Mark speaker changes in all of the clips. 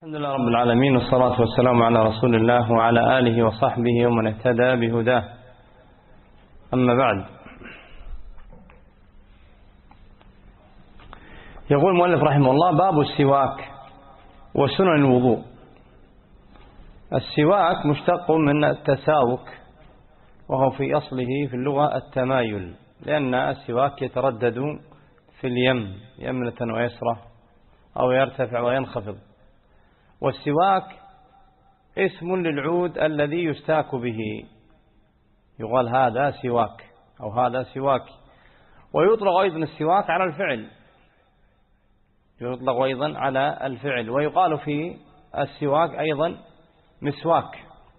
Speaker 1: الحمد لله رب العالمين، والصلاة والسلام على رسول الله وعلى آله وصحبه ومن اهتدى بهداه. أما بعد، يقول المؤلف رحمه الله: باب السواك وسنن الوضوء. السواك مشتق من التساوك، وهو في أصله في اللغة التمايل، لأن السواك يتردد في اليم يمنة ويسرة، أو يرتفع وينخفض. والسواك اسم للعود الذي يستاك به، يقال هذا سواك أو هذا سواك. ويطلق أيضا السواك على الفعل، يطلق أيضا على الفعل، ويقال في السواك أيضا مسواك.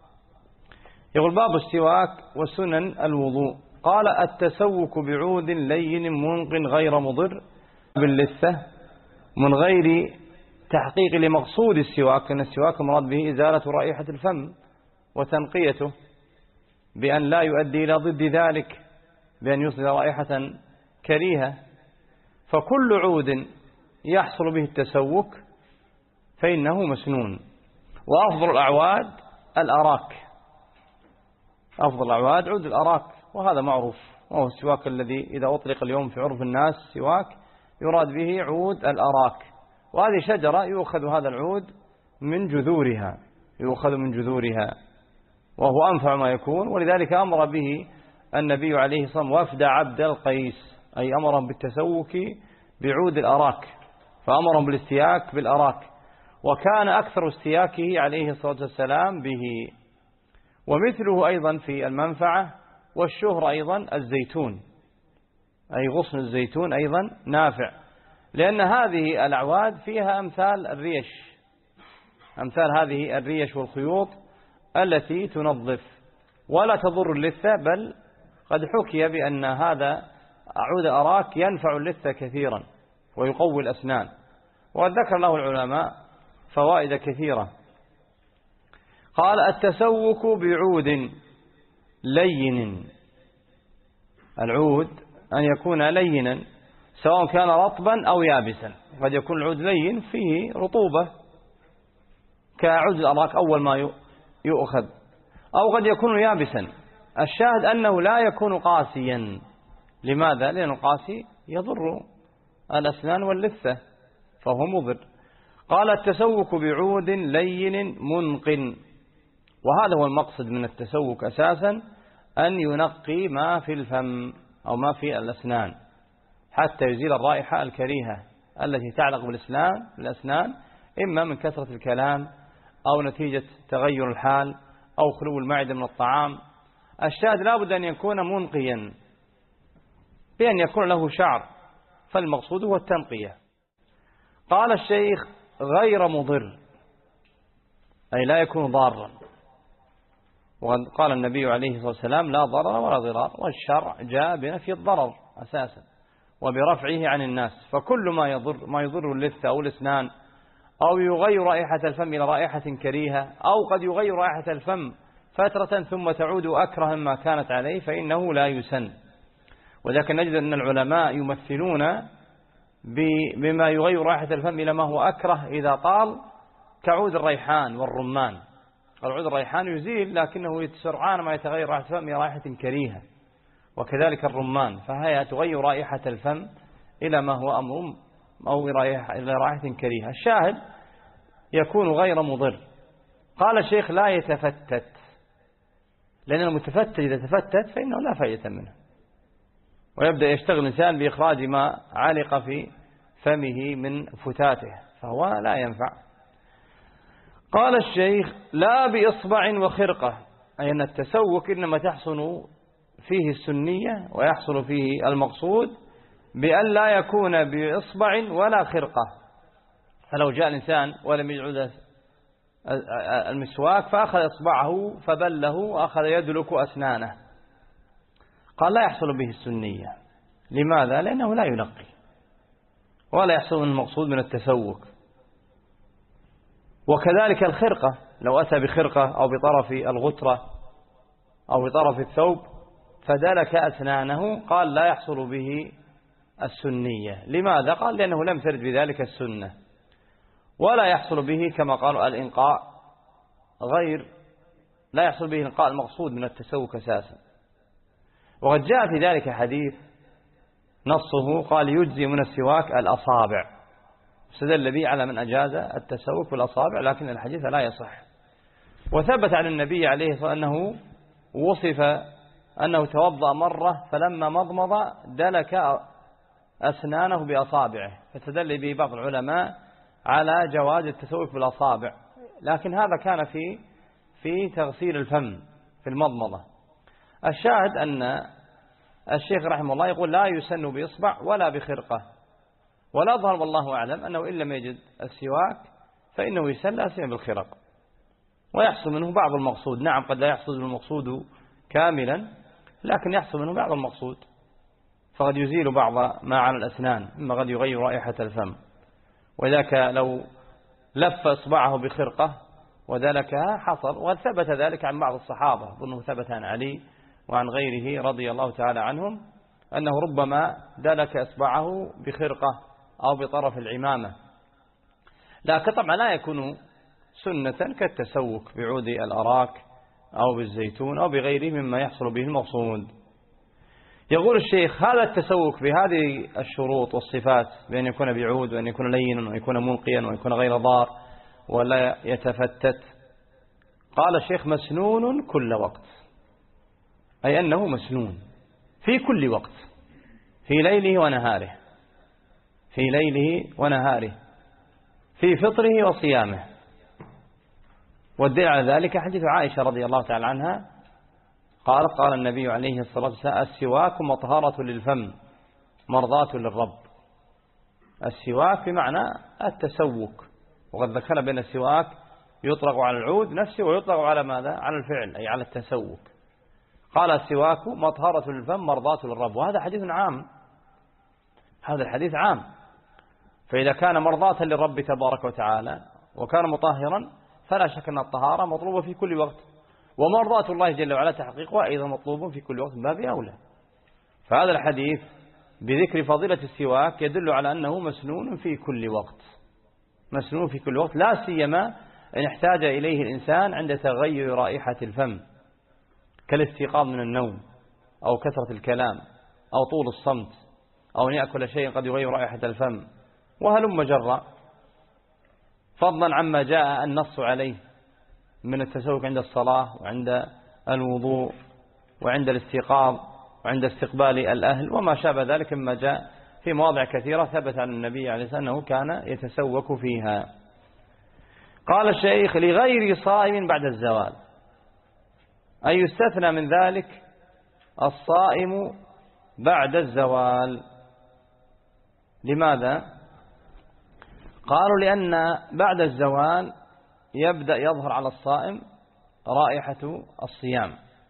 Speaker 1: يقول: باب السواك وسنن الوضوء. قال: التسوك بعود لين منق غير مضر باللثة، من غير تحقيق لمقصود السواك، أن السواك مراد به إزالة رائحة الفم وتنقيته، بأن لا يؤدي إلى ضد ذلك، بأن يصدر رائحة كريهة. فكل عود يحصل به التسوك فإنه مسنون. وأفضل الأعواد الأراك، أفضل الأعواد عود الأراك، وهذا معروف، وهو السواك الذي إذا أطلق اليوم في عرف الناس سواك يراد به عود الأراك. وهذه شجرة يؤخذ هذا العود من جذورها، يؤخذ من جذورها، وهو أنفع ما يكون. ولذلك أمر به النبي عليه الصلاة والسلام وفد عبد القيس، أي أمرهم بالتسوك بعود الأراك، فأمرهم بالاستياك بالأراك، وكان أكثر استياكه عليه الصلاة والسلام به. ومثله أيضا في المنفعة والشهر أيضا الزيتون، أي غصن الزيتون أيضا نافع، لأن هذه الأعواد فيها أمثال الريش، أمثال هذه الريش والخيوط التي تنظف ولا تضر اللثة، بل قد حكي بأن هذا عود أراك ينفع اللثة كثيرا ويقوي الأسنان، وقد ذكر له العلماء فوائد كثيرة. قال: التسوك بعود لين. العود أن يكون لينا، سواء كان رطبا أو يابسا. قد يكون العود لين فيه رطوبة كعود الأراك أول ما يؤخذ، أو قد يكون يابسا. الشاهد أنه لا يكون قاسيا. لماذا؟ لأن القاسي يضر الأسنان واللثة فهو مضر. قال: التسوك بعود لين منق. وهذا هو المقصد من التسوك أساسا، أن ينقي ما في الفم أو ما في الأسنان، حتى يزيل الرائحة الكريهة التي تعلق بالأسنان، إما من كثرة الكلام أو نتيجة تغير الحال أو خلو المعدة من الطعام. الشاهد لا بد أن يكون منقيا، بأن يكون له شعر، فالمقصود هو التنقية. قال الشيخ: غير مضر، أي لا يكون ضارا. وقد قال النبي عليه الصلاة والسلام: لا ضرر ولا ضرار، والشرع جاء بنفي الضرر أساسا وبرفعه عن الناس. فكل ما يضر اللثة أو الأسنان، أو يغير رائحة الفم إلى رائحة كريهة، أو قد يغير رائحة الفم فترة ثم تعود أكره مما كانت عليه، فإنه لا يسن. ولكن نجد أن العلماء يمثلون بما يغير رائحة الفم إلى ما هو أكره إذا طال، كعود الريحان والرمان. العود الريحان يزيل، لكنه سرعان ما يتغير رائحة الفم إلى رائحة كريهة، وكذلك الرمان، فهي تغير رائحة الفم إلى ما هو أمر أو إلى رائحة كريهة. الشاهد يكون غير مضر. قال الشيخ: لا يتفتت، لأن المتفتت إذا تفتت فإنه لا فائدة منه، ويبدأ يشتغل الإنسان بإخراج ما علق في فمه من فتاته، فهو لا ينفع. قال الشيخ: لا بإصبع وخرقة، أي أن التسوك إنما تحصل فيه السنية ويحصل فيه المقصود بأن لا يكون بإصبع ولا خرقة. فلو جاء الإنسان ولم يجعل المسواك فأخذ إصبعه فبله وأخذ يدلك أسنانه، قال لا يحصل به السنية. لماذا؟ لأنه لا ينقي ولا يحصل المقصود من التسوك. وكذلك الخرقة، لو أتى بخرقة أو بطرف الغترة أو بطرف الثوب فدلك أسنانه، قال لا يحصل به السنية. لماذا؟ قال لأنه لم ترد بذلك السنة. ولا يحصل به كما قالوا الإنقاء لا يحصل به الإنقاء المقصود من التسوك أساسا. وقد جاء في ذلك حديث نصه قال يجزي من السواك الأصابع، استدل به على من أجاز التسوك بالأصابع، لكن الحديث لا يصح. وثبت عن النبي عليه الصلاة والسلام أنه وصف أنه توضأ مرة فلما مضمض دلك أسنانه بأصابعه، فاستدل به بعض العلماء على جواز التسوك بالأصابع، لكن هذا كان في تغسيل الفم في المضمضة. الشاهد أن الشيخ رحمه الله يقول لا يسن بإصبع ولا بخرقة، ولا ظهر والله أعلم أنه إن لم يجد السواك فإنه يسن لا سيما بالخرق، ويحصل منه بعض المقصود. نعم قد لا يحصل المقصود كاملا، لكن يحصل منه بعض المقصود، فقد يزيل بعض ما على الأسنان مما قد يغير رائحة الفم. وذاك لو لف إصبعه بخرقة ودلكها حصل، وثبت ذلك عن بعض الصحابة، أظنه ثبت عن علي وعن غيره رضي الله تعالى عنهم أنه ربما دلك إصبعه بخرقة أو بطرف العمامة، لكن طبعا لا يكون سنة كالتسوك بعود الأراك أو بالزيتون أو بغيره مما يحصل به المقصود. يقول الشيخ هذا التسوك بهذه الشروط والصفات، بأن يكون بعود وأن يكون لينا وأن يكون منقيا وأن يكون غير ضار ولا يتفتت، قال الشيخ مسنون كل وقت، أي أنه مسنون في كل وقت، في ليله ونهاره، في ليله ونهاره، في فطره وصيامه. والدليل على ذلك حديث عائشة رضي الله تعالى عنها قال النبي عليه الصلاة والسلام السواك مطهرة للفم مرضاة للرب. السواك بمعنى التسوك، وقد ذكر بأن السواك يطلق على العود نفسه ويطلق على ماذا؟ على الفعل، أي على التسوك. قال السواك مطهرة للفم مرضاة للرب، وهذا حديث عام، هذا الحديث عام. فإذا كان مرضاة للرب تبارك وتعالى وكان مطهرا فلا شك أن الطهارة مطلوبة في كل وقت، ومرضاة الله جل وعلا تحقيقها أيضا مطلوب في كل وقت من باب أولى. فهذا الحديث بذكر فضيلة السواك يدل على أنه مسنون في كل وقت، مسنون في كل وقت، لا سيما إن احتاج إليه الإنسان عند تغير رائحة الفم كالاستيقاظ من النوم أو كثرة الكلام أو طول الصمت أو أن يأكل شيء قد يغير رائحة الفم وهلم جرا، فضلا عما جاء النص عليه من التسوك عند الصلاة وعند الوضوء وعند الاستيقاظ وعند استقبال الأهل وما شابه ذلك مما جاء في مواضع كثيرة ثبت عن النبي عليه الصلاة والسلام أنه كان يتسوك فيها. قال الشيخ لغير صائم بعد الزوال، أي يستثنى من ذلك الصائم بعد الزوال. لماذا؟ قالوا لأن بعد الزوال يبدأ يظهر على الصائم رائحة الصيام،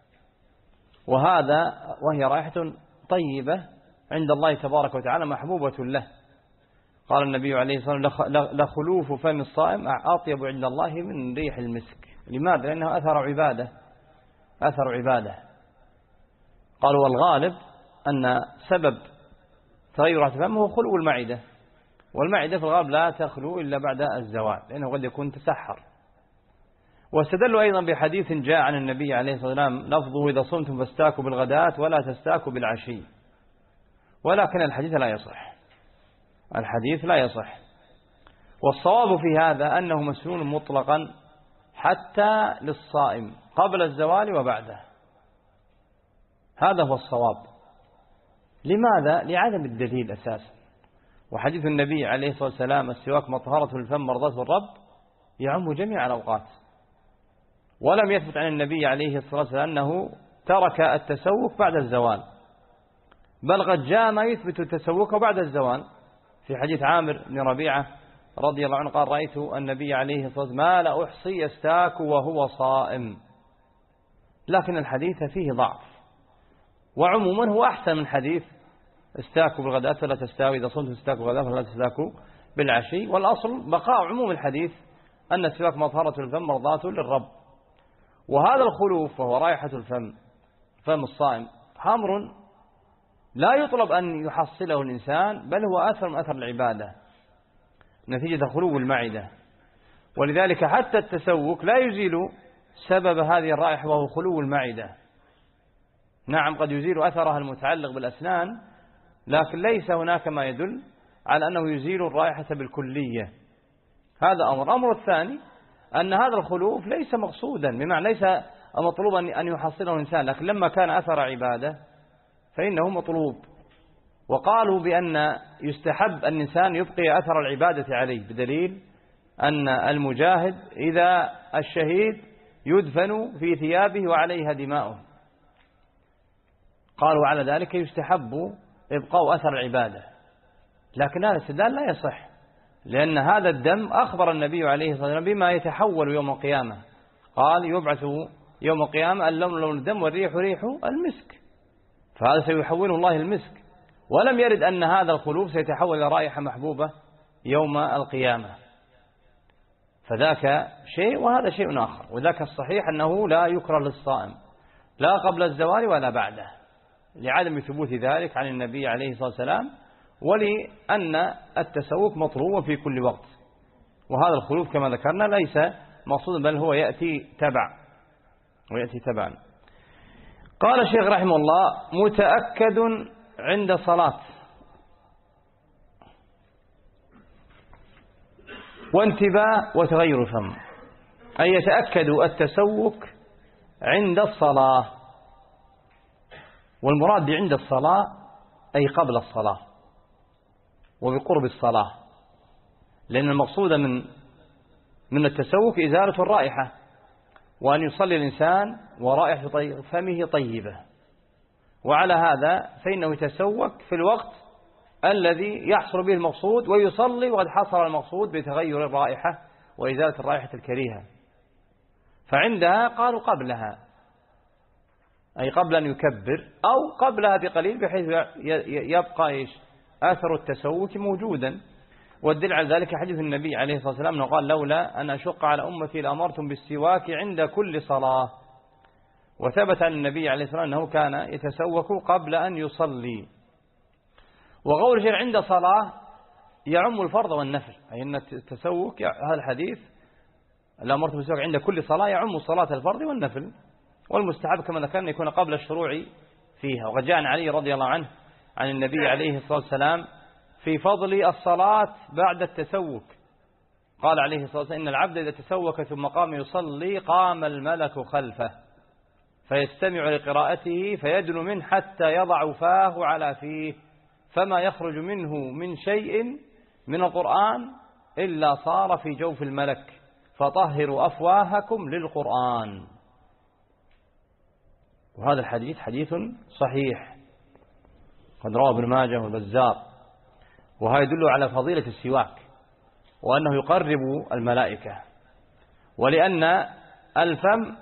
Speaker 1: وهي رائحة طيبة عند الله تبارك وتعالى محبوبة له. قال النبي عليه الصلاة والسلام لخلوف فم الصائم أطيب عند الله من ريح المسك. لماذا؟ لأنه أثر عبادة. قالوا والغالب أن سبب تغير رائحة الفم هو خلو المعدة، والمعدة في الغالب لا تخلو إلا بعد الزوال لأنه قد يكون تسحر. واستدلوا أيضا بحديث جاء عن النبي عليه الصلاة والسلام لفظه إذا صمتم فاستاكوا بالغداة ولا تستاكوا بالعشي، ولكن الحديث لا يصح. والصواب في هذا أنه مسنون مطلقا حتى للصائم قبل الزوال وبعده، هذا هو الصواب. لماذا؟ لعدم الدليل أساسا. وحديث النبي عليه الصلاة والسلام السواك مطهرة الفم مرضاة الرب يعم جميع الأوقات، ولم يثبت عن النبي عليه الصلاة والسلام أنه ترك التسوك بعد الزوال، بل قد جاء ما يثبت التسوك بعد الزوال. في حديث عامر بن ربيعة رضي الله عنه قال رأيت النبي عليه الصلاة والسلام ما لا أحصي يستاك وهو صائم، لكن الحديث فيه ضعف، وعموما هو أحسن من حديث استاكوا بالغداة فلا تستاكوا إذا صمتم استاكوا بالغداة فلا تستاكوا بالعشي. والأصل بقاء عموم الحديث أن السواك مطهرة الفم مرضاة للرب. وهذا الخلوف وهو رائحة الفم فم الصائم أمر لا يطلب أن يحصله الإنسان، بل هو أثر من أثر العبادة نتيجة خلو المعدة. ولذلك حتى التسوك لا يزيل سبب هذه الرائحة وهو خلو المعدة. نعم قد يزيل أثرها المتعلق بالأسنان، لكن ليس هناك ما يدل على أنه يزيل الرائحة بالكلية. هذا أمر الثاني أن هذا الخلوف ليس مقصودا، بمعنى ليس مطلوبا أن يحصله الإنسان، لكن لما كان أثر عبادة فإنه مطلوب. وقالوا بأن يستحب أن الإنسان يبقي أثر العبادة عليه، بدليل أن المجاهد إذا الشهيد يدفن في ثيابه وعليها دماؤه، قالوا على ذلك يستحب إبقاء أثر العبادة. لكن هذا الاستدلال لا يصح، لأن هذا الدم أخبر النبي عليه الصلاة والسلام بما يتحول يوم القيامة، قال يبعث يوم القيامة اللون لون الدم والريح ريح المسك، فهذا سيحوله الله المسك. ولم يرد أن هذا الخلوف سيتحول إلى رائحة محبوبة يوم القيامة، فذاك شيء وهذا شيء آخر. وذاك الصحيح أنه لا يكره للصائم لا قبل الزوال ولا بعده، لعدم ثبوت ذلك عن النبي عليه الصلاة والسلام، ولأن التسوك مطلوب في كل وقت. وهذا الخلوف كما ذكرنا ليس مقصودا، بل هو يأتي تبعا. قال الشيخ رحمه الله: متأكد عند صلاة وانتباه وتغير الفم، أي يتأكد التسوك عند الصلاة. والمراد عند الصلاة أي قبل الصلاة وبقرب الصلاة، لأن المقصود من التسوك إزالة الرائحة، وأن يصلي الإنسان ورائحة فمه طيبة. وعلى هذا فإنه يتسوك في الوقت الذي يحصل به المقصود، ويصلي وقد حصل المقصود بتغير الرائحة وإزالة الرائحة الكريهة. فعندها قالوا قبلها، أي قبل أن يكبر، أو قبلها بقليل بحيث يبقى أثر التسوك موجودا. والدليل على ذلك حديث النبي عليه الصلاة والسلام أنه قال: لولا أن أشق على أمتي لأمرتم بالسواك عند كل صلاة. وثبت عن النبي عليه الصلاة والسلام أنه كان يتسوك قبل أن يصلي. وقول شيء عند صلاة يعم الفرض والنفل، أي أن التسوك هذا الحديث لأمرتم بالسواك عند كل صلاة يعم صلاة الفرض والنفل. والمستحب كما ذكرنا يكون قبل الشروع فيها. وقد جاء عن علي رضي الله عنه عن النبي عليه الصلاة والسلام في فضل الصلاة بعد التسوك، قال عليه الصلاة والسلام: إن العبد إذا تسوك ثم قام يصلي قام الملك خلفه فيستمع لقراءته فيدنو منه حتى يضع فاه على فيه، فما يخرج منه من شيء من القرآن إلا صار في جوف الملك، فطهروا أفواهكم للقرآن. وهذا الحديث حديث صحيح قد رواه ابن ماجه والبزار، وهذا يدل على فضيلة السواك وأنه يقرب الملائكة، ولأن الفم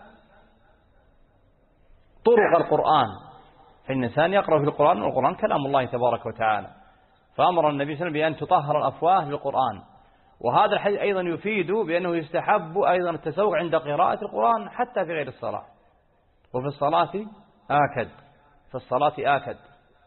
Speaker 1: طرق القرآن، فالإنسان يقرأ في القرآن والقرآن كلام الله تبارك وتعالى، فأمر النبي صلى الله عليه وسلم بأن تطهر الأفواه للقرآن. وهذا الحديث أيضا يفيد بأنه يستحب أيضا التسوق عند قراءة القرآن حتى في غير الصلاة، وفي الصلاة آكد، في الصلاة آكد.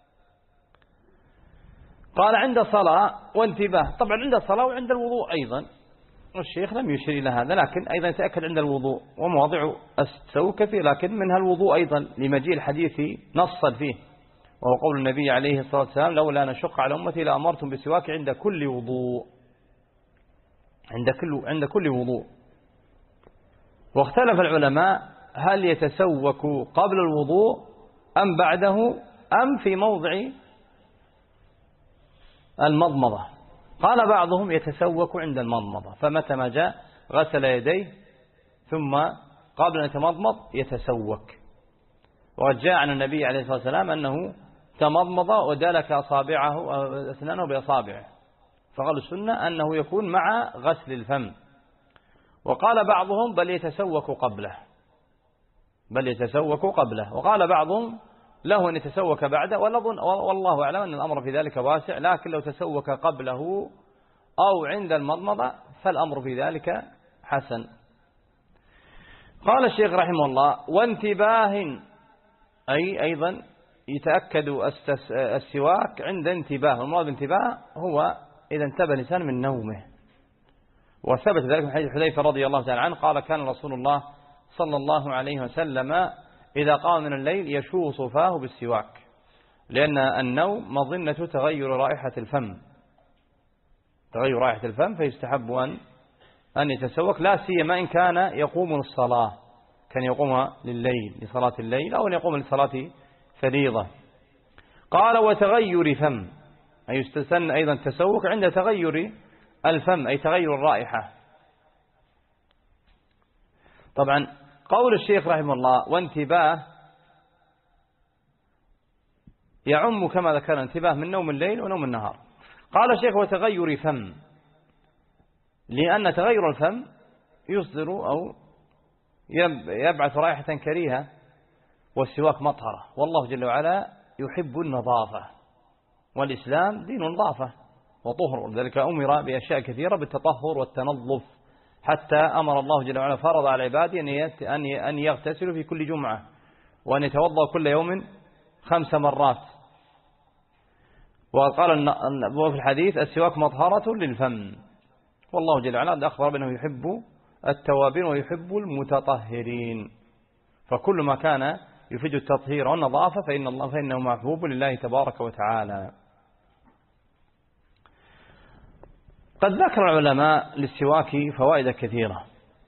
Speaker 1: قال عند الصلاة وانتباه، طبعا عند الصلاة وعند الوضوء أيضا، والشيخ لم يشير إلى هذا، لكن أيضا يتأكد عند الوضوء ومواضع التسوك كثير، لكن منها الوضوء أيضا لمجيء الحديث نصا فيه، وهو قول النبي عليه الصلاة والسلام: لولا نشق على أمتي لأمرتم بالسواك عند كل وضوء، عند كل وضوء. واختلف العلماء هل يتسوك قبل الوضوء أم بعده أم في موضع المضمضة. قال بعضهم يتسوك عند المضمضة، فمتى ما جاء غسل يديه ثم قبل أن يتمضمض يتسوك. وقد جاء عن النبي عليه الصلاة والسلام أنه تمضمض ودلك أصابعه أسنانه بأصابعه، فقالوا السنة أنه يكون مع غسل الفم. وقال بعضهم بل يتسوك قبله، وقال بعضهم له أن يتسوك بعده، والله أعلم أن الأمر في ذلك واسع، لكن لو تسوك قبله أو عند المضمضة فالأمر في ذلك حسن. قال الشيخ رحمه الله: وانتباه، أي أيضا يتأكد السواك عند انتباه. والمراد بالانتباه هو إذا انتبه الإنسان من نومه، وثبت ذلك من حديث حذيفة رضي الله تعالى عنه قال كان رسول الله صلى الله عليه وسلم إذا قام من الليل يشو صفاه بالسواك، لأن النوم مظنة تغير رائحة الفم، تغير رائحة الفم، فيستحب أن يتسوك، لا سيما إن كان يقوم للصلاة، كان يقوم لليل لصلاة الليل أو أن يقوم لصلاة فريضة. قال وتغير فم، أي يستسن أيضا التسوك عند تغير الفم، أي تغير الرائحة. طبعا قول الشيخ رحمه الله وانتباه يعم كما ذكر انتباه من نوم الليل ونوم النهار. قال الشيخ وتغير فم، لأن تغير الفم يصدر أو يبعث رائحة كريهة، والسواك مطهرة، والله جل وعلا يحب النظافة، والإسلام دين نظافة وطهر، لذلك أمر بأشياء كثيرة بالتطهر والتنظف، حتى أمر الله جل وعلا فرض على عباده أن يغتسلوا في كل جمعة، وأن يتوضأ كل يوم 5 مرات. وقال في الحديث السواك مطهرة للفم، والله جل وعلا أخبر بأنه يحب التوابين ويحب المتطهرين، فكل ما كان يفيد التطهير والنظافة فإنه محبوب لله تبارك وتعالى. قد ذكر العلماء للسواك فوائد كثيرة،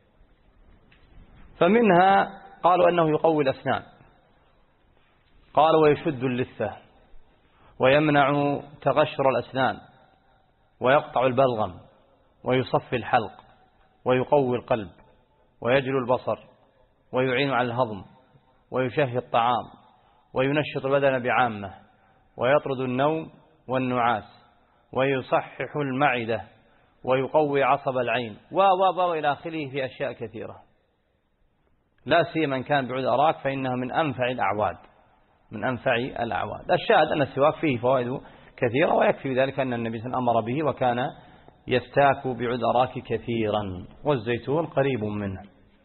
Speaker 1: فمنها قالوا أنه يقوي الأسنان، قالوا ويشد اللثة، ويمنع تغشر الأسنان، ويقطع البلغم، ويصفي الحلق، ويقوي القلب، ويجلو البصر، ويعين على الهضم، ويشهي الطعام، وينشط البدن بعامة، ويطرد النوم والنعاس، ويصحح المعدة، ويقوي عصب العين، وإلى آخره في أشياء كثيرة، لا سيما من كان بعود أراك فإنها من أنفع الأعواد، من أنفع الأعواد. الشاهد أن السواك فيه فوائد كثيرة، ويكفي ذلك أن النبي صلى الله عليه وسلم أمر به، وكان يستاك بعود أراك كثيرا، والزيتون قريب منه.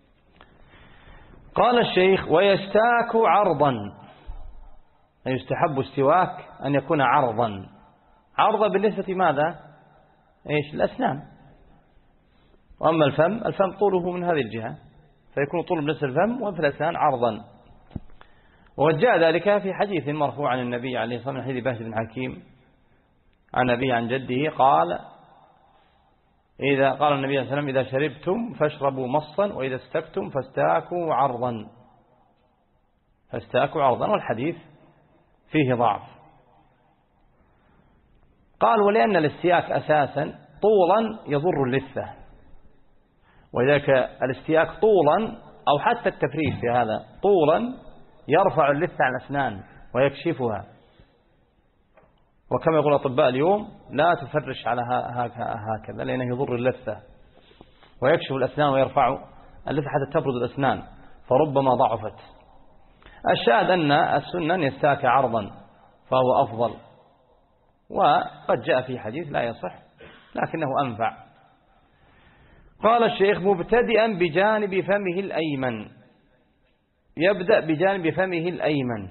Speaker 1: قال الشيخ ويستاك عرضا، يستحب السواك أن يكون عرضا. عرضا بالنسبة ماذا؟ إيش؟ الأسنان. وأما الفم طوله من هذه الجهة، فيكون طول بالنسبة للفم، وفي الأسنان عرضا. وقد جاء ذلك في حديث مرفوع عن النبي عليه الصلاة والسلام، حديث بهز بن حكيم عن أبي عن جده قال إذا قال النبي صلى الله عليه وسلم إذا شربتم فاشربوا مصا، وإذا استكتم فاستاكوا عرضا، والحديث فيه ضعف. قال ولأن الاستياك أساسا طولا يضر اللثة، وذلك الاستياك طولا أو حتى التفريش في هذا طولا يرفع اللثة عن الأسنان ويكشفها، وكما يقول الأطباء اليوم لا تفرش على هكذا، لأنه يضر اللثة ويكشف الأسنان ويرفع اللثة حتى تبرد الأسنان، فربما ضعفت. الشاهد أن السنة يستاك عرضا فهو أفضل، وقد جاء في حديث لا يصح لكنه أنفع. قال الشيخ مبتدئا بجانب فمه الأيمن، يبدأ بجانب فمه الأيمن.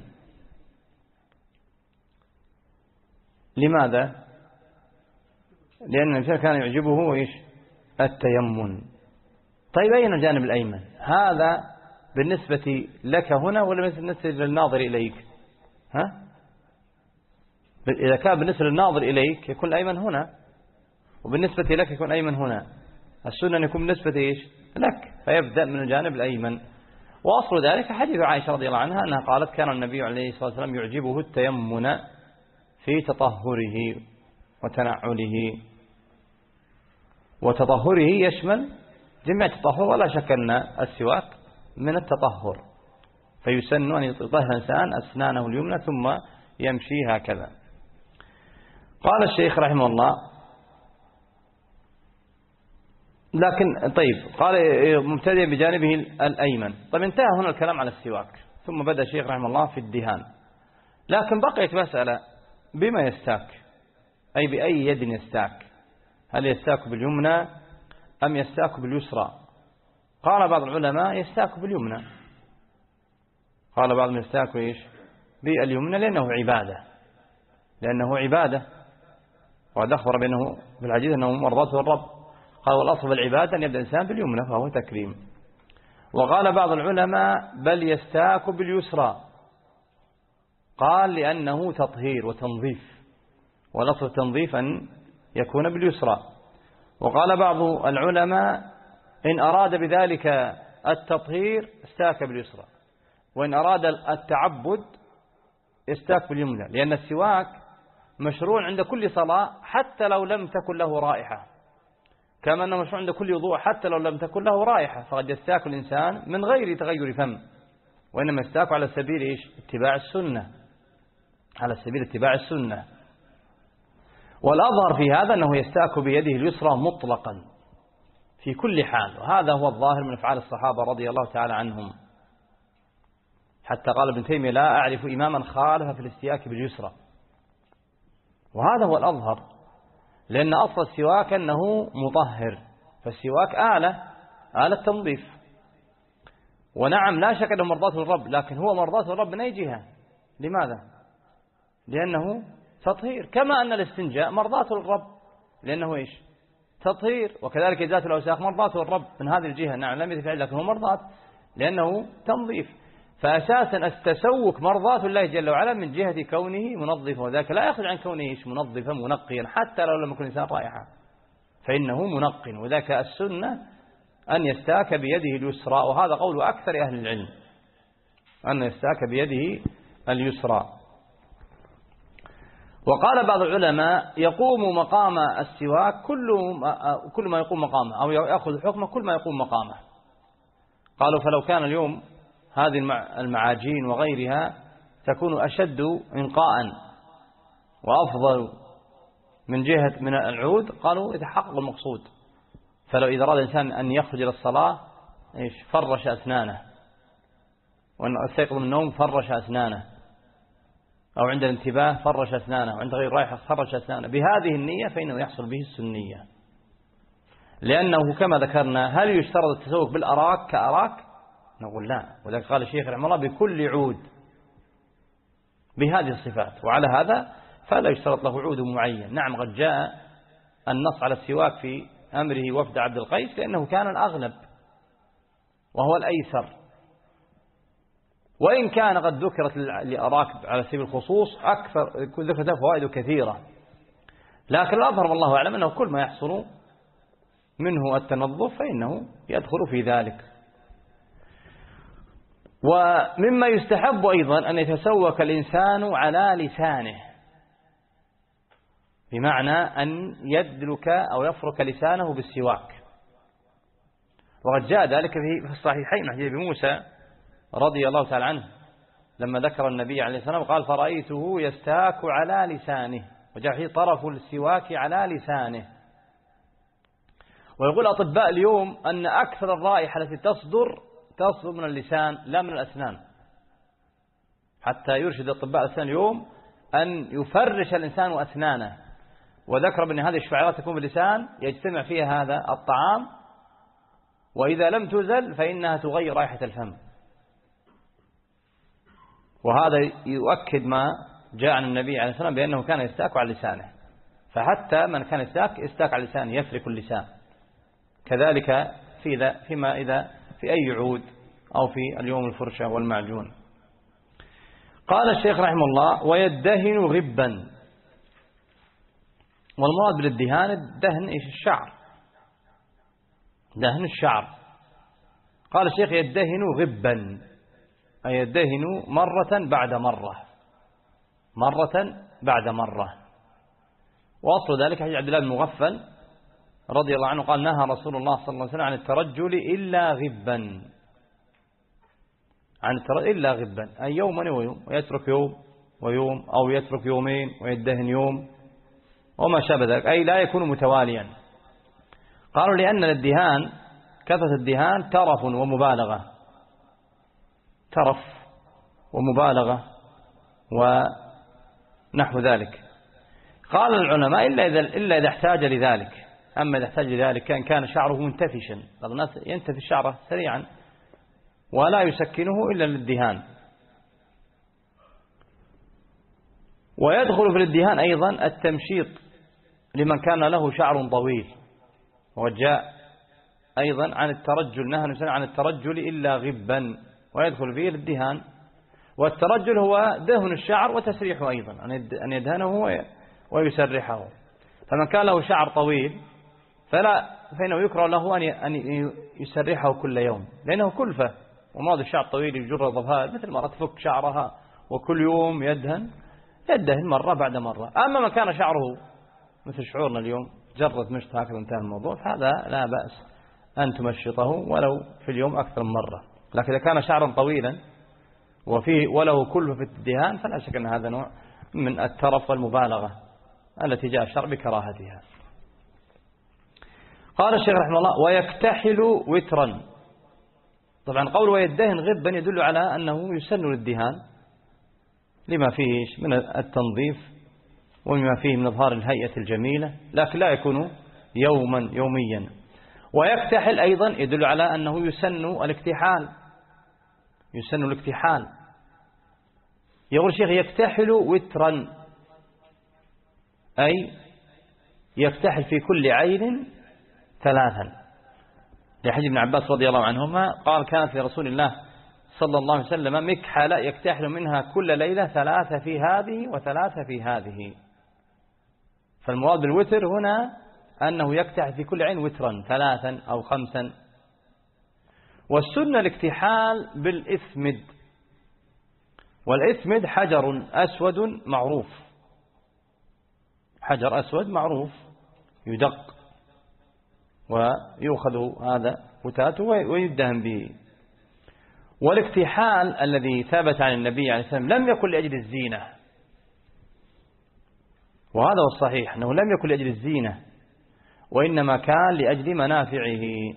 Speaker 1: لماذا؟ لأن الإنسان كان يعجبه إيش؟ التيمم. طيب أين الجانب الأيمن؟ هذا بالنسبة لك هنا ولا بالنسبة للناظر إليك؟ ها؟ إذا كان بالنسبة للناظر إليك يكون الأيمن هنا، وبالنسبة لك يكون الأيمن هنا. السنة أن يكون بالنسبة إيش؟ لك، فيبدأ من الجانب الأيمن. وأصل ذلك حديث عائشة رضي الله عنها أنها قالت كان النبي عليه الصلاة والسلام يعجبه التيمم في تطهره وتنعله، وتطهره يشمل جميع التطهر، ولا شك أن السواك من التطهر، فيسن أن يطهر الإنسان أسنانه اليمنى ثم يمشي هكذا. قال الشيخ رحمه الله لكن طيب قال مبتدئ بجانبه الأيمن. طيب انتهى هنا الكلام على السواك، ثم بدأ الشيخ رحمه الله في الدهان، لكن بقيت مسألة بما يستاك، أي بأي يد يستاك، هل يستاك باليمنى أم يستاك باليسرى؟ قال بعض العلماء يستاك باليمنى، قال بعضهم يستاك إيش؟ باليمنى، لأنه عبادة، وقد أخبر بأنه في الحديث أنه مرضاته الرب. قال والأصل العبادة أن يبدأ الإنسان باليمنى فهو تكريم. وقال بعض العلماء بل يستاك باليسرى، قال لأنه تطهير وتنظيف، والأصل التنظيف أن يكون باليسرى. وقال بعض العلماء إن أراد بذلك التطهير استاك باليسرى، وإن أراد التعبد استاك باليمنى، لأن السواك مشروع عند كل صلاة حتى لو لم تكن له رائحة، كما أنه مشروع عند كل وضوء حتى لو لم تكن له رائحة. فقد يستاك الإنسان من غير تغير فم، وإنما يستاك على سبيل اتباع السنة، على سبيل اتباع السنة. والأظهر في هذا أنه يستاك بيده اليسرى مطلقا في كل حال، وهذا هو الظاهر من أفعال الصحابة رضي الله تعالى عنهم، حتى قال ابن تيمية لا أعرف إماما خالف في الاستياك باليسرى، وهذا هو الأظهر، لأن أصل السواك أنه مطهر، فالسواك آلة تنظيف. ونعم لا شك أنه مرضاة الرب، لكن هو مرضاة الرب من أي جهة؟ لماذا؟ لأنه تطهير، كما أن الاستنجاء مرضاة الرب لأنه إيش؟ تطهير. وكذلك إزالة الأوساخ مرضاة الرب من هذه الجهة، نعم لم يتفعل لكن هو مرضاة لأنه تنظيف. فأساسا التسوك مرضاة الله جل وعلا من جهة كونه منظفا، وذاك لا يخرج عن كونه إيش؟ منظفا منقيا، حتى لو لم يكن الإنسان رائحا فإنه منق، وذاك السنة أن يستاك بيده اليسرى، وهذا قول أكثر أهل العلم أن يستاك بيده اليسرى. وقال بعض العلماء يقوم مقام السواك كل ما يقوم مقامه، أو يأخذ حكمه كل ما يقوم مقامه. قالوا فلو كان اليوم هذه المعاجين وغيرها تكون أشد إنقاء وأفضل من العود، قالوا يتحقق المقصود. فلو إذا أراد الإنسان أن يخرج إلى الصلاة فرش أسنانه، وأن استيقظ من النوم فرش أسنانه، أو عند الانتباه فرش أسنانه، وعند غير رايحة فرش أسنانه، بهذه النية فإنه يحصل به السنية. لأنه كما ذكرنا هل يشترط التسوق بالأراك كأراك؟ نقول لا، وذلك قال الشيخ رحمه الله بكل عود بهذه الصفات، وعلى هذا فلا يشترط له عود معين. نعم قد جاء النص على السواك في أمره وفد عبد القيس لأنه كان الأغلب وهو الأيسر، وإن كان قد ذكرت لأراك على سبيل الخصوص ذكرت فوائد كثيرة، لكن الأظهر والله أعلم أنه كل ما يحصل منه التنظف فإنه يدخل في ذلك. ومما يستحب أيضا أن يتسوك الإنسان على لسانه، بمعنى أن يدلك أو يفرك لسانه بالسواك. وقد جاء ذلك في الصحيحين حديث أبي موسى رضي الله تعالى عنه لما ذكر النبي عليه الصلاة والسلام قال فرأيته يستاك على لسانه، وجاء فيه طرف السواك على لسانه. ويقول أطباء اليوم أن أكثر الرائحة التي تصدر من اللسان لا من الأسنان، حتى يرشد أطباء الأسنان اليوم أن يفرش الإنسان أسنانه، وذكر بأن هذه الشعيرات تكون باللسان يجتمع فيها هذا الطعام، وإذا لم تزل فإنها تغير رائحة الفم. وهذا يؤكد ما جاء عن النبي عليه الصلاة والسلام بأنه كان يستاك على لسانه، فحتى من كان يستاك على لسانه يفرك اللسان. كذلك فيما إذا في أي عود أو في اليوم الفرشة والمعجون. قال الشيخ رحمه الله ويدهن غبا، والمراد بالدهان الدهن إيش؟ الشعر، دهن الشعر. قال الشيخ يدهن غبا أي يدهن مرة بعد مرة، مرة بعد مرة. وأصل ذلك حديث عبد الله بن مغفل رضي الله عنه قال نهى رسول الله صلى الله عليه وسلم عن الترجل إلا غبا، عن الترجل إلا غبا أي يوما ويوم، ويترك يوم ويوم، أو يترك يومين ويدهن يوم وما شابه ذلك، أي لا يكون متواليا. قالوا لأن الدهان كثرة الدهان ترف ومبالغة، ترف ومبالغة ونحو ذلك. قال العلماء إلا إذا احتاج لذلك، أما إذا احتاج لذلك كان شعره منتفشا، بعض الناس ينتفش شعره سريعا ولا يسكنه إلا للدهان. ويدخل في الدهان أيضا التمشيط لمن كان له شعر طويل، وجاء أيضا عن الترجل، نهى النبي عن الترجل إلا غبا، ويدخل فيه الدهان. والترجل هو دهن الشعر وتسريحه أيضا، أن يدهنه ويسرحه. فمن كان له شعر طويل فإنه يكره له أن يسرحه كل يوم، لأنه كلفة، وماضي الشعر طويل يجر ضفائر، مثل ما تفك شعرها وكل يوم يدهن مرة بعد مرة. أما من كان شعره مثل شعورنا اليوم جرد مشط هكذا انتهى الموضوع، فهذا لا بأس أن تمشطه ولو في اليوم أكثر من مرة. لكن إذا كان شعرا طويلا وله كله في الدهان فلا شك أن هذا نوع من الترف والمبالغة التي جاء الشرع بكراهتها. قال الشيخ رحمه الله: ويكتحل وترا. طبعا قول ويدهن غبا يدل على أنه يسن للدهان لما فيه من التنظيف وما فيه من إظهار الهيئة الجميلة، لكن لا يكون يوميا. ويكتحل أيضا يدل على أنه يسن الاكتحال. يقول الشيخ: يكتحل وترا، أي يكتحل في كل عين 3. لحديث ابن عباس رضي الله عنهما قال: كانت لرسول الله صلى الله عليه وسلم مكحلة يكتحل منها كل ليلة 3 في هذه و3 في هذه. فالمراد بالوتر هنا أنه يكتحل في كل عين وترا 3 أو 5. والسنة الاكتحال بالإثمد، والإثمد حجر أسود معروف، حجر أسود معروف يدق ويؤخذ هذا وتاته ويدهن به. والاكتحال الذي ثبت عن النبي عليه السلام لم يكن لأجل الزينة، وهذا هو الصحيح أنه لم يكن لأجل الزينة، وإنما كان لأجل منافعه.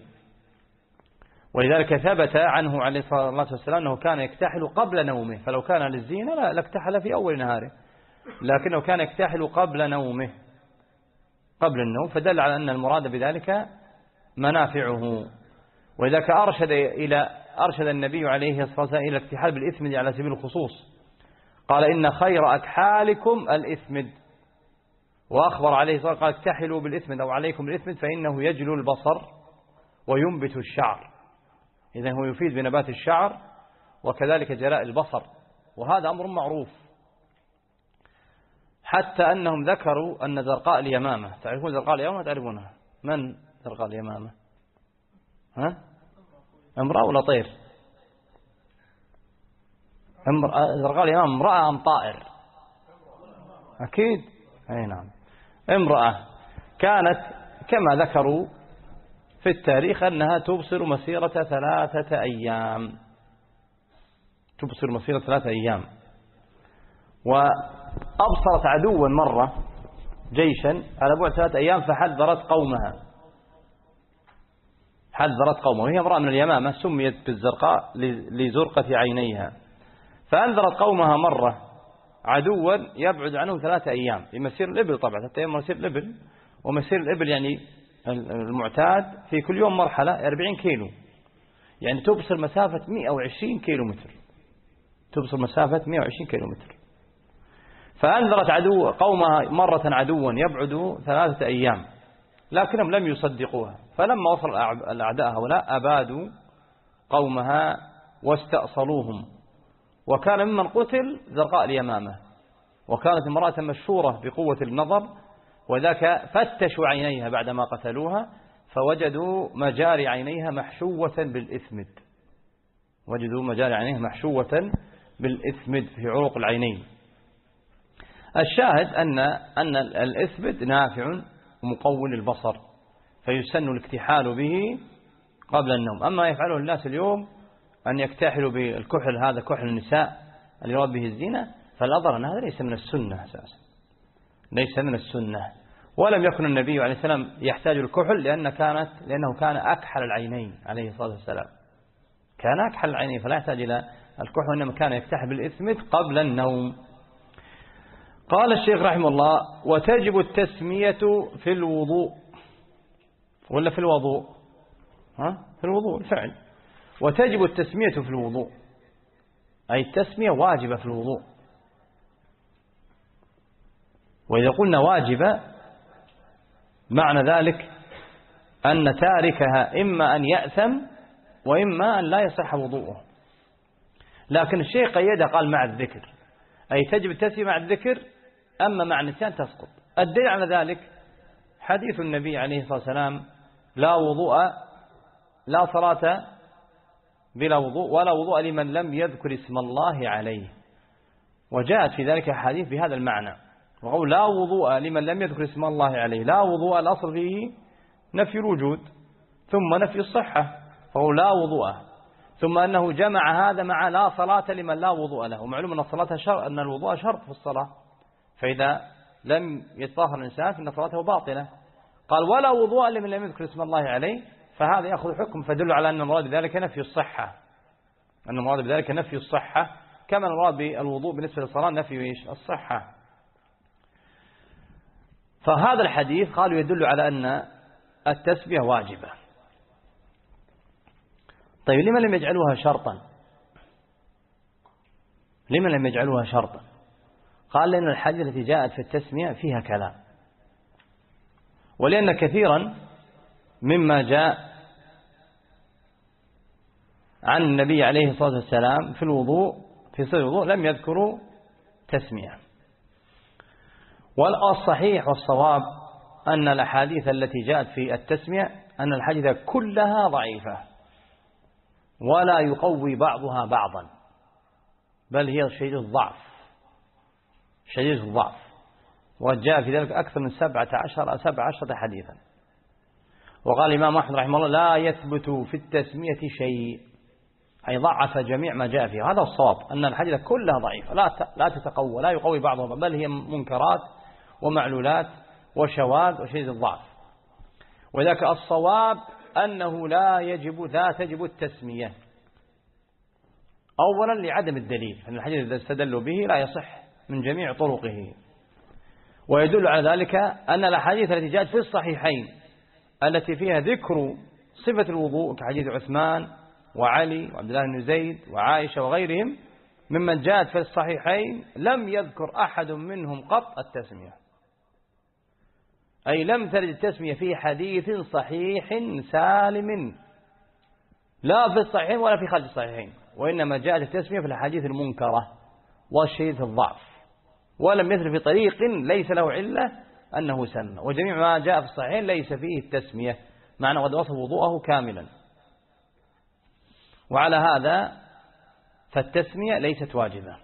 Speaker 1: ولذلك ثبت عنه عليه الصلاة والسلام أنه كان يكتحل قبل نومه، فلو كان للزينة لاكتحل في أول نهاره، لكنه كان يكتحل قبل نومه، قبل النوم، فدل على أن المراد بذلك منافعه. ولذلك أرشد النبي عليه الصلاة والسلام إلى الاكتحال بالإثمد على سبيل الخصوص، قال: إن خير أكحالكم الإثمد. وأخبر عليه الصلاة والسلام قال: اكتحلوا بالإثمد أو عليكم بالإثمد فإنه يجلو البصر وينبت الشعر. إذن هو يفيد بنبات الشعر وكذلك جلاء البصر، وهذا أمر معروف، حتى أنهم ذكروا أن زرقاء اليمامة، تعرفون زرقاء اليمامة؟ تعرفونها؟ من زرقاء اليمامة؟ امرأة ولا طير؟ زرقاء اليمامة امرأة أم طائر؟ أكيد، أي نعم، امرأة كانت كما ذكروا في التاريخ أنها تبصر مسيرة 3 أيام، تبصر مسيرة 3 أيام. وأبصرت عدوا مرة جيشا على بعد 3 أيام فحذرت قومها، وهي امرأة من اليمامة سميت بالزرقاء لزرقة عينيها. فأنذرت قومها مرة عدوا يبعد عنه 3 أيام بمسير الإبل، طبعا 3 أيام مسير الإبل، ومسير الإبل يعني المعتاد في كل يوم مرحلة 40 كيلو، يعني تبصر مسافة 120 كيلو متر، تبصر مسافة 120 كيلو متر. فأنذرت قومها مرة عدوا يبعد 3 أيام، لكنهم لم يصدقوها. فلما وصل الأعداء هؤلاء أبادوا قومها واستأصلوهم، وكان ممن قتل زرقاء اليمامة، وكانت امرأة مشهورة بقوة النظر، وذاك فتشوا عينيها بعدما قتلوها فوجدوا مجاري عينيها محشوة بالإثمد، وجدوا مجاري عينيها محشوة بالإثمد في عروق العينين. الشاهد أن الإثمد نافع ومقوي للبصر، فيسن الاكتحال به قبل النوم. أما يفعله الناس اليوم أن يكتحلوا بالكحل، هذا كحل النساء اللي يراد به الزينة، فالأظهر أن هذا ليس من السنة أساسا، ليس من السنة. ولم يكن النبي عليه السلام يحتاج الكحل لأنه كان أكحل العينين عليه الصلاة والسلام، كان أكحل العينين فلا يحتاج إلى الكحل، وإنما كان يكتحل بالإثمد قبل النوم. قال الشيخ رحمه الله: وتجب التسمية في الوضوء، ولا في الوضوء؟ في الوضوء الفعل. وتجب التسمية في الوضوء، أي التسمية واجبة في الوضوء. وإذا قلنا واجبة معنى ذلك أن تاركها إما أن يأثم وإما أن لا يصح وضوءه. لكن الشيء قيده قال مع الذكر، أي تجب التسمية مع الذكر، أما مع النسيان تسقط. الدليل على ذلك حديث النبي عليه الصلاة والسلام: لا وضوء، لا صلاة بلا وضوء، ولا وضوء لمن لم يذكر اسم الله عليه. وجاءت في ذلك حديث بهذا المعنى، وقول لا وضوء لمن لم يذكر اسم الله عليه. لا وضوء الأصل فيه نفي الوجود ثم نفي الصحة، فهو لا وضوء، ثم أنه جمع هذا مع لا صلاة لمن لا وضوء له. ومعلوم أن الصلاة شرط، أن الوضوء شرط في الصلاة، فإذا لم يتطهر الإنسان فإن صلاته باطلة. قال ولا وضوء لمن لم يذكر اسم الله عليه، فهذا يأخذ حكم، فدل على أن المراد بذلك نفي الصحة، أن المراد بذلك نفي الصحة، كما المراد بالوضوء بالنسبة للصلاة نفي الصحة. فهذا الحديث قالوا يدل على أن التسمية واجبة. طيب لمن لم يجعلوها شرطا؟ لمن لم يجعلوها شرطا؟ قال لأن الحديث التي جاءت في التسمية فيها كلام، ولأن كثيرا مما جاء عن النبي عليه الصلاة والسلام في الوضوء، في صفة الوضوء، لم يذكروا تسمية. والصحيح والصواب أن الأحاديث التي جاءت في التسمية أن الحديث كلها ضعيفة، ولا يقوي بعضها بعضا، بل هي شديد الضعف، شديد الضعف. وجاء في ذلك أكثر من 17 حديثا. وقال الإمام أحمد رحمه الله: لا يثبت في التسمية شيء، أي ضعف جميع ما جاء فيه. هذا الصواب، أن الحديث كلها ضعيفة، لا تتقوى، لا يقوي بعضها، بل هي منكرات ومعلولات وشواذ وشديد الضعف. وذاك الصواب أنه لا تجب التسمية، أولا لعدم الدليل، أن الحديث إذا استدلوا به لا يصح من جميع طرقه. ويدل على ذلك أن الأحاديث التي جاءت في الصحيحين التي فيها ذكر صفة الوضوء كحديث عثمان وعلي وعبد الله بن زيد وعائشة وغيرهم ممن جاءت في الصحيحين، لم يذكر أحد منهم قط التسمية، أي لم ترد التسمية في حديث صحيح سالم، لا في الصحيحين ولا في خارج الصحيحين، وإنما جاءت التسمية في الحديث المنكرة والشديد الضعف، ولم يثبت في طريق ليس له علة أنه سن. وجميع ما جاء في الصحيحين ليس فيه التسمية، معنى قد وصف وضوءه كاملا. وعلى هذا فالتسمية ليست واجبة.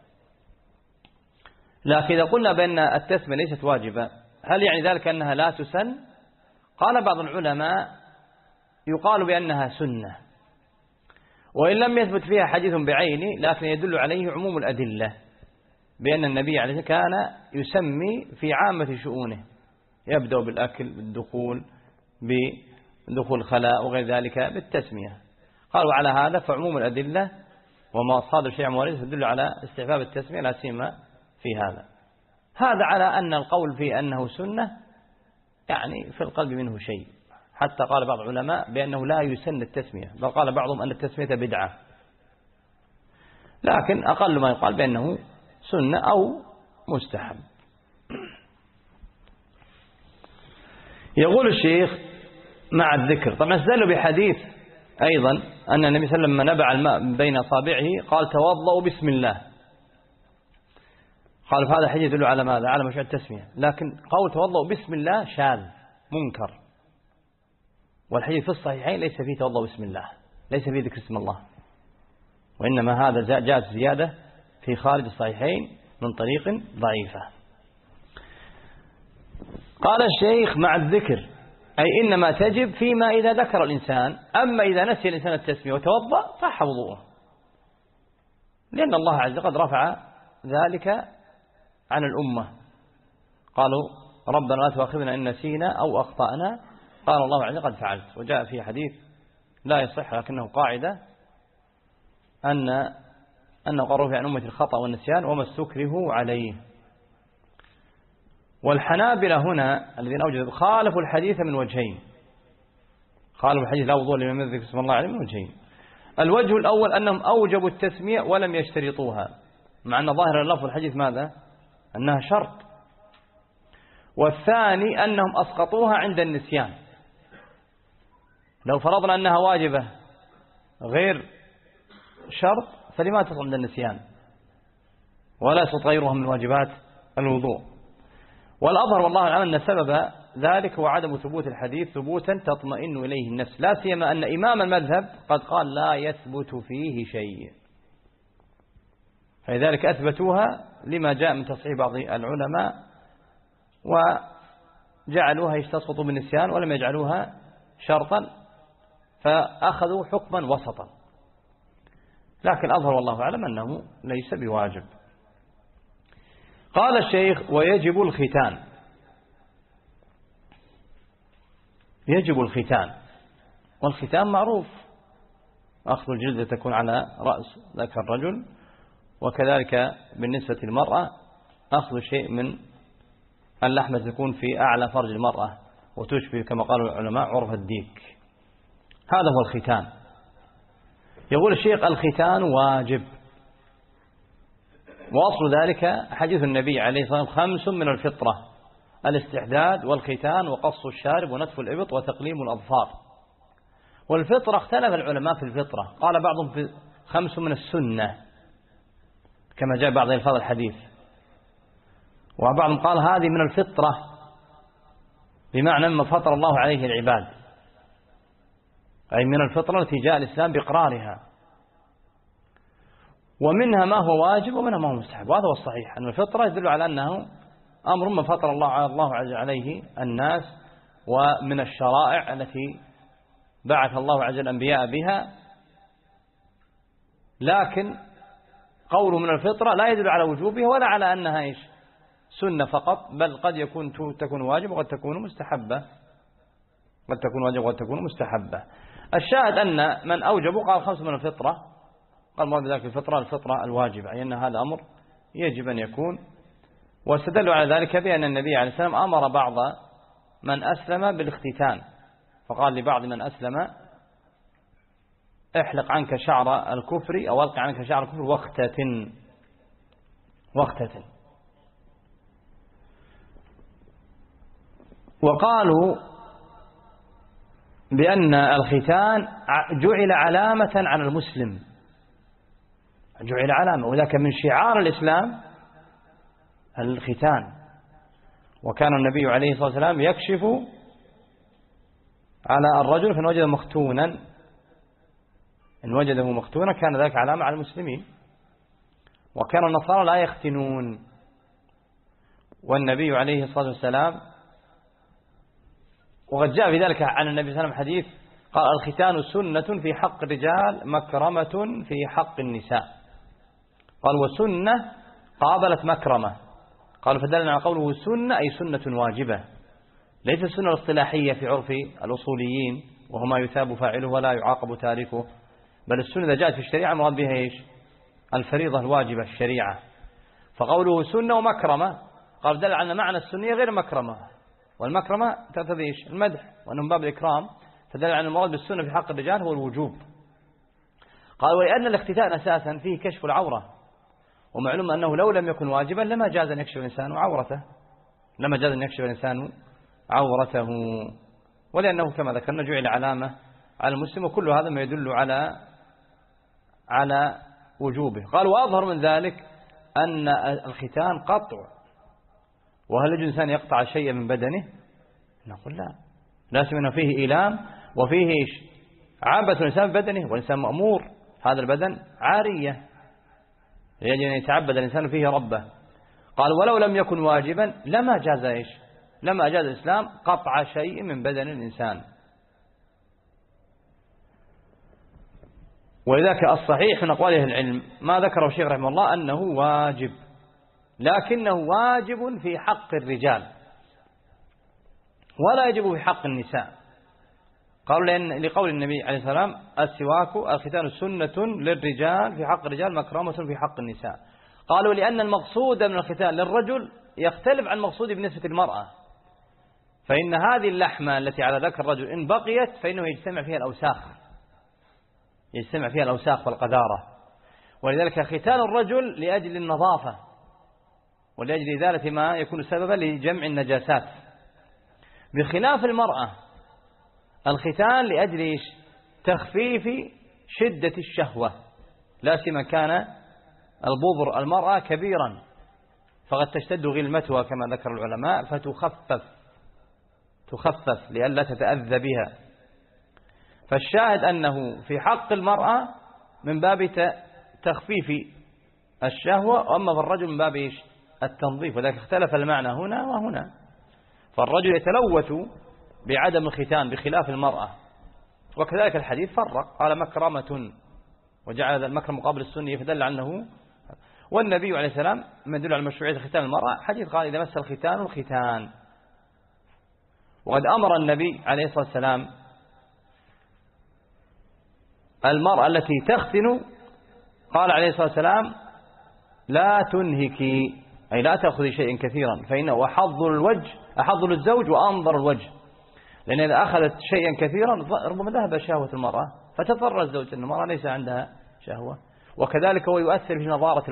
Speaker 1: لكن إذا قلنا بأن التسمية ليست واجبة، هل يعني ذلك أنها لا تسن؟ قال بعض العلماء: يقال بأنها سنة، وإن لم يثبت فيها حديث بعينه، لكن يدل عليه عموم الأدلة، بأن النبي عليه الصلاة والسلام كان يسمي في عامة شؤونه، يبدأ بالأكل، بالدخول، بدخول الخلاء وغير ذلك بالتسمية. قالوا على هذا فعموم الأدلة وما صادر شيء موارد تدل على استحباب التسمية، لا سيما في هذا. هذا على أن القول في أنه سنة يعني في القلب منه شيء، حتى قال بعض العلماء بأنه لا يسن التسمية، بل قال بعضهم أن التسمية بدعة. لكن أقل ما يقال بأنه سنة أو مستحب. يقول الشيخ مع الذكر. طبعا استدلوا بحديث أيضا أن النبي صلى الله عليه وسلم لما نبع الماء بين أصابعه قال: توضأوا بسم الله. قالوا هذا حديث يدل على ماذا؟ على مشروع التسمية. لكن قول توضأوا بسم الله شاذ منكر، والحديث في الصحيحين ليس فيه توضأوا بسم الله، ليس فيه ذكر اسم الله، وإنما هذا جاءت زيادة في خارج الصحيحين من طريق ضعيفة. قال الشيخ مع الذكر، أي إنما تجب فيما إذا ذكر الإنسان، أما إذا نسي الإنسان التسمية وتوضأ صح وضوءه، لأن الله عز وجل رفع ذلك عن الأمة. قالوا: ربنا لا تؤاخذنا إن نسينا أو أخطأنا، قال الله عز وجل: قد فعلت. وجاء في حديث لا يصح لكنه قاعدة أن قروا في عن أمة الخطأ والنسيان وما استكرهوا عليه. والحنابلة هنا الذين أوجدوا خالفوا الحديث من وجهين، خالفوا الحديث لا وضوء لمن يذكر اسم الله عليه من وجهين. الوجه الأول أنهم أوجبوا التسمية ولم يشترطوها، مع أن ظاهر اللفظ الحديث ماذا؟ أنها شرط. والثاني أنهم أسقطوها عند النسيان، لو فرضنا أنها واجبة غير شرط فلما تصل عند النسيان ولا يسقط غيرها من واجبات الوضوء. والأظهر والله أعلم أن سبب ذلك هو عدم ثبوت الحديث ثبوتا تطمئن إليه النفس، لا سيما أن إمام المذهب قد قال لا يثبت فيه شيء، فلذلك أثبتوها لما جاء من تصحيح بعض العلماء وجعلوها تسقط بالنسيان ولم يجعلوها شرطا، فأخذوا حكما وسطا، لكن أظهر والله أعلم أنه ليس بواجب. قال الشيخ ويجب الختان. يجب الختان، والختان معروف أخذ الجلد تكون على رأس ذكر الرجل، وكذلك بالنسبة للمرأة أخذ شيء من اللحمة تكون في أعلى فرج المرأة وتشبه كما قالوا العلماء عرف الديك، هذا هو الختان. يقول الشيخ الختان واجب، وأصل ذلك حديث النبي عليه الصلاة والسلام 5 من الفطرة: الاستحداد والختان وقص الشارب ونتف الإبط وتقليم الأظفار. والفطرة اختلف العلماء في الفطرة، قال بعضهم في 5 من السنة كما جاء بعض الفاظ الحديث، وبعضهم قال هذه من الفطرة بمعنى ما فطر الله عليه العباد، أي من الفطرة التي جاء الإسلام بإقرارها، ومنها ما هو واجب ومنها ما هو مستحب. وهذا هو الصحيح أن الفطرة يدل على أنه أمر ما فطر الله عليه الناس، ومن الشرائع التي بعث الله عز وجل الأنبياء بها، لكن قوله من الفطرة لا يدل على وجوبها ولا على أنها سنة فقط، بل قد تكون واجب وقد تكون مستحبة، قد تكون واجب وقد تكون مستحبة. الشاهد أن من أوجبوا قال 5 من الفطرة، قال مراد ذلك الفطرة الواجبة، أي أن هذا أمر يجب أن يكون. واستدلوا على ذلك بأن النبي عليه السلام أمر بعض من أسلم بالاختتان، فقال لبعض من أسلم احلق عنك شعر الكفر أو ألق عنك شعر الكفر واختتن. وقالوا بأن الختان جعل علامة على المسلم، جعل علامة، وذاك من شعار الإسلام الختان. وكان النبي عليه الصلاة والسلام يكشف على الرجل فإن وجده مختونا، إن وجده مختونا كان ذلك علامة على المسلمين. وكان النصارى لا يختنون، والنبي عليه الصلاة والسلام وقد جاء في ذلك عن النبي صلى الله عليه وسلم حديث قال الختان سنة في حق الرجال مكرمة في حق النساء، قال وسنة قابلت مكرمة، قال فدلنا على قوله سنة أي سنة واجبة، ليس السنة الاصطلاحية في عرف الأصوليين وهو ما يثاب فاعله ولا يعاقب تاركه، بل السنة إذا جاءت في الشريعة مراد بها الفريضة الواجبة الشريعة. فقوله سنة ومكرمة قال دل على معنى السنية غير مكرمة، والمكرمة تقتضي المدح وأنه من باب الإكرام، فدل على المراد بالسنة في حق الرجال هو الوجوب. قال ولأن الاختتان أساسا فيه كشف العورة، ومعلوم أنه لو لم يكن واجبا لما جاز أن يكشف الإنسان عورته، ولأنه كما ذكرنا جعل علامة على المسلم، وكل هذا ما يدل على وجوبه. قال وأظهر من ذلك أن الختان قطع، وهل يجوز الإنسان يقطع شيئا من بدنه؟ نقول لا، لا سيما فيه إيلام وفيه عابة الإنسان ببدنه، والإنسان مأمور هذا البدن عارية يجب أن يتعبد الإنسان فيه ربه. قال ولو لم يكن واجبا لما أجاز الإسلام قطع شيء من بدن الإنسان. ولذلك الصحيح من أقوال أهل العلم ما ذكره الشيخ رحمه الله أنه واجب، لكنه واجب في حق الرجال ولا يجب في حق النساء. قالوا لقول النبي عليه الصلاة والسلام السواك الختان سنة للرجال في حق الرجال مكرمة في حق النساء. قالوا لأن المقصود من الختان للرجل يختلف عن المقصود بالنسبة للمرأة، فإن هذه اللحمة التي على ذاك الرجل إن بقيت فإنه يجتمع فيها الأوساخ والقذارة، ولذلك ختان الرجل لأجل النظافة ولأجل إزالة ما يكون سببا لجمع النجاسات، بخلاف المرأة الختان لأجل إيش؟ تخفيف شدة الشهوة، لا سيما كان البذر المرأة كبيرا فقد تشتد غلمتها كما ذكر العلماء تخفف لئلا تتأذى بها. فالشاهد أنه في حق المرأة من باب تخفيف الشهوة، وأما في الرجل من باب إيش؟ التنظيف، وذلك اختلف المعنى هنا وهنا. فالرجل يتلوث بعدم الختان بخلاف المرأة. وكذلك الحديث فرق، قال مكرمة وجعل المكرم مقابل السنية فدل عنه. والنبي عليه السلام ما يدل على مشروعية ختان المرأة حديث قال إذا مس الختان الختان. وقد أمر النبي عليه الصلاة والسلام المرأة التي تختن قال عليه الصلاة والسلام لا تنهكي، أي لا تأخذي شيئا كثيرا فإنه أحظ للزوج وأنظر الوجه، لأن إذا أخذت شيئا كثيرا ربما ذهب شهوة المرأة فتضطر الزوج أن المرأة ليس عندها شهوة. وكذلك هو يؤثر في نظارة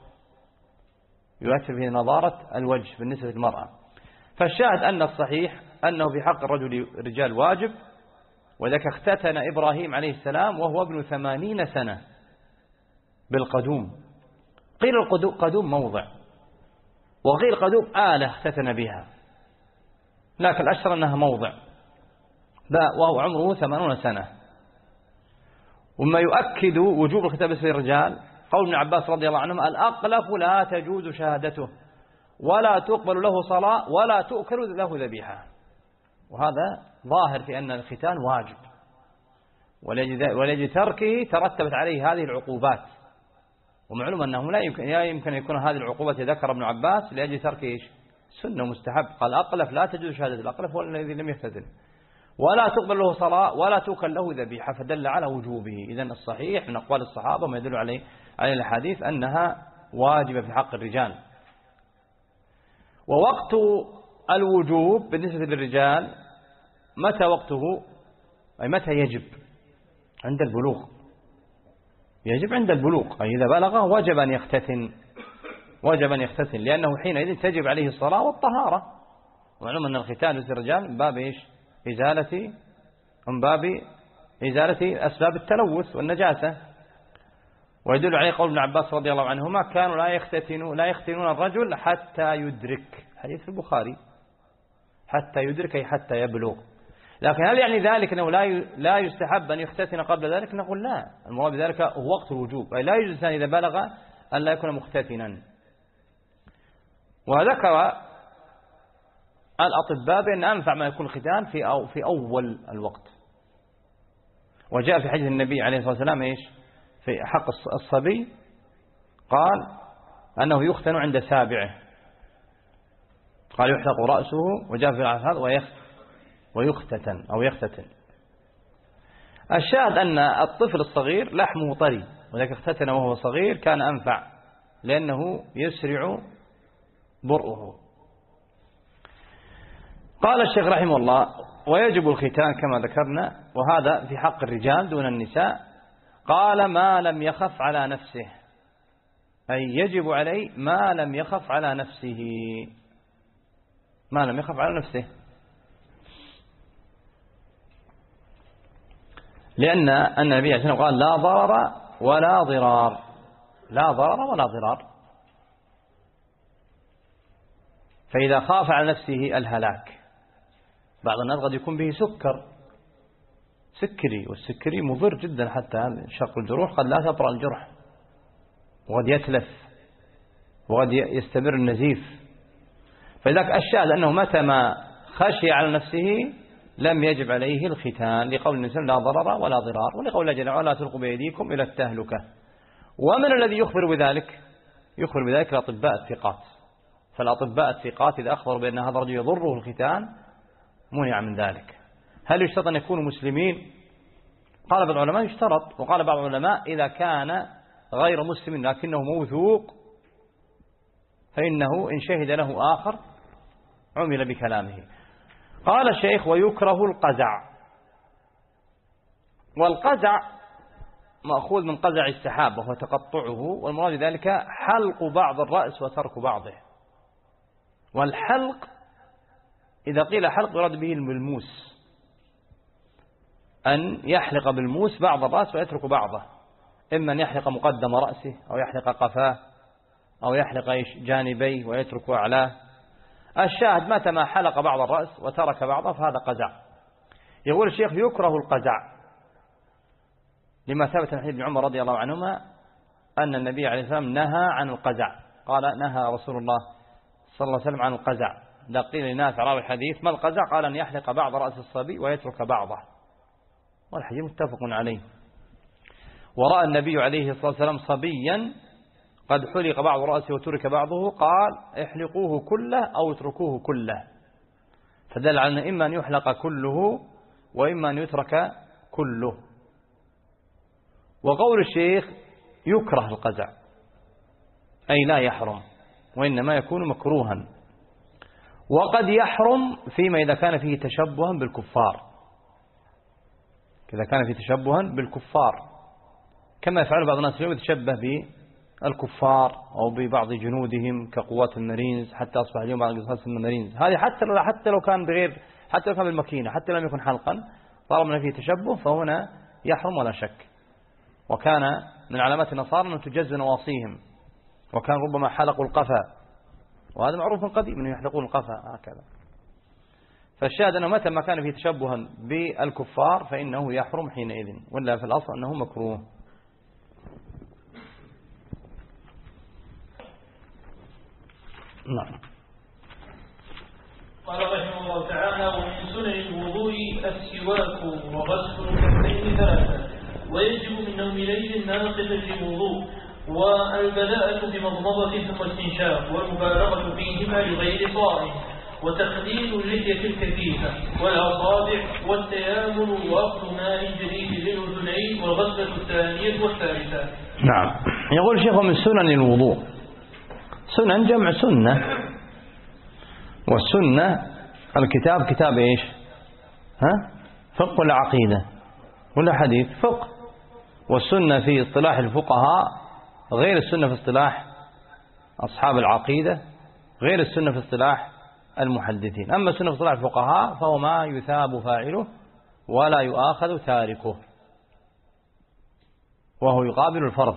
Speaker 1: الوجه بالنسبة للمرأة. فالشاهد أن الصحيح أنه في حق الرجال واجب. وذلك اختتن إبراهيم عليه السلام وهو ابن 80 سنة بالقدوم. قيل القدوم موضع، وقيل قدوم آلة اختتن بها، لكن الأشهر أنها موضع، وهو عمره 80 سنة. وما يؤكد وجوب الختان في الرجال قول ابن عباس رضي الله عنهما الأقلف لا تجوز شهادته ولا تقبل له صلاة ولا تؤكل له ذبيحة. وهذا ظاهر في أن الختان واجب، ولأجل تركه ترتبت عليه هذه العقوبات. ومعلوم أنه لا يمكن أن يكون هذه العقوبة ذكر ابن عباس لأجل ترك إيش؟ سنة مستحب. قال أقلف لا تجوز شهادة الأقلف هو الذي لم يختتن، ولا تقبل له صلاة ولا توكل له ذبيحة، فدل على وجوبه. إذن الصحيح من أقوال الصحابة ما يدل عليه الحديث أنها واجبة في حق الرجال. ووقت الوجوب بالنسبة للرجال متى وقته؟ أي متى يجب؟ عند البلوغ. يجب عند البلوغ، أي إذا بلغ وجب أن يختتن، لأنه حينئذ تجب عليه الصلاة والطهارة. ومعلوم أن الختان للرجال من باب إيش؟ إزالة أسباب التلوث والنجاسة. ويدل عليه قول ابن عباس رضي الله عنهما كانوا لا يختنون الرجل حتى يدرك، حديث في البخاري، حتى يدرك أي حتى يبلغ. لكن هل يعني ذلك أنه لا يستحب أن يختتن قبل ذلك؟ نقول لا، المراد بذلك هو وقت الوجوب، أي لا يجوز الإنسان إذا بلغ أن لا يكون مختتنا. وذكر الأطباء بأن أنفع ما يكون الختان في أول الوقت. وجاء في حديث النبي عليه الصلاة والسلام إيش؟ في حق الصبي قال أنه يختن عند سابعه، قال يحلق رأسه، وجاء في الحديث ويختتن أو يختتن. الشاهد أن الطفل الصغير لحمه طري، ولكن اختتن وهو صغير كان أنفع لأنه يسرع برؤه. قال الشيخ رحمه الله ويجب الختان كما ذكرنا، وهذا في حق الرجال دون النساء. قال ما لم يخف على نفسه، أي يجب عليه ما لم يخف على نفسه، ما لم يخف على نفسه، لأن النبي عليه الصلاة والسلام قال لا ضرر ولا ضرار، لا ضرر ولا ضرار. فإذا خاف على نفسه الهلاك، بعض الناس قد يكون به سكري، والسكري مضر جدا، حتى شق الجروح قد لا تبرأ الجرح، وقد يتلف، وقد يستمر النزيف. فلذلك الشاهد أنه متى ما خشي على نفسه لم يجب عليه الختان، لقول النبي لا ضرر ولا ضرار، ولقول الله جل وعلا لا تلقوا بأيديكم إلى التهلكة. ومن الذي يخبر بذلك؟ يخبر بذلك الأطباء الثقات. فالأطباء الثقات إذا أخبروا بأن هذا الرجل يضره الختان منع من ذلك. هل يشترط أن يكونوا مسلمين؟ قال بعض العلماء يشترط، وقال بعض العلماء إذا كان غير مسلم لكنه موثوق فإنه إن شهد له آخر عمل بكلامه. قال الشيخ ويكره القزع، والقزع مأخوذ من قزع السحاب وهو تقطعه، والمراد ذلك حلق بعض الرأس وترك بعضه. والحلق إذا قيل حلق يراد به الملموس، أن يحلق بالموس بعض الرأس ويترك بعضه، إما أن يحلق مقدم رأسه أو يحلق قفاه أو يحلق جانبيه ويترك أعلاه. الشاهد متى ما حلق بعض الرأس وترك بعضه فهذا قزع. يقول الشيخ يكره القزع لما ثبت عن ابن عمر رضي الله عنهما أن النبي عليه الصلاة والسلام نهى عن القزع، قال نهى رسول الله صلى الله عليه وسلم عن القزع. قيل لناس راوي الحديث ما القزع؟ قال أن يحلق بعض رأس الصبي ويترك بعضه، والحديث متفق عليه. ورأى النبي عليه الصلاة والسلام صبيا قد حلق بعض رأسه وترك بعضه، قال احلقوه كله أو اتركوه كله، فدل على أن إما أن يحلق كله وإما أن يترك كله. وقول الشيخ يكره القزع أي لا يحرم، وإنما يكون مكروها، وقد يحرم فيما إذا كان فيه تشبها بالكفار، إذا كان فيه تشبها بالكفار كما يفعل بعض الناس اليوم يتشبه بالكفار أو ببعض جنودهم كقوات المارينز، حتى أصبح اليوم بعض قصص المارينز هذه حتى لو كان بغير، حتى لو كان بالماكينة، حتى لم يكن حلقا، طالما أن فيه تشبه فهنا يحرم ولا شك. وكان من علامات النصارى أن تجز نواصيهم، وكان ربما حلقوا القفا، وهذا معروف من قديم أنه يحلقون القفا هكذا. فالشاهد أنه متى ما كان فيه تشبها بالكفار فإنه يحرم حينئذ، ولا في الأصل أنه مكروه. نعم.
Speaker 2: قال رحمه الله تعالى: ومن سنن الوضوء السواك وغسل الكفين ثلاثة، ويجب من نوم ليل ناقض للوضوء، والبداءة بمضمضة ثم استنشاق، والمبالغة فيهما لغير صائم، وتخليل اللحية الكثيفة والأصابع، والتيامن وأخذ ماء جديد للأذنين، والغسلة الثانية والثالثة.
Speaker 1: نعم. يقول الشيخ من سنن الوضوء، سنن جمع سنة، والسنة الكتاب كتاب إيش؟ فقه ولا عقيدة ولا حديث؟ فقه. والسنة في اصطلاح الفقهاء غير السنة في اصطلاح أصحاب العقيدة، غير السنة في اصطلاح المحدثين. أما السنة في اصطلاح الفقهاء فهو ما يثاب فاعله ولا يؤاخذ تاركه، وهو يقابل الفرض.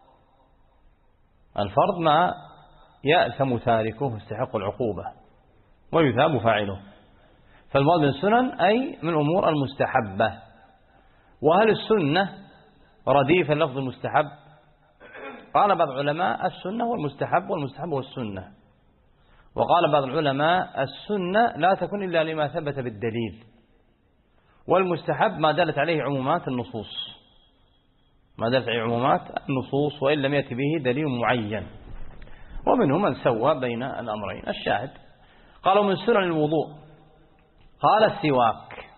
Speaker 1: الفرض ما يأثم تاركه يستحق العقوبة ويثاب فاعله، فالمراد من السنن أي من الأمور المستحبة. وهل السنة رديف اللفظ المستحب؟ قال بعض العلماء السنة والمستحب، والمستحب هو السنة. وقال بعض العلماء السنة لا تكون إلا لما ثبت بالدليل، والمستحب ما دلت عليه عمومات النصوص، ما دلت عليه عمومات النصوص وإن لم يأتي به دليل معين، ومنهم من سوى بين الأمرين. الشاهد قالوا من سنن الوضوء، قال السواك،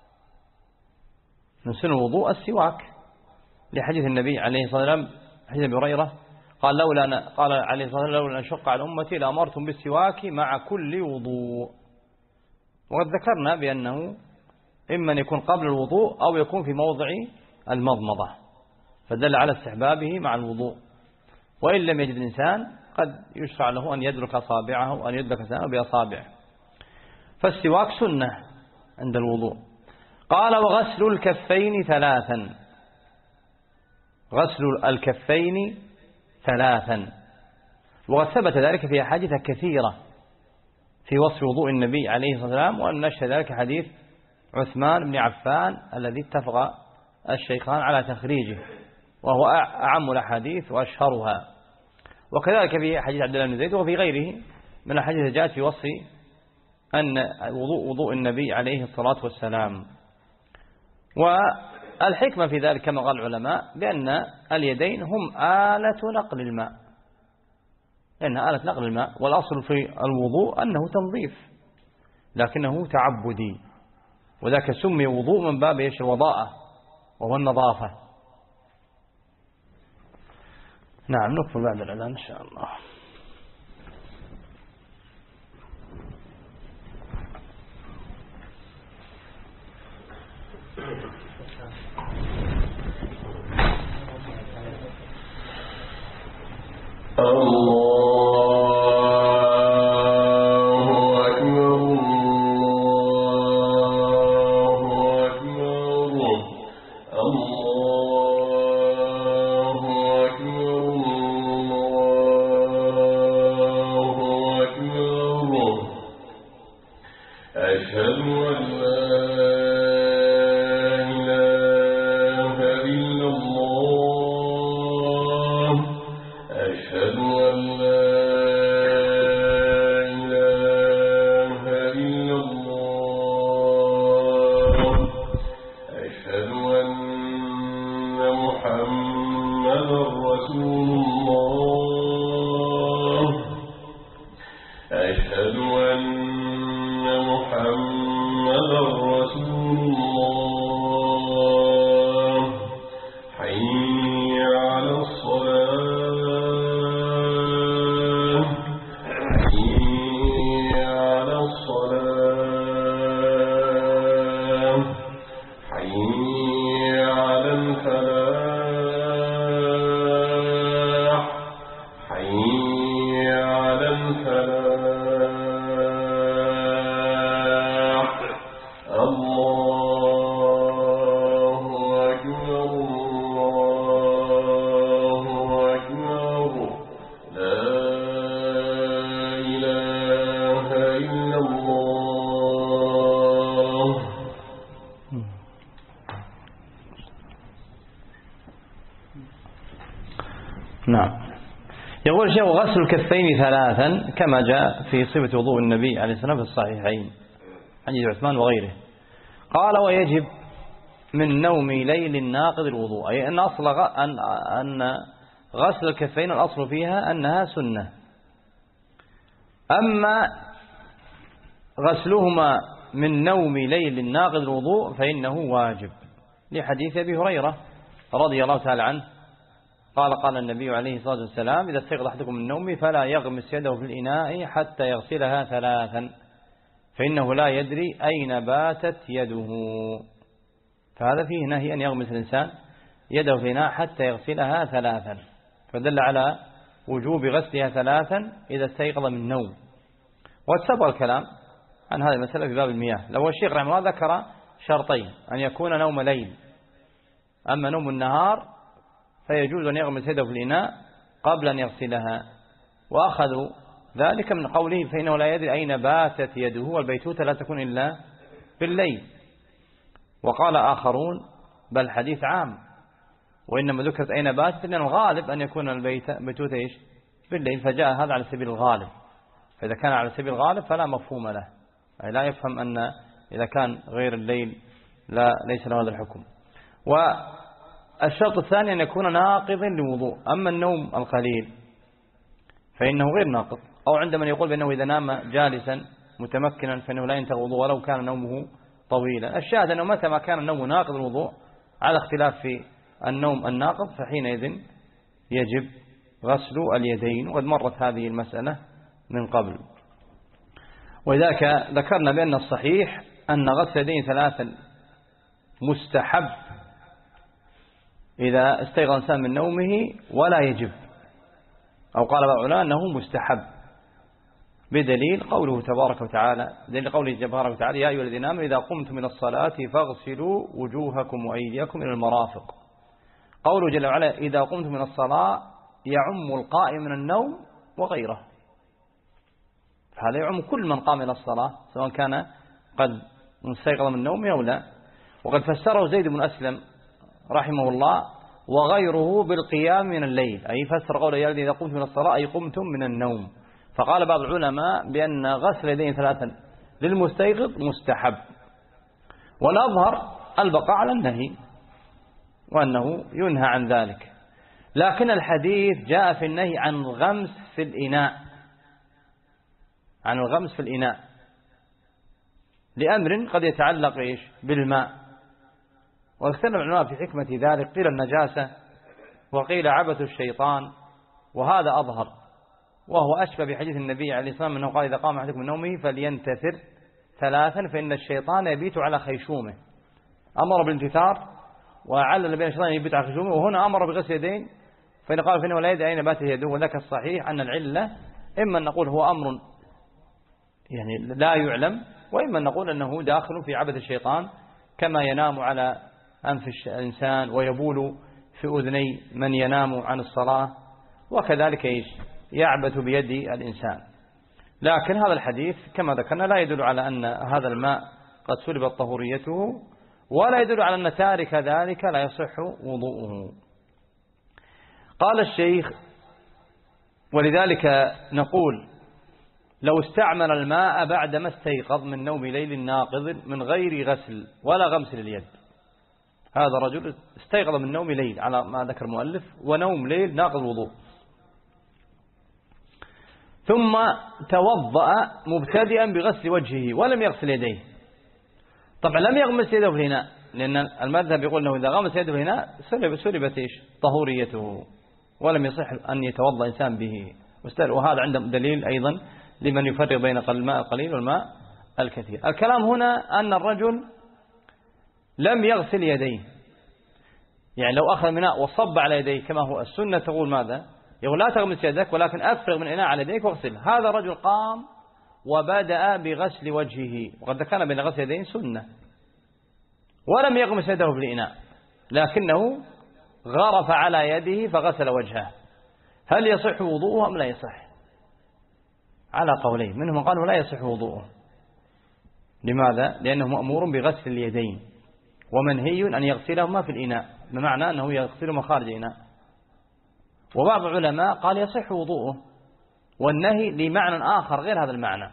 Speaker 1: من سنن الوضوء السواك، لحديث النبي عليه الصلاة والسلام حديث أبي هريرة قال قال عليه الصلاة والسلام لولا أن أشق على أمتي لأمرتم بالسواك مع كل وضوء. وقد ذكرنا بأنه إما أن يكون قبل الوضوء أو يكون في موضع المضمضة، فدل على استحبابه مع الوضوء. وإن لم يجد الإنسان قد يشرع له أن يدرك أصابعه وأن يدرك لسانه بأصابعه. فالسواك سنة عند الوضوء. قال وغسل الكفين ثلاثا، غسل الكفين ثلاثا، وقد ثبت ذلك في أحاديث كثيرة في وصف وضوء النبي عليه الصلاة والسلام، وأن نشهد ذلك حديث عثمان بن عفان الذي اتفق الشيخان على تخريجه، وهو أعم الأحاديث وأشهرها. وكذلك في حديث عبد الله بن زيد وفي غيره من الأحاديث جاءت في وصف أن وضوء النبي عليه الصلاة والسلام. والحكمة في ذلك كما قال العلماء بأن اليدين هم آلة نقل الماء، لأنها آلة نقل الماء، والأصل في الوضوء أنه تنظيف لكنه تعبدي، وذاك سمي وضوء من باب الوضاءة وهو النظافة. نعم، نكمل بعد الإعلان إن شاء الله.
Speaker 3: الله أكبر الله أكبر. رسول الله أشهد أن محمدا رسول الله حي على الصلاة حي على الصلاة حي على الفلاح حي على الفلاح الله أكبر الله أكبر لا إله إلا الله.
Speaker 1: نعم. يقول الشيخ غسل الكفين ثلاثا كما جاء في صفة وضوء النبي عليه الصلاة والسلام في الصحيحين حديث عثمان وغيره. قال ويجب من نوم ليل ناقض الوضوء، أي أن أصل أن غسل الكفين الأصل فيها أنها سنة، أما غسلهما من نوم ليل ناقض الوضوء فإنه واجب، لحديث أبي هريرة رضي الله تعالى عنه قال النبي عليه الصلاة والسلام إذا استيقظ أحدكم من نومه فلا يغمس يده في الإناء حتى يغسلها ثلاثا فإنه لا يدري أين باتت يده. فهذا فيه نهي أن يغمس الإنسان يده في الإناء حتى يغسلها ثلاثا، فدل على وجوب غسلها ثلاثا إذا استيقظ من نوم. واتسبق الكلام عن هذه المسألة في باب المياه. لو الشيخ رحمه الله ذكر شرطين، أن يكون نوم ليل، أما نوم النهار فيجوز أن يغمس يده في الإناء قبل أن يغسلها، وأخذوا ذلك من قوله فإنه لا يدري أين باتت يده، والبيتوتة لا تكون إلا بالليل. وقال آخرون بل حديث عام، وإنما ذكرت أين باتت لأن الغالب أن يكون البيتوتة إيش بالليل، فجاء هذا على سبيل الغالب، فإذا كان على سبيل الغالب فلا مفهوم له، أي لا يفهم أن إذا كان غير الليل ليس له هذا الحكم. والشرط الثاني أن يكون ناقضا لوضوء، أما النوم القليل فإنه غير ناقض، أو عند من يقول بأنه إذا نام جالسا متمكنا فإنه لا ينتقض وضوء ولو كان نومه طويلا. الشاهد أنه متى ما كان النوم ناقض الوضوء على اختلاف في النوم الناقض فحينئذ يجب غسل اليدين، وقد مرت هذه المسألة من قبل. ولذلك ذكرنا بأن الصحيح أن غسل اليدين ثلاثا مستحب إذا استيقظ الإنسان من نومه ولا يجب، أو قال بعض العلماء أنه مستحب بدليل قوله تبارك وتعالى، دليل قوله تبارك وتعالى يا أيها الذين آمنوا إذا قمتم من الصلاة فاغسلوا وجوهكم وأيديكم إلى المرافق. قوله جل وعلا إذا قمتم من الصلاة يعم القائم من النوم وغيره، فهذا يعم كل من قام إلى الصلاة سواء كان قد استيقظ من نومه أو لا. وقد فسره زيد بن أسلم رحمه الله وغيره بالقيام من الليل، أي فسر قوله يا الذين إذا قمتم من الصلاة أي قمتم من النوم. فقال بعض العلماء بأن غسل اليدين ثلاثا للمستيقظ مستحب، والأظهر البقاء على النهي وأنه ينهى عن ذلك، لكن الحديث جاء في النهي عن الغمس في الإناء، عن الغمس في الإناء لأمر قد يتعلق إيش بالماء. واختلف العلماء في حكمة ذلك، قيل النجاسة وقيل عبث الشيطان، وهذا أظهر وهو أشبه بحديث النبي عليه الصلاة والسلام أنه قال إذا قام أحدكم من نومه فلينتثر ثلاثا فإن الشيطان يبيت على خيشومه. أمر بالانتثار وعلل بين الشيطان يبيت على خيشومه، وهنا أمر بغسل يدين فإن قال فإنه لا يدري أين باتت يده. وذاك الصحيح أن العلة إما أن نقول هو أمر يعني لا يعلم، وإما أن نقول أنه داخل في عبث الشيطان كما ينام على أنف الإنسان ويبول في أذني من ينام عن الصلاة، وكذلك إيش يعبث بيد الإنسان. لكن هذا الحديث كما ذكرنا لا يدل على أن هذا الماء قد سلبت طهوريته، ولا يدل على أن تارك ذلك لا يصح وضوءه. قال الشيخ ولذلك نقول لو استعمل الماء بعدما استيقظ من نوم ليل ناقض من غير غسل ولا غمس لليد، هذا رجل استيقظ من نوم ليل على ما ذكر المؤلف، ونوم ليل ناقض الوضوء، ثم توضأ مبتدئا بغسل وجهه ولم يغسل يديه. طبعا لم يغمس يده في الإناء، لأن المذهب يقول أنه إذا غمس يده في الإناء سلبت إيش؟ طهوريته، ولم يصح أن يتوضأ إنسان به. وهذا عندهم دليل أيضا لمن يفرق بين الماء القليل والماء الكثير. الكلام هنا أن الرجل لم يغسل يديه، يعني لو أخذ الماء وصب على يديه كما هو السنة تقول ماذا؟ يقول لا تغمس يدك ولكن أفرغ من إناء على يديك واغسل. هذا رجل قام وبدأ بغسل وجهه، وقد كان بين غسل يدين سنة، ولم يغمس يده بالإناء، لكنه غرف على يده فغسل وجهه. هل يصح وضوءه أم لا يصح؟ على قولين، منهم من قالوا لا يصح وضوءه. لماذا؟ لأنه مأمور بغسل اليدين، ومنهي أن يغسلهما في الإناء، بمعنى أنه يغسلهما خارج الإناء. وبعض العلماء قال يصح وضوءه، والنهي لمعنى آخر غير هذا المعنى.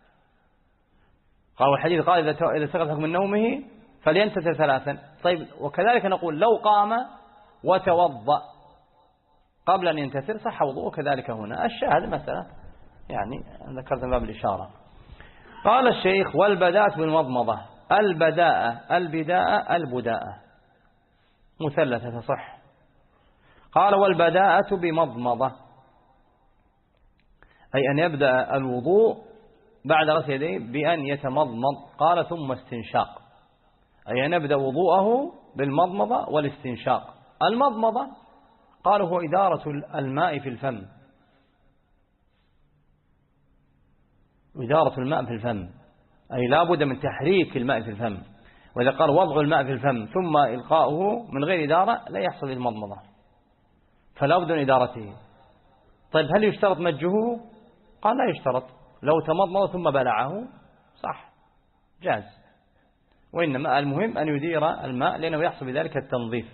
Speaker 1: قال الحديث قال إذا استيقظ من نومه فلينتثر 3. طيب، وكذلك نقول لو قام وتوضأ قبل أن ينتثر صح وضوءه كذلك. هنا الشاهد مسألة يعني ذكرت من باب الإشارة. قال الشيخ والبداءة بالمضمضة، البداءة البداءة مثلثة تصح. قال والبداءة بمضمضة، أي أن يبدأ الوضوء بعد غسل يديه بأن يتمضمض. قال ثم استنشاق، أي أن يبدأ وضوءه بالمضمضة والاستنشاق. المضمضة قالوا هو إدارة الماء في الفم، إدارة الماء في الفم، أي لا بد من تحريك الماء في الفم. وإذا قال وضع الماء في الفم ثم إلقاؤه من غير إدارة لا يحصل المضمضة، فلا بد من إدارته. طيب هل يشترط مجهه؟ قال لا يشترط، لو تمضمض ثم بلعه صح جاز، وإنما المهم أن يدير الماء لأنه يحصل بذلك التنظيف.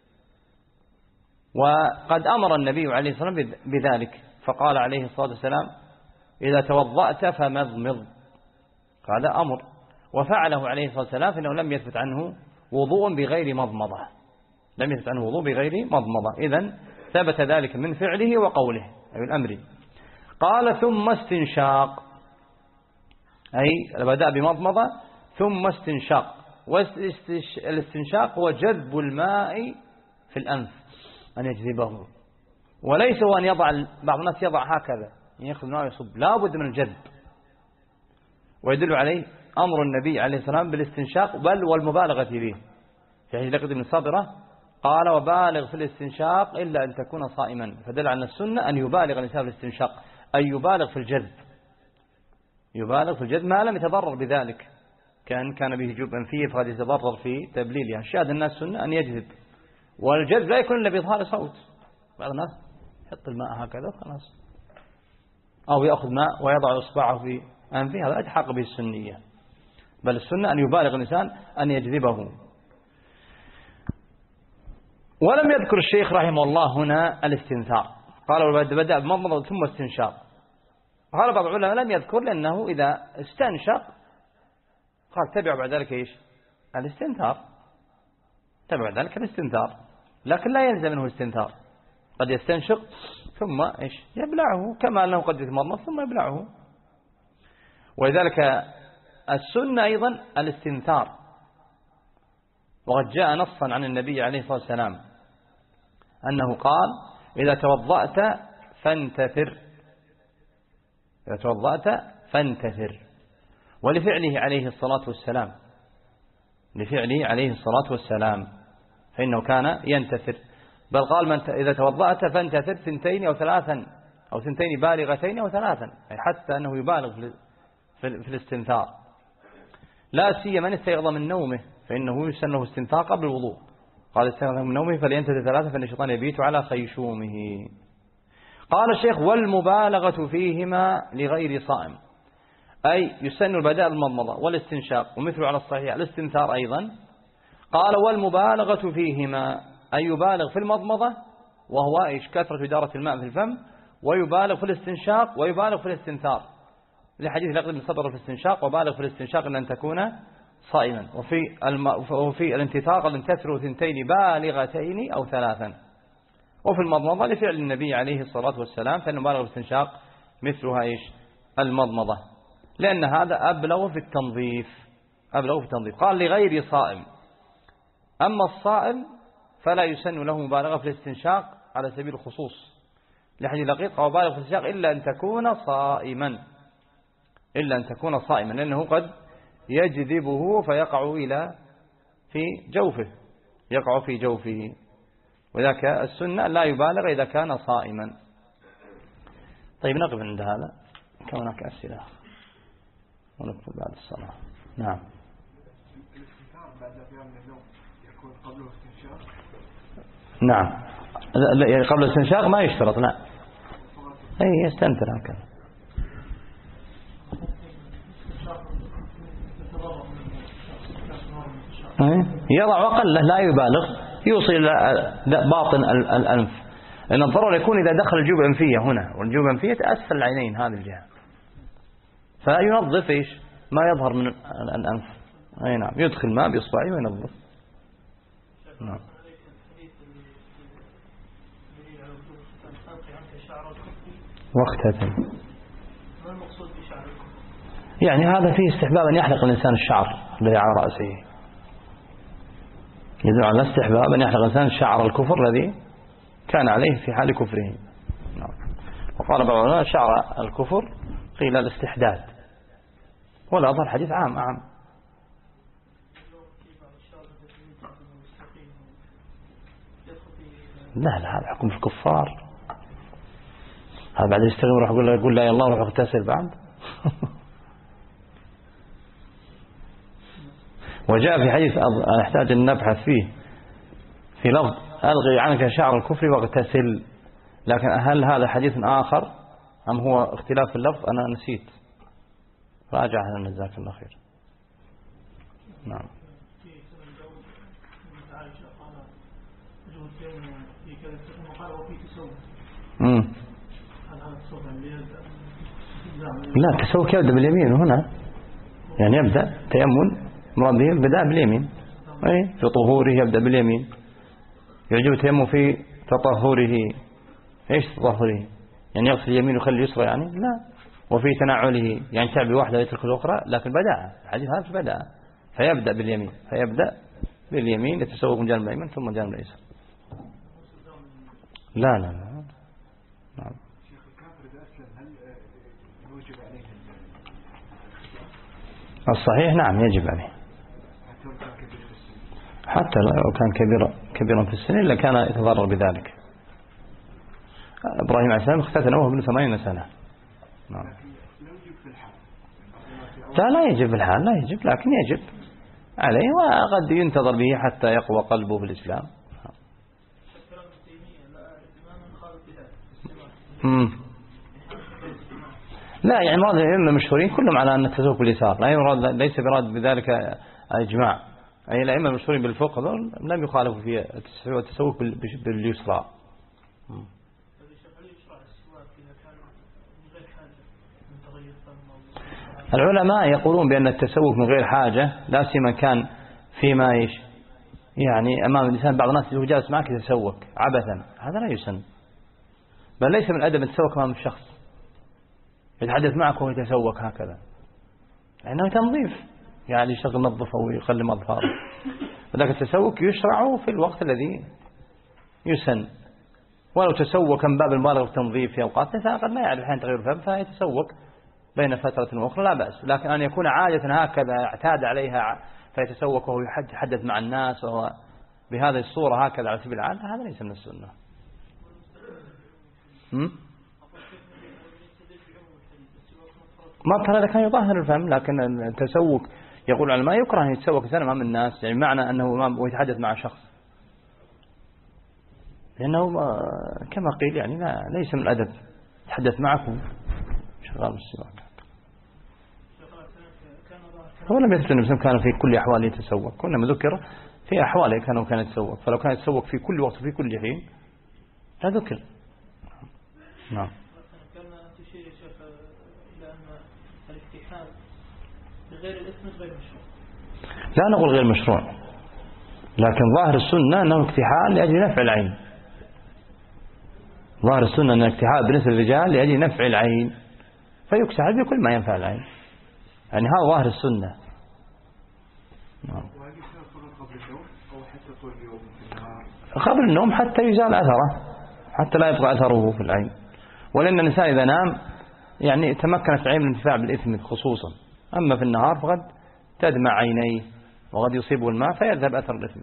Speaker 1: وقد أمر النبي عليه الصلاة والسلام بذلك، فقال عليه الصلاة والسلام إذا توضأت فمضمض، هذا أمر، وفعله عليه الصلاة والسلام، فإنه لم يثبت عنه وضوء بغير مضمضة، لم يثبت عنه وضوء بغير مضمضة، إذن ثبت ذلك من فعله وقوله أي الأمر. قال ثم استنشاق، أي بدأ بمضمضة ثم استنشاق. والاستنشاق هو جذب الماء في الأنف، أن يجذبه، وليس هو أن يضع، بعض الناس يضع هكذا يأخذ الماء ويصب، لا بد من الجذب. ويدل عليه أمر النبي عليه الصلاة والسلام بالاستنشاق بل والمبالغة فيه، في حديث لقيط بن صابرة قال وبالغ في الاستنشاق إلا أن تكون صائما، فدل على السنة أن يبالغ الإنسان في الاستنشاق، أي يبالغ في الجذب، يبالغ في الجذب ما لم يتضرر بذلك، كان به جوب أنفيه فقد يتضرر في تبليلها. الشاهد الناس سنة أن يجذب، والجذب لا يكون إلا بإظهار صوت. بعض الناس يحط الماء هكذا خلاص، أو يأخذ ماء ويضع إصبعه في أنفه، هذا أتحق به السنية، بل السنة أن يبالغ الإنسان أن يجذبه. ولم يذكر الشيخ رحمه الله هنا الاستنثار، قال بدأ بمضمضة ثم استنشاق. قال بعض العلماء لم يذكر لأنه إذا استنشق قال تبع بعد ذلك إيش؟ الاستنثار، تبع بعد ذلك الاستنثار، لكن لا يلزم منه الاستنثار، قد يستنشق ثم إيش؟ يبلعه، كما أنه قد يتمضمض ثم يبلعه. ولذلك السنة أيضا الاستنثار، وقد جاء نصا عن النبي عليه الصلاة والسلام أنه قال إذا توضأت فانتثر، إذا توضأت فانتثر، ولفعله عليه الصلاة والسلام، لفعله عليه الصلاة والسلام، فإنه كان ينتثر، بل قال إذا توضأت فانتثر 2 أو 3 أو 2 بالغتين أو 3، أي حتى أنه يبالغ في الاستنثار، لا سيما من استيقظ من نومه فإنه يسن له استنثار قبل الوضوء. قال استيقظ من نومه فلينتثر 3 فإن الشيطان يبيت على خيشومه. قال الشيخ والمبالغة فيهما لغير صائم، أي يسن البداء بالمضمضة والاستنشاق، ومثله على الصحيح الاستنثار أيضا. قال والمبالغة فيهما، أي يبالغ في المضمضة وهو إيش؟ كثرة إدارة الماء في الفم، ويبالغ في الاستنشاق ويبالغ في الاستنثار، لحديث لقيط بن صابرة في الاستنشاق وبالغ في الاستنشاق إلا أن تكون صائما. وفي الانتثار قال انتثروا 2 بالغتين أو 3. وفي المضمضة لفعل النبي عليه الصلاة والسلام، فإنه بالغ باستنشاق مثلها إيش المضمضة، لأن هذا أبلغ في التنظيف. قال لغير صائم. أما الصائم فلا يسن له مبالغة في الاستنشاق على سبيل الخصوص، لحديث لقيط أو بالغ في الاستنشاق إلا أن تكون صائما، لأنه قد يجذبه فيقع في جوفه، وذاك السنة لا يبالغ إذا كان صائما. طيب نقف عند هذا، كان هناك أسئلة ونكتب بعد الصلاة. نعم. بعد قيام النوم يكون قبله استنشاق؟ نعم، يعني قبل الاستنشاق ما يشترط. لا، أي يستنثر هكذا. يضع أقله لا يبالغ، يوصل إلى باطن الأنف، لأن الضرر يكون إذا دخل الجيوب الأنفية هنا، والجيوب الأنفية أسفل العينين هذه الجهة، فينظف إيش ما يظهر من الأنف. أي نعم، يدخل ماء بإصبعه وينظف. نعم. واختتم. يعني هذا فيه استحباب أن يحلق الإنسان الشعر الذي على رأسه، يدل على استحباب أن يحلق الإنسان شعر الكفر الذي كان عليه في حال كفره. نعم. وقال بعض العلماء شعر الكفر قيل الاستحداد، ولا أظهر حديث عام. لا هذا حكم في الكفار، هذا بعد يستغيم وراح يقول لا الله وراح يغتسل بعد. وجاء في حديث نحتاج أن نبحث فيه في لفظ ألغي عنك شعر الكفر واغتسل، لكن هل هذا حديث آخر أم هو اختلاف في اللفظ؟ أنا نسيت، راجع هذا جزاك الله خير. نعم. لا، التسوق يبدأ باليمين هنا، يعني يبدأ تيمم مراد به البداء باليمين، أي في طهوره يبدأ باليمين، يعجب التيمم في تطهره. ايش تطهره؟ يعني يغسل اليمين ويخلي اليسرى يعني؟ لا. وفي تناعله يعني تعبي واحدة يترك الأخرى، لكن بدأ الحديث هذا في بدأ، فيبدأ باليمين يتسوق من جانب الأيمن ثم جانب الأيسر. لا. نعم. الصحيح نعم يجب عليه، حتى لو كان كبيرا في السن إلا كان يتضرر بذلك. إبراهيم عليه السلام اختتن وهو ابن 80 سنة. نعم. لا يجب في الحال، لا يجب، لكن يجب عليه، وقد ينتظر به حتى يقوى قلبه بالإسلام. لا يعني مراد العلم المشهورين كلهم على أن التسوق باليسار، ليس براد بذلك إجماع. أي الأئمة المشهورين بالفقه لم يخالفوا في التسوق باليسرى. العلماء يقولون بأن التسوق من غير حاجة، لا سيما كان فيما يعني أمام الإنسان، بعض الناس اللي جالس معك يتسوق عبثا، هذا لا يسن، بل ليس من أدب التسوق أمام الشخص يتحدث معك وهو يتسوق هكذا، لأنه تنظيف، يعني يشتغل نظفه ويخلي أظفاره. ولكن التسوق يشرع في الوقت الذي يسن، ولو تسوق من باب المبالغة والتنظيف في أوقات الإنسان قد ما يعرف حين تغير فهم فيتسوق بين فترة وأخرى لا بأس، لكن أن يكون عادة هكذا اعتاد عليها فيتسوق وهو يتحدث مع الناس وهو بهذه الصورة هكذا على سبيل العادة، هذا ليس من السنة. ما ترى كان يظاهر الفهم، لكن التسوق يقول العلماء يكره أن يتسوق إنسان أمام الناس، يعني معنى أنه ويتحدث مع شخص، لأنه كما قيل يعني ليس من الأدب يتحدث معكم شغال بالسواك. هو لم يثبت أنه كان في كل أحواله يتسوق، كنا ذكر في أحواله كان يتسوق، فلو كان يتسوق في كل وقت في كل حين لا ذكر. نعم.
Speaker 2: تشير يا شيخ إلى أن الاكتحال بغير الاسم غير مشروع.
Speaker 1: لا نقول غير مشروع، لكن ظاهر السنة أنه اكتحال لأجل نفع العين. ظاهر السنة أن الاكتحال بالنسبة للرجال لأجل نفع العين، فيكتحل بكل ما ينفع العين، يعني هذا ظاهر السنة. قبل النوم حتى يزال أثره، حتى لا يبقى أثره في العين. ولأن الإنسان إذا نام يعني تمكنت العين من الانتفاع بالإثم خصوصا، أما في النهار فقد تدمع عينيه وقد يصيبه الماء فيذهب أثر الإثم.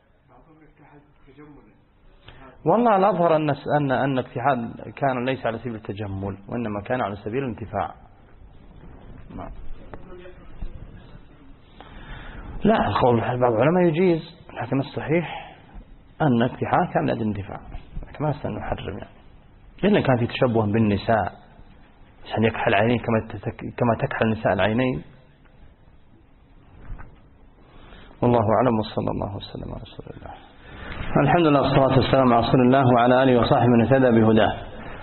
Speaker 1: والله الأظهر أن اكتحال كان ليس على سبيل التجمل، وإنما كان على سبيل الانتفاع. لا، القول بعض العلماء يجيز، لكن الصحيح أن اكتحال كان لأجل الانتفاع، لكن ما استنى نحرم يعني، لأن كان في تشبه بالنساء عشان يكحل عينين كما تكحل النساء العينين. والله أعلم، وصلى الله وسلم على رسول الله. الحمد لله والصلاة والسلام على رسول الله وعلى آله وصحبه من اهتدى بهداه.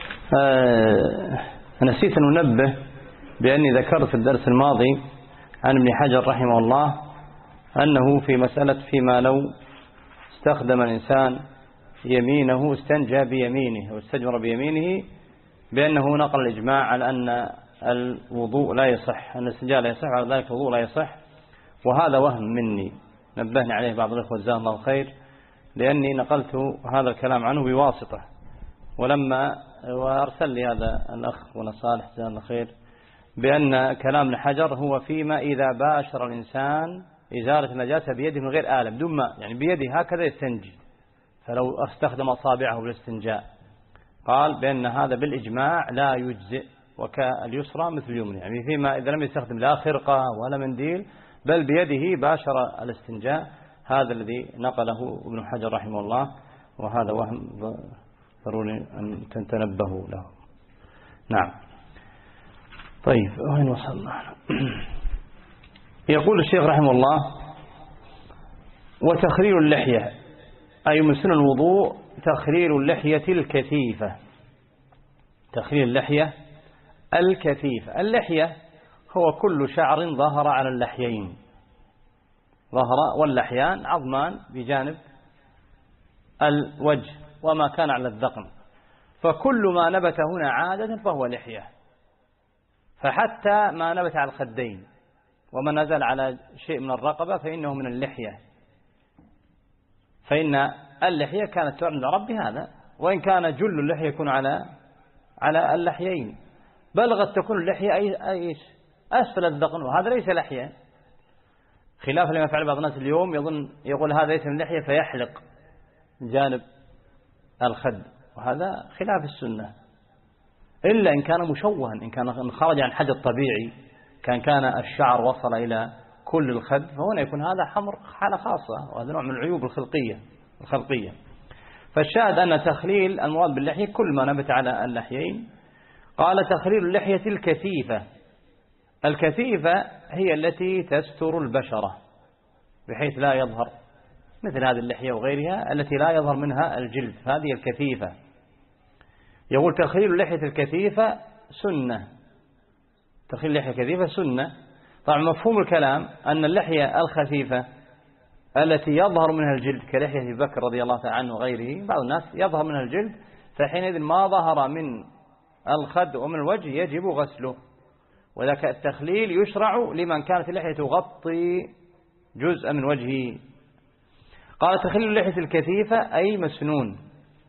Speaker 1: نسيت أن أنبه بأني ذكرت في الدرس الماضي عن ابن حجر رحمه الله أنه في مسألة فيما لو استخدم الإنسان يمينه استنجى بيمينه واستجمر بيمينه، بأنه نقل الإجماع على أن الوضوء لا يصح، أن الاستنجاء لا يصح، وعلى ذلك الوضوء لا يصح. وهذا وهم مني، نبهني عليه بعض الإخوة جزاهم الله خير، لأني نقلت هذا الكلام عنه بواسطة، وأرسل لي هذا الأخ ونصالح جزاه الله خير بأن كلام ابن حجر هو فيما إذا باشر الإنسان إزالة النجاسة بيده من غير آلة، بدون ماء، يعني بيده هكذا يستنجي، فلو استخدم أصابعه بالاستنجاء قال بأن هذا بالإجماع لا يجزئ، وكاليسرى مثل اليمنى، يعني فيما إذا لم يستخدم لا خرقة ولا منديل بل بيده باشر الاستنجاء. هذا الذي نقله ابن حجر رحمه الله، وهذا وهم ضروري أن تنتبهوا له. نعم. طيب، وين وصلنا؟ يقول الشيخ رحمه الله: وتخرير اللحية، أي من سنن الوضوء تخرير اللحية الكثيفة. تخرير اللحية الكثيفة. اللحية هو كل شعر ظهر على اللحيين، ظهر، واللحيان عظمان بجانب الوجه وما كان على الذقن، فكل ما نبت هنا عادة فهو لحية، فحتى ما نبت على الخدين وما نزل على شيء من الرقبة فإنه من اللحية، فإن اللحية كانت تعلن العرب بهذا، وإن كان جل اللحية يكون على اللحيين، بل قد تكون اللحية أي أسفل الذقن، وهذا ليس لحية، خلاف لما يفعل بعض الناس اليوم، يقول هذا ليس من لحية فيحلق جانب الخد، وهذا خلاف السنة، إلا إن كان مشوها، إن كان خرج عن حد الطبيعي، كان الشعر وصل إلى كل الخد، فهنا يكون هذا حمر حالة خاصة، وهذا نوع من العيوب الخلقية. فالشاهد أن تخليل المراد باللحية كل ما نبت على اللحيين. قال: تخليل اللحية الكثيفة. الكثيفة هي التي تستر البشرة بحيث لا يظهر، مثل هذه اللحية وغيرها التي لا يظهر منها الجلد، هذه الكثيفة. يقول: تخليل اللحية الكثيفة سنة. تخليل اللحية الكثيفة سنة. طبعا مفهوم الكلام أن اللحية الخفيفة التي يظهر منها الجلد كلحية أبي بكر رضي الله تعالى عنه وغيره، بعض الناس يظهر منها الجلد، فحينئذ ما ظهر من الخد ومن الوجه يجب غسله، وذاك التخليل يشرع لمن كانت اللحية تغطي جزء من وجهه. قال: تخليل اللحية الكثيفة أي مسنون.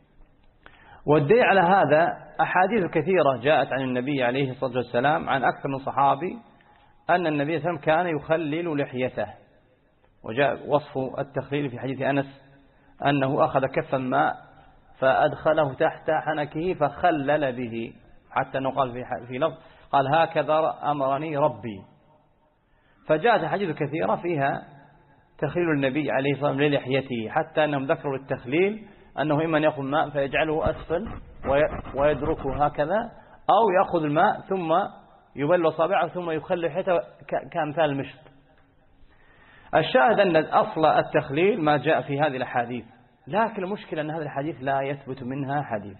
Speaker 1: والدليل على هذا أحاديث كثيرة جاءت عن النبي عليه الصلاة والسلام عن أكثر من صحابي أن النبي صلى الله عليه وسلم كان يخلل لحيته، وجاء وصف التخليل في حديث أنس أنه أخذ كفا ماء فأدخله تحت حنكه فخلل به، حتى أنه قال في لفظ قال: هكذا أمرني ربي. فجاءت حديث كثيرة فيها تخليل النبي عليه الصلاة والسلام للحيته، حتى أنهم ذكروا للتخليل أنه إما يأخذ الماء فيجعله أسفل ويدركه هكذا، أو يأخذ الماء ثم يبل أصابعه ثم يخلل لحيته كأمثال المشط. الشاهد أن أصل التخليل ما جاء في هذه الأحاديث، لكن المشكلة أن هذه الحديث لا يثبت منها حديث،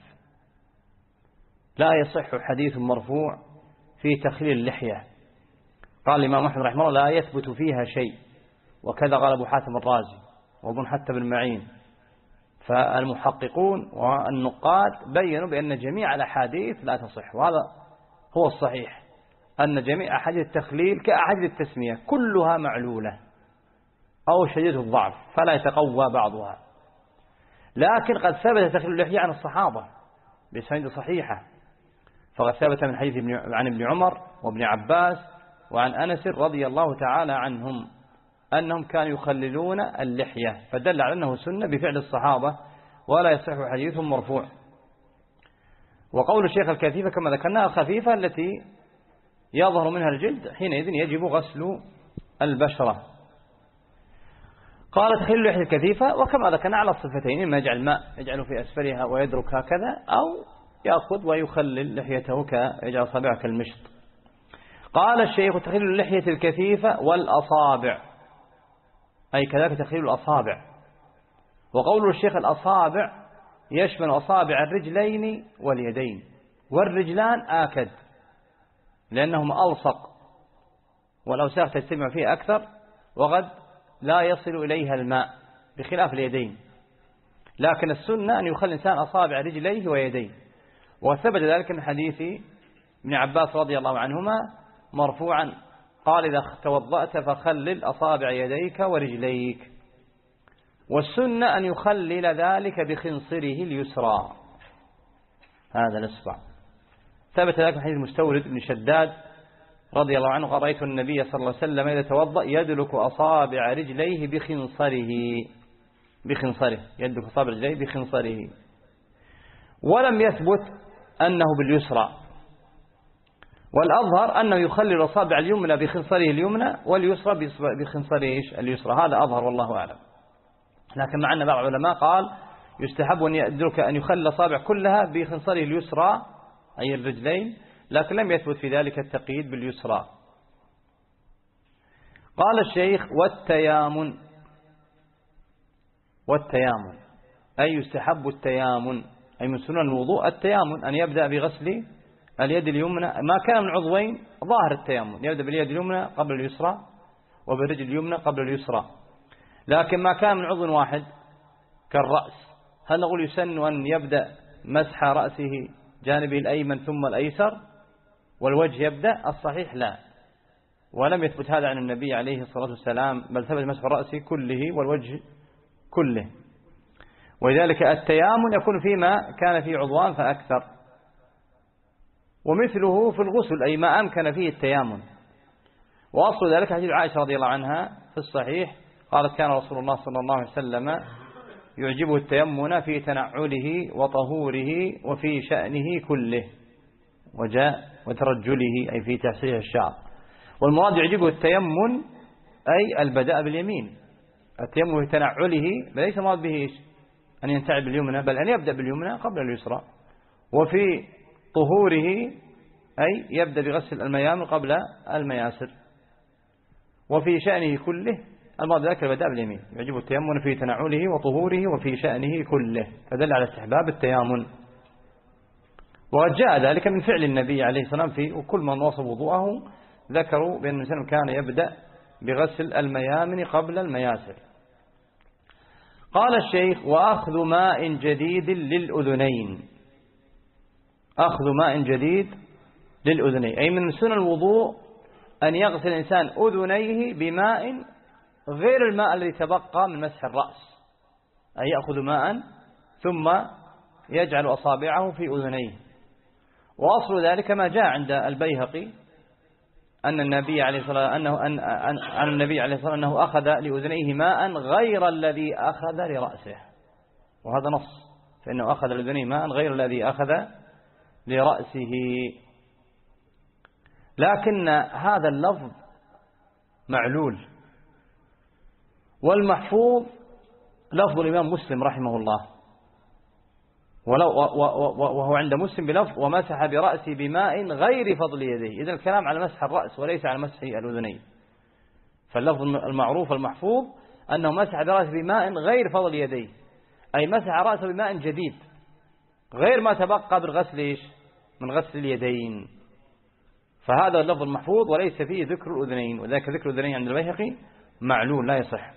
Speaker 1: لا يصح حديث مرفوع في تخليل اللحية. قال الإمام أحمد رحمه الله: لا يثبت فيها شيء، وكذا قال أبو حاتم الرازي وابن حتى بن معين. فالمحققون والنقاد بيّنوا بأن جميع الأحاديث لا تصح، وهذا هو الصحيح، أن جميع أحاديث التخليل كأحاديث التسمية كلها معلولة أو شديدة الضعف فلا يتقوى بعضها. لكن قد ثبت تخليل اللحية عن الصحابة بسند صحيحة، فقد ثبت من حديث عن ابن عمر وابن عباس وعن أنس رضي الله تعالى عنهم أنهم كانوا يخللون اللحية، فدل على أنه سنة بفعل الصحابة ولا يصح حديثهم مرفوع. وقول الشيخ الكثيفة كما ذكرنا الخفيفة التي يظهر منها الجلد حينئذ يجب غسل البشرة. قال تخليل اللحية الكثيفة وكما ذكرنا على الصفتين، إما يجعل الماء يجعل في أسفلها ويدرك هكذا، أو يأخذ ويخلل لحيته كيجعل أصابعه كالمشط. قال الشيخ تخليل اللحية الكثيفة والأصابع، أي كذلك تخليل الأصابع. وقول الشيخ الأصابع يشمل أصابع الرجلين واليدين، والرجلان آكد لأنهما ألصق والأوساخ تجتمع فيه أكثر وقد لا يصل إليها الماء بخلاف اليدين. لكن السنة أن يخلي الإنسان أصابع رجليه ويديه، وثبت ذلك من حديث ابن عباس رضي الله عنهما مرفوعا قال إذا توضأت فخلل أصابع يديك ورجليك. والسنة أن يخلل ذلك بخنصره اليسرى، هذا الإصبع. ثبت ذلك من حديث مستورد بن شداد رضي الله عنه قال رأيت النبي صلى الله عليه وسلم إذا توضأ يدلك أصابع رجليه بخنصره يدلك أصابع رجليه بخنصره. ولم يثبت أنه باليسرى، والأظهر أنه يخلل أصابع اليمنى بخنصره اليمنى واليسرى بخنصره اليسرى، هذا أظهر والله أعلم. لكن مع أن بعض العلماء قال يستحب أن يدرك أن يخلل الأصابع كلها بخنصره اليسرى أي الرجلين، لكن لم يثبت في ذلك التقييد باليسرى. قال الشيخ والتيامن أي يستحب التيامن، أي من سنن الوضوء التيامن أن يبدأ بغسل اليد اليمنى ما كان من عضوين ظاهر التيامن، يبدأ باليد اليمنى قبل اليسرى وبالرجل اليمنى قبل اليسرى. لكن ما كان من عضو واحد كالرأس، هل نقول يسن أن يبدأ مسح رأسه جانبه الأيمن ثم الأيسر والوجه يبدأ؟ الصحيح لا، ولم يثبت هذا عن النبي عليه الصلاة والسلام، بل ثبت مسح الرأس كله والوجه كله. ولذلك التيامن يكون فيما كان فيه عضوان فأكثر، ومثله في الغسل أي ما أمكن فيه التيامن. وأصل ذلك حديث عائشة رضي الله عنها في الصحيح قالت كان رسول الله صلى الله عليه وسلم يعجبه التيمن في تنعله وطهوره وفي شأنه كله، وجاء وترجله أي في تحصيل الشعر. والمراد يعجبه التيمن أي البداء باليمين، التيمن في تنعله ليس مراد به إيش أن ينتعل باليمنى، بل أن يبدأ باليمنى قبل اليسرى. وفي طهوره أي يبدأ بغسل الميامن قبل المياسر. وفي شأنه كله المراد ذلك البداء باليمين، يعجبه التيمن في تنعله وطهوره وفي شأنه كله، فدل على استحباب التيامن. وقد جاء ذلك من فعل النبي عليه السلام في وكل من وصف وضوءه ذكروا بأن الإنسان كان يبدأ بغسل الميامن قبل المياسر. قال الشيخ وأخذ ماء جديد للأذنين، أخذ ماء جديد للأذنين أي من سنن الوضوء أن يغسل الإنسان أذنيه بماء غير الماء الذي تبقى من مسح الرأس، أي يأخذ ماء ثم يجعل أصابعه في أذنيه. وأصل ذلك ما جاء عند البيهقي أن النبي عليه الصلاة أنه أخذ لأذنيه ماء غير الذي أخذ لرأسه، وهذا نص، فإنه أخذ لأذنيه ماء غير الذي أخذ لرأسه. لكن هذا اللفظ معلول، والمحفوظ لفظ الإمام مسلم رحمه الله، وهو عند مسلم بلفظ ومسح برأسه بماء غير فضل يديه. إذن الكلام على مسح الرأس وليس على مسح الأذنين. فاللفظ المعروف المحفوظ أنه مسح برأسه بماء غير فضل يديه، أي مسح رأسه بماء جديد غير ما تبقى بالغسل إيش من غسل اليدين. فهذا اللفظ المحفوظ وليس فيه ذكر الأذنين، وذلك ذكر الأذنين عند البيهقي معلول لا يصح.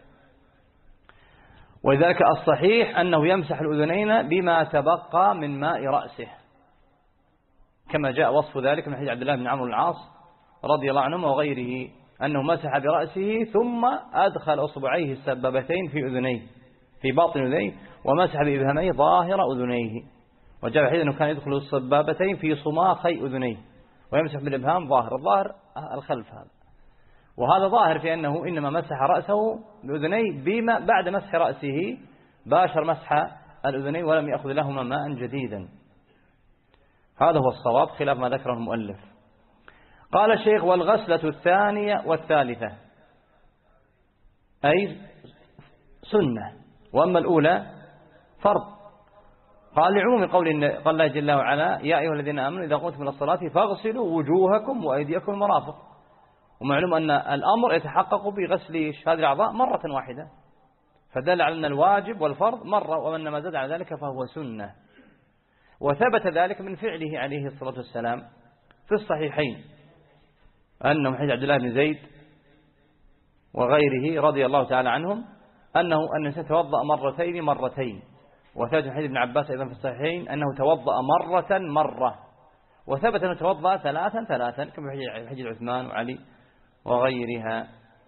Speaker 1: ولذلك الصحيح أنه يمسح الأذنين بما تبقى من ماء رأسه، كما جاء وصف ذلك من حديث عبد الله بن عمرو بن العاص رضي الله عنهما وغيره أنه مسح برأسه ثم أدخل أصبعيه السبابتين في أذنيه في باطن أذنيه ومسح بإبهاميه ظاهر أذنيه. وجاء حديث أنه كان يدخل السبابتين في صماخي أذنيه ويمسح بالإبهام الظاهر الخلف هذا. وهذا ظاهر في أنه إنما مسح رأسه بأذنيه بما بعد مسح رأسه باشر مسح الأذنين ولم يأخذ لهما ماء جديدا. هذا هو الصواب خلاف ما ذكره المؤلف. قال الشيخ: والغسلة الثانية والثالثة أي سنة، وأما الأولى فرض. قال لعموم قول الله جل وعلا: يا أيها الذين آمنوا إذا قمتم إلى الصلاة فاغسلوا وجوهكم وأيديكم المرافق. ومعلوم أن الأمر يتحقق بغسل هذه الأعضاء مرة واحدة، فدل على أن الواجب والفرض مرة، وأن ما زاد على ذلك فهو سنة. وثبت ذلك من فعله عليه الصلاة والسلام في الصحيحين، أنه حديث عبد الله بن زيد وغيره رضي الله تعالى عنهم أنه توضأ مرتين. وثبت حديث ابن عباس أيضا في الصحيحين أنه توضأ مرة، وثبت أنه توضأ ثلاثا كما في حديث عثمان وعلي وغيرها.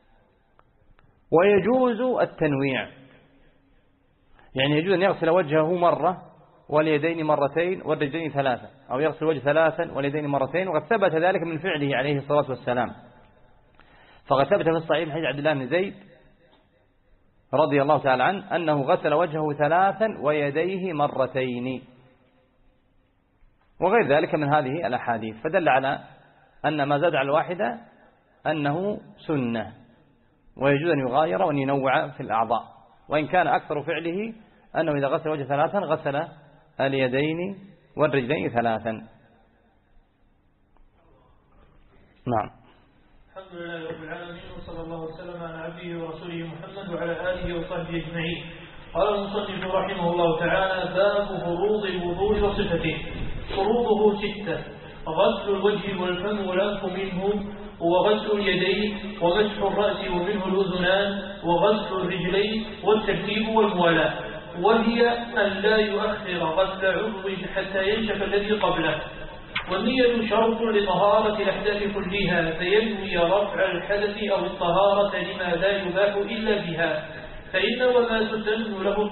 Speaker 1: ويجوز التنويع، يعني يجوز أن يغسل وجهه مرة واليدين مرتين والرجلين ثلاثة، أو يغسل وجه ثلاثا واليدين مرتين. وقد ثبت ذلك من فعله عليه الصلاة والسلام، فقد ثبت في الصحيح حديث عبد الله بن زيد رضي الله تعالى عنه أنه غسل وجهه ثلاثا ويديه مرتين، وغير ذلك من هذه الأحاديث. فدل على أن ما زاد على الواحدة أنه سنة، ويجوز أن يغاير وأن ينوع في الأعضاء. وإن كان أكثر فعله أنه إذا غسل وجه ثلاثا غسل اليدين والرجلين ثلاثا. نعم.
Speaker 2: الحمد لله رب العالمين، وصلى الله وسلم على عبده ورسوله محمد وعلى آله وصحبه أجمعين. قال المصنف رحمه الله تعالى: باب فروض الوضوء وصفته. فروضه 6: غسل الوجه والفم والأنف منه، وغسل اليدين، ومسح الرأس ومنه الأذنان، وغسل الرجلين، والترتيب والموالاة. وهي أن لا يؤخر غسل عضو حتى ينشف الذي قبله. والنية شرط لطهارة الأحداث كلها، فينوي رفع الحدث أو الطهارة لما لا يباح إلا بها. فإن وما تسن له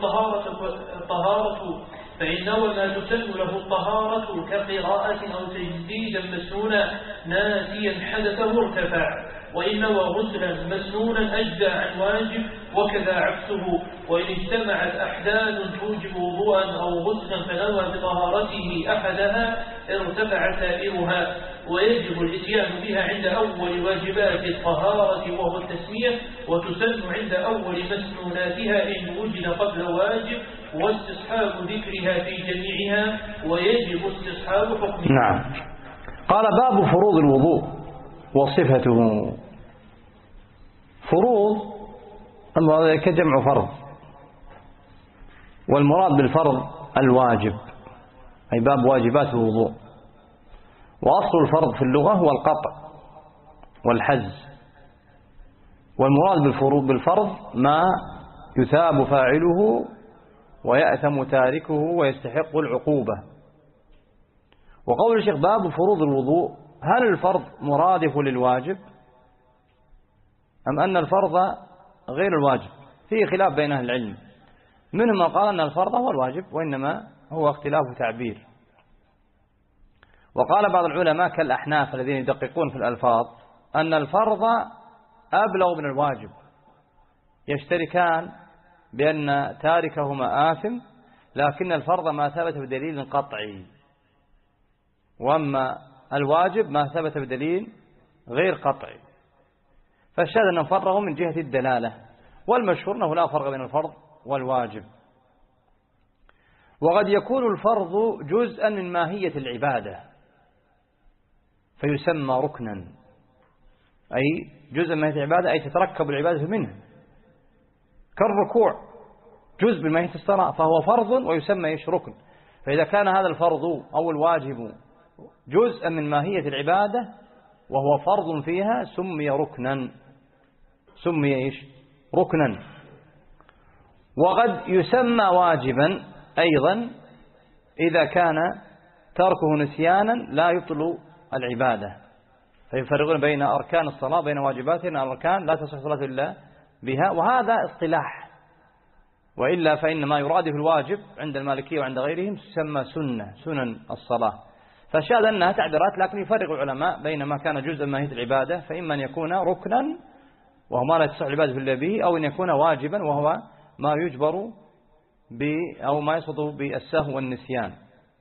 Speaker 2: الطهارة كقراءة أو تجديدا مسنونا ناسيا حدثه ارتفع، وإن وغسلا مسنونا أجزى عن واجب، وكذا عكسه. وإن اجتمعت أحداث توجب وضوءا أو غسلا فنوى بطهارته أحدها ارتفع سائرها، ويجب الاتيان بها عند أول واجبات الطهارة وهو التسمية، وتسن عند أول مسنوناتها إن وجد قبل واجب، واستصحاب ذكرها في جميعها، ويجب استصحاب حكمها.
Speaker 1: نعم. قال: باب فروض الوضوء وصفته. فروض كجمع فرض، والمراد بالفرض الواجب، أي باب واجبات الوضوء. وأصل الفرض في اللغة هو القطع والحز، والمراد بالفرض ما يثاب فاعله ويأثم تاركه ويستحق العقوبة. وقول الشيخ: باب فروض الوضوء، هل الفرض مرادف للواجب أم أن الفرض غير الواجب؟ فيه خلاف بين أهل العلم، منهم من قال أن الفرض هو الواجب، وإنما هو اختلاف تعبير. وقال بعض العلماء كالأحناف الذين يدققون في الألفاظ أن الفرض أبلغ من الواجب، يشتركان بأن تاركهما آثم، لكن الفرض ما ثبت بدليل قطعي، وأما الواجب ما ثبت بدليل غير قطعي. فالشاهد أنهم فرغوا من جهة الدلالة، والمشهور أنه لا فرق بين الفرض والواجب. وقد يكون الفرض جزءا من ماهية العبادة فيسمى ركنا، أي جزء من ماهية العبادة، أي تتركب العبادة منه، كالركوع جزء من ماهية الصلاة فهو فرض ويسمى ركن. فإذا كان هذا الفرض أو الواجب جزءا من ماهية العبادة وهو فرض فيها سمي ركنا، سمي إيش؟ ركنا. وقد يسمى واجبا أيضا إذا كان تركه نسيانا لا يبطل العبادة. فيفرقون بين أركان الصلاة بين واجباتها، الأركان لا تصح الصلاة إلا بها، وهذا اصطلاح، وإلا فإن ما يرادف الواجب عند المالكية وعند غيرهم تسمى سنن الصلاة. فالشاهد أنها تعبيرات، لكن يفرق العلماء بين ما كان جزءا من ماهية العبادة، فإما أن يكون ركنا وهو ما لا تصح العبادة إلا به، أو أن يكون واجبا وهو ما يجبر أو ما يسقط بالسهو والنسيان.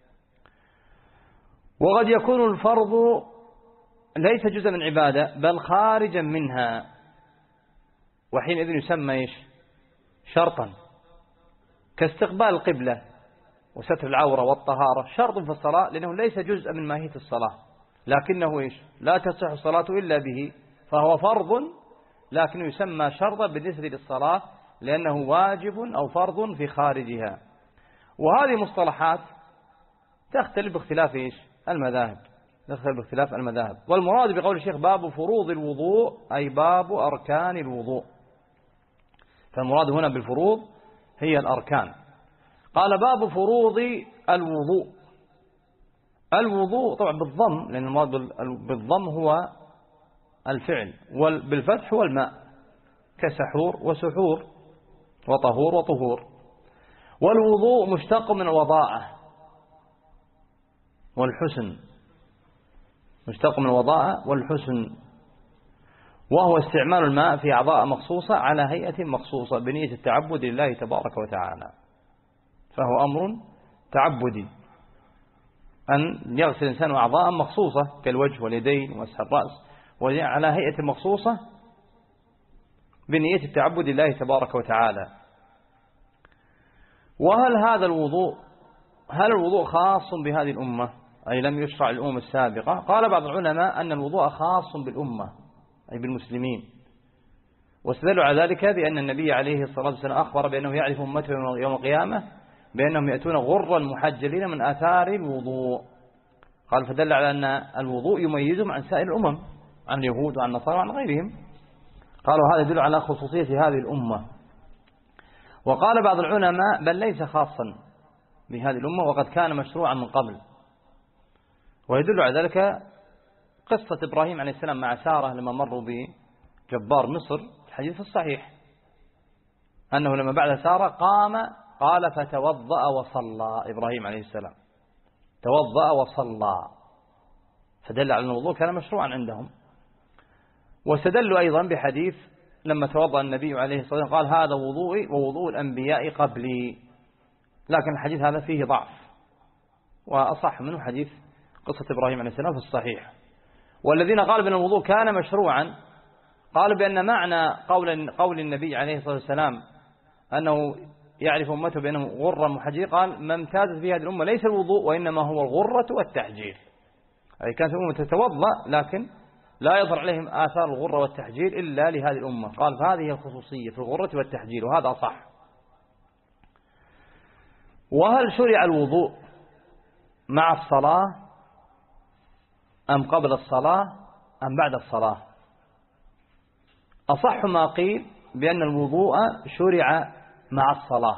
Speaker 1: وقد يكون الفرض ليس جزءا من عبادة بل خارجا منها، وحينئذ يسمى إيش؟ شرطا، كاستقبال القبلة وستر العورة والطهارة، شرط في الصلاة لأنه ليس جزءا من ماهية الصلاة، لكنه إيش؟ لا تصح الصلاة إلا به، فهو فرض لكنه يسمى شرطا بالنسبة للصلاة لأنه واجب أو فرض في خارجها. وهذه مصطلحات تختلف باختلاف إيش؟ المذاهب، تختلف باختلاف المذاهب. والمراد بقول الشيخ باب فروض الوضوء أي باب أركان الوضوء، فالمراد هنا بالفروض هي الأركان. قال باب فروض الوضوء. الوضوء طبعا بالضم، لأن المراد بالضم هو الفعل، وبالفتح هو الماء، كسحور وسحور وطهور وطهور. والوضوء مشتق من الوضاءة والحسن، مشتق من الوضاءة والحسن، وهو استعمال الماء في أعضاء مخصوصة على هيئة مخصوصة بنية التعبد لله تبارك وتعالى، فهو أمر تعبدي أن يغسل الإنسان أعضاء مخصوصة كالوجه واليدين ومسح الرأس على هيئة مخصوصة بنية التعبد لله تبارك وتعالى. وهل هذا الوضوء، هل الوضوء خاص بهذه الأمة أي لم يشرع الأمم السابقة؟ قال بعض العلماء أن الوضوء خاص بالأمة أي بالمسلمين، واستدلوا على ذلك بأن النبي عليه الصلاة والسلام أخبر بأنه يعرف أمته يوم القيامة بأنهم يأتون غرا محجلين من آثار الوضوء. قال فدل على أن الوضوء يميزهم عن سائر الأمم، عن اليهود وعن النصارى وعن غيرهم. قالوا هذا يدل على خصوصية هذه الأمة. وقال بعض العلماء بل ليس خاصا بهذه الأمة وقد كان مشروعا من قبل، ويدل على ذلك قصة إبراهيم عليه السلام مع سارة لما مروا بجبار مصر، الحديث الصحيح أنه لما بعد سارة قال فتوضأ وصلى إبراهيم عليه السلام، توضأ وصلى، فدل على أن الوضوء كان مشروعا عندهم. واستدلوا أيضا بحديث لما توضأ النبي عليه الصلاة والسلام قال هذا وضوئي ووضوء الأنبياء قبلي، لكن الحديث هذا فيه ضعف، وأصح منه حديث قصة إبراهيم عليه السلام في الصحيح. والذين قالوا بأن الوضوء كان مشروعا قالوا بأن معنى قول النبي عليه الصلاة والسلام أنه يعرف أمته بأنهم غرة محجلين، قال ما امتازت في هذه الأمة ليس الوضوء وإنما هو الغرة والتحجيل، أي كانت الأمة تتوضأ لكن لا يظهر عليهم آثار الغرة والتحجيل إلا لهذه الأمة. قال فهذه الخصوصية في الغرة والتحجيل، وهذا صح. وهل شرع الوضوء مع الصلاة أم قبل الصلاة أم بعد الصلاة؟ أصح ما قيل بأن الوضوء شرع مع الصلاة،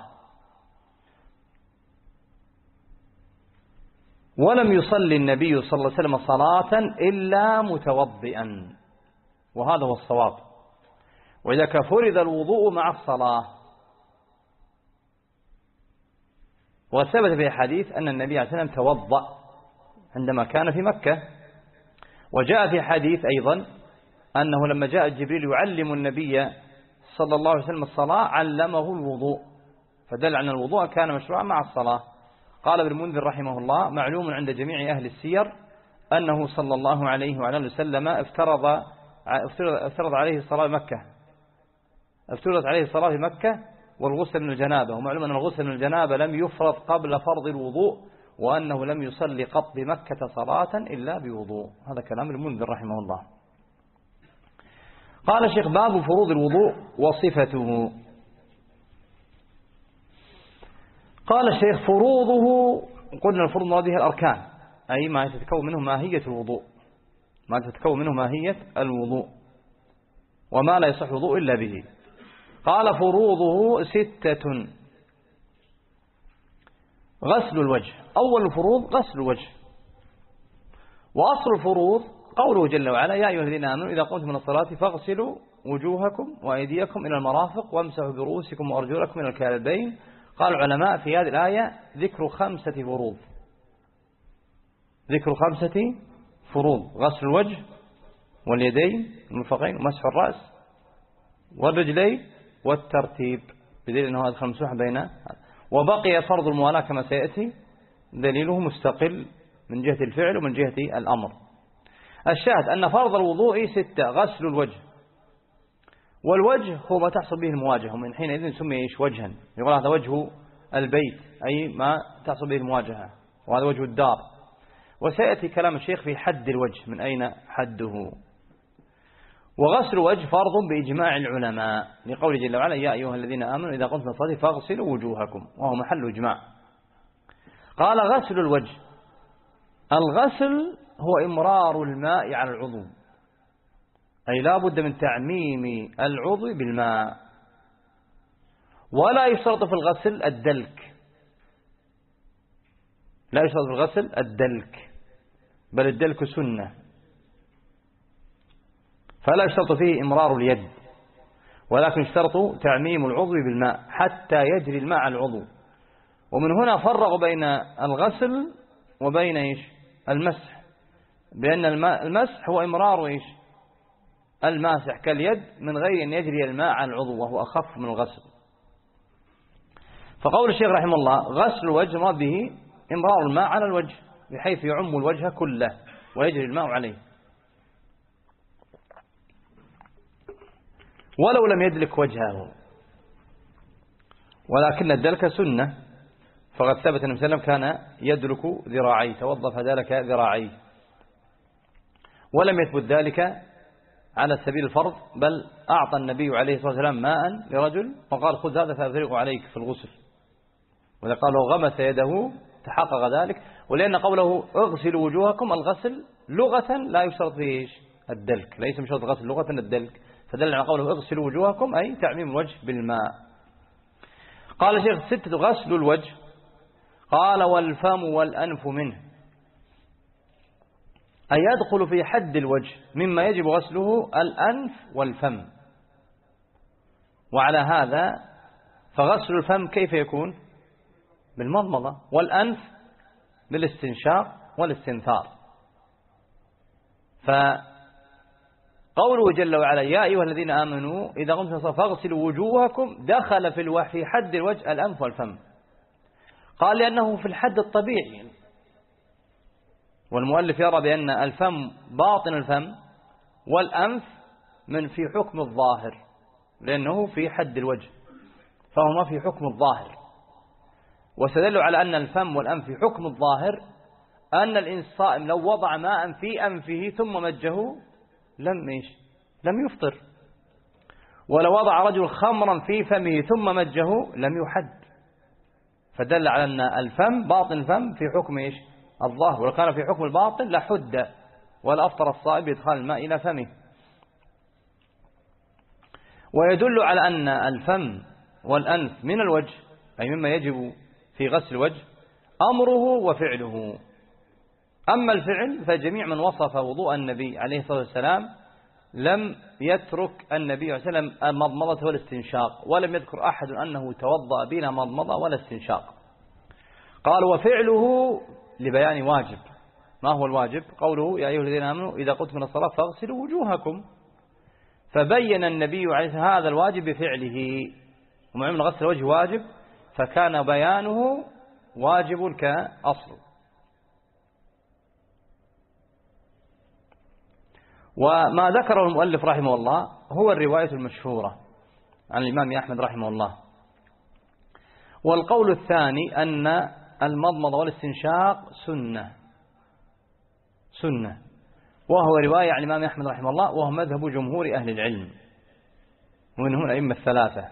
Speaker 1: ولم يصلي النبي صلى الله عليه وسلم صلاة إلا متوضئا، وهذا هو الصواب. وإذا فرض الوضوء مع الصلاة، وثبت في حديث أن النبي عليه الصلاة والسلام توضأ عندما كان في مكة، وجاء في حديث أيضا أنه لما جاء جبريل يعلم النبي صلى الله عليه وسلم الصلاة علمه الوضوء، فدل على أن الوضوء كان مشروعا مع الصلاة. قال ابن المنذر رحمه الله معلوم عند جميع أهل السير أنه صلى الله عليه وعلى اله وسلم افترض عليه الصلاة بمكة، افترضت عليه الصلاة في مكة والغسل من الجنابة، ومعلوم أن الغسل من الجنابة لم يفرض قبل فرض الوضوء، وأنه لم يصلي قط بمكة صلاة إلا بوضوء. هذا كلام المنذر رحمه الله. قال الشيخ باب فروض الوضوء وصفته. قال الشيخ فروضه، قلنا الفروض مراد بها الأركان، أي ما تتكون منه ماهية الوضوء، ما تتكون منه ماهية الوضوء. وما لا يصح وضوء إلا به. قال فروضه 6. غسل الوجه، أول الفروض غسل الوجه. وأصل الفروض قوله جل وعلا يا أيها الذين آمنوا إذا قمتم من الصلاة فاغسلوا وجوهكم وأيديكم إلى المرافق وامسحوا برؤوسكم وأرجلكم إلى الكعبين. قال العلماء في هذه الآية ذكر 5 فروض، ذكر 5 فروض: غسل الوجه واليدين المرفقين ومسح الرأس والرجلين والترتيب، بدليل أنه هذا ممسوح بين. وبقي فرض الموالاة كما سيأتي دليله مستقل من جهة الفعل ومن جهة الأمر. الشاهد أن فرض الوضوء 6: غسل الوجه، والوجه هو ما تحصل به المواجهة، ومن حينئذ سمي إيش؟ وجها. يقول هذا وجه البيت، أي ما تحصل به المواجهة، وهذا وجه الدار. وسيأتي كلام الشيخ في حد الوجه، من أين حده. وغسل الوجه فرض بإجماع العلماء، لقول جل وعلا يا أيها الذين آمنوا إذا قمتم الصلاة فاغسلوا وجوهكم، وهو محل إجماع. قال غسل الوجه، الغسل هو إمرار الماء على العضو، أي لا بد من تعميم العضو بالماء. ولا يشترط في الغسل الدلك، لا يشترط في الغسل الدلك، بل الدلك سنة، فلا يشترط فيه إمرار اليد، ولكن يشترط تعميم العضو بالماء حتى يجري الماء على العضو. ومن هنا فرق بين الغسل وبين إيش؟ المسح، بأن المسح هو إمرار إيش؟ الماسح كاليد من غير أن يجري الماء على العضو، وهو أخف من الغسل. فقول الشيخ رحمه الله غسل الوجه مراد به إمرار الماء على الوجه، بحيث يعم الوجه كله ويجري الماء عليه، ولو لم يدلك وجهه. ولكن الدلك سنة، فقد ثبت أن وسلم كان يدلك ذراعيه، توضأ فدلك ذراعيه، ولم يثبت ذلك على سبيل الفرض، بل أعطى النبي عليه الصلاة والسلام ماء لرجل وقال خذ هذا فأفرغه عليك في الغسل، وإذا قال له غمس يده تحقق ذلك. ولأن قوله اغسلوا وجوهكم، الغسل لغة لا يشترط فيه الدلك، ليس من شرط الغسل لغة الدلك، فدل على قوله اغسلوا وجوهكم أي تعميم الوجه بالماء. قال الشيخ 6: غسل الوجه. قال والفم والأنف منه، أي يدخل في حد الوجه مما يجب غسله الأنف والفم. وعلى هذا فغسل الفم كيف يكون؟ بالمضمضة، والأنف بالاستنشاق والاستنثار. فقوله جل وعلا يا أيها الذين آمنوا إذا قمتم الصلاة فاغسلوا وجوهكم دخل في حد الوجه الأنف والفم. قال لأنه في الحد الطبيعي، والمؤلف يرى بأن الفم باطن الفم والأنف من في حكم الظاهر، لأنه في حد الوجه فهما في حكم الظاهر. واستدلوا على أن الفم والأنف في حكم الظاهر أن الإنسان لو وضع ماء في أنفه ثم مجه لم يفطر، ولو وضع رجل خمرا في فمه ثم مجه لم يحد. فدل على أن الفم باطن الفم في حكم الظاهر، ولو كان في حكم الباطن لحد ولا أفطر الصائم بإدخال الماء إلى فمه. ويدل على أن الفم والأنف من الوجه، أي مما يجب في غسل الوجه أمره وفعله. أما الفعل فجميع من وصف وضوء النبي عليه الصلاة والسلام لم يترك النبي عليه الصلاة والسلام المضمضة والاستنشاق، ولم يذكر أحد أنه توضأ بلا مضمضة ولا استنشاق. قال وفعله لبيان واجب. ما هو الواجب؟ قوله يا أيها الذين آمنوا إذا قمتم من الصلاة فاغسلوا وجوهكم، فبين النبي عليه هذا الواجب بفعله. ومع أن غسل الوجه واجب فكان بيانه واجب كأصل. وما ذكره المؤلف رحمه الله هو الرواية المشهورة عن الإمام أحمد رحمه الله. والقول الثاني أن المضمضة والاستنشاق سنة، وهو رواية عن الإمام أحمد رحمه الله، وهو مذهب جمهور أهل العلم ومنهم الأئمة الثلاثة.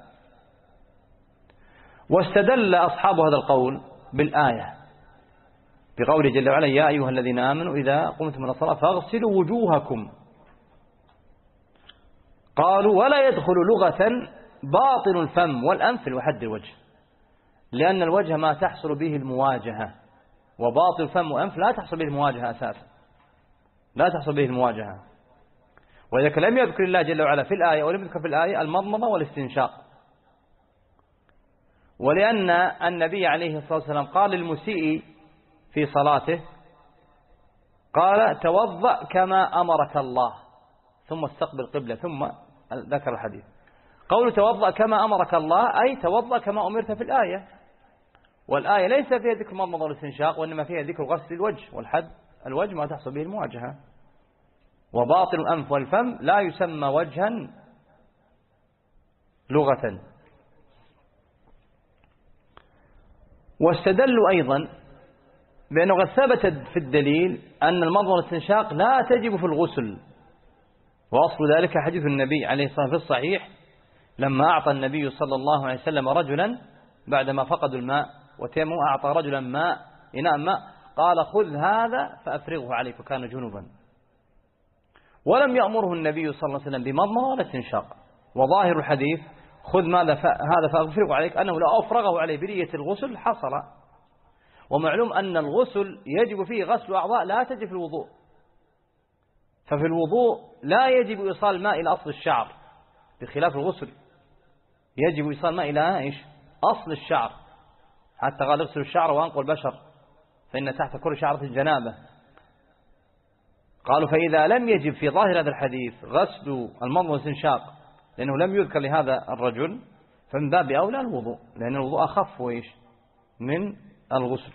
Speaker 1: واستدل أصحاب هذا القول بالآية بقوله جل وعلا يا أيها الذين آمنوا إذا قمتم من الصلاة فاغسلوا وجوهكم. قالوا ولا يدخل لغة باطن الفم والأنف لحد الوجه، لأن الوجه ما تحصل به المواجهة، وباطن الفم والأنف لا تحصل به المواجهة أساسا، لا تحصل به المواجهة. وإذا لم يذكر الله جل وعلا في الآية ولم يذكر في الآية المضمضة والاستنشاق، ولأن النبي عليه الصلاة والسلام قال للمسيء في صلاته، قال توضأ كما أمرك الله ثم استقبل قبلة، ثم ذكر الحديث. قول توضأ كما أمرك الله أي توضأ كما أمرت في الآية، والآية ليس فيها ذكر المضمضة والاستنشاق، وإنما فيها ذكر غسل الوجه، والحد الوجه ما تحصل به المواجهة. وباطن الأنف والفم لا يسمى وجها لغة. واستدلوا أيضا بأنه قد ثبت في الدليل أن المضمضة والاستنشاق لا تجب في الغسل، وأصل ذلك حديث النبي عليه الصلاة والسلام في الصحيح لما أعطى النبي صلى الله عليه وسلم رجلا بعدما فقدوا الماء وتيموا، أعطى رجلا ماء، إناء ماء، قال خذ هذا فأفرغه عليك، وكان جنوبا، ولم يأمره النبي صلى الله عليه وسلم بمضمضة ولا استنشاق. وظاهر الحديث خذ هذا فأفرغه عليك، أنه لو أفرغه عليه بنية الغسل حصل. ومعلوم أن الغسل يجب فيه غسل أعضاء لا تجب في الوضوء، ففي الوضوء لا يجب إيصال الماء إلى أصل الشعر، بخلاف الغسل يجب إيصال الماء إلى أصل الشعر، حتى قال اغسلوا الشعر وأنقوا البشر فإن تحت كل شعرة جنابة. قالوا فإذا لم يجب في ظاهر هذا الحديث غسل المضمضة والاستنشاق لأنه لم يذكر لهذا الرجل، فمن باب أولى الوضوء، لأن الوضوء أخف من الغسل.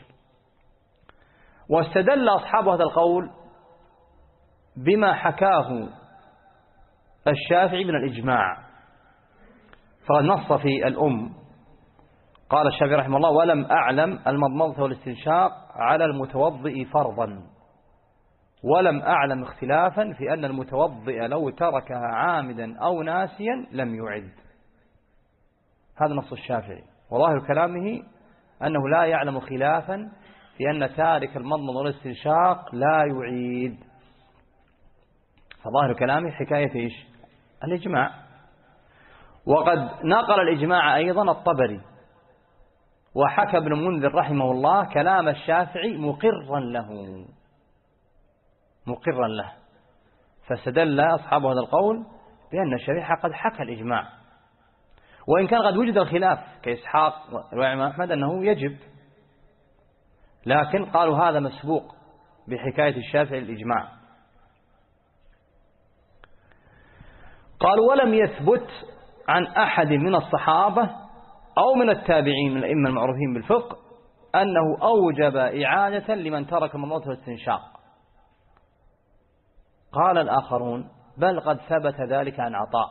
Speaker 1: واستدل أصحاب هذا القول بما حكاه الشافعي من الإجماع، فنص في الأم قال الشافعي رحمه الله ولم أعلم المضمضة والاستنشاق على المتوضئ فرضا، ولم أعلم اختلافا في أن المتوضئ لو تركها عامدا أو ناسيا لم يعد. هذا نص الشافعي، وظاهر كلامه أنه لا يعلم خلافا في أن تارك المضمضة والاستنشاق لا يعيد، فظاهر كلامه حكاية الإجماع. وقد نقل الإجماع أيضا الطبري، وحكى ابن منذر رحمه الله كلام الشافعي مقرا له، فاستدل أصحاب هذا القول بأن الشافعي قد حكى الإجماع، وإن كان قد وجد الخلاف كإسحاق وإمام أحمد أنه يجب، لكن قالوا هذا مسبوق بحكاية الشافعي الإجماع. قالوا ولم يثبت عن أحد من الصحابة أو من التابعين من الأئمة المعروفين بالفقه أنه أوجب إعادة لمن ترك المضمضة والاستنشاق. قال الآخرون بل قد ثبت ذلك عن عطاء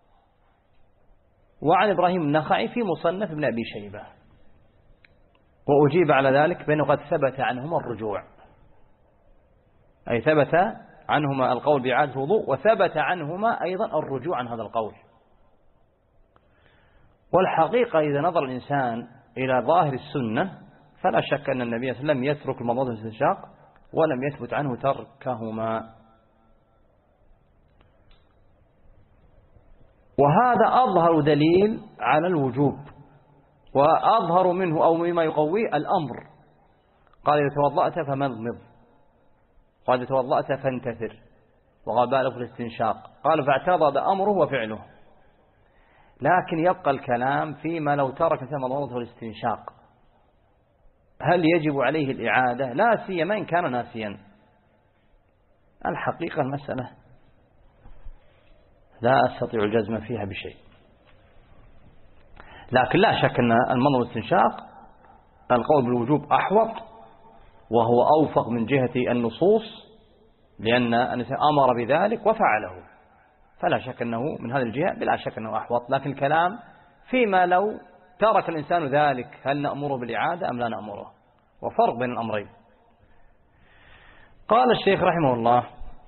Speaker 1: وعن إبراهيم النخعي في مصنف ابن أبي شيبة، وأجيب على ذلك بأنه قد ثبت عنهما الرجوع، أي ثبت عنهما القول بإعادة الوضوء، وثبت عنهما أيضا الرجوع عن هذا القول. والحقيقة إذا نظر الإنسان إلى ظاهر السنة فلا شك أن النبي صلى الله عليه وسلم يترك المضمضة والاستنشاق ولم يثبت عنه تركهما. وهذا أظهر دليل على الوجوب، وأظهر منه أو مما يقويه الأمر. قال إذا توضأت فمضمض، قال إذا توضأت فانتثر، وقال بالغ في الاستنشاق، قال فاعتضد أمره وفعله. لكن يبقى الكلام فيما لو ترك المضمضة والاستنشاق هل يجب عليه الإعادة، لا سيما إن كان ناسيا. الحقيقة المسألة لا أستطيع الجزم فيها بشيء، لكن لا شك أن المضمضة والاستنشاق القول بالوجوب أحوط وهو أوفق من جهة النصوص، لأن الإنسان أمر بذلك وفعله، فلا شك أنه من هذه الجهة بلا شك أنه أحوط. لكن الكلام فيما لو ترك الإنسان ذلك هل نأمره بالإعادة أم لا نأمره، وفرق بين الأمرين. قال الشيخ رحمه الله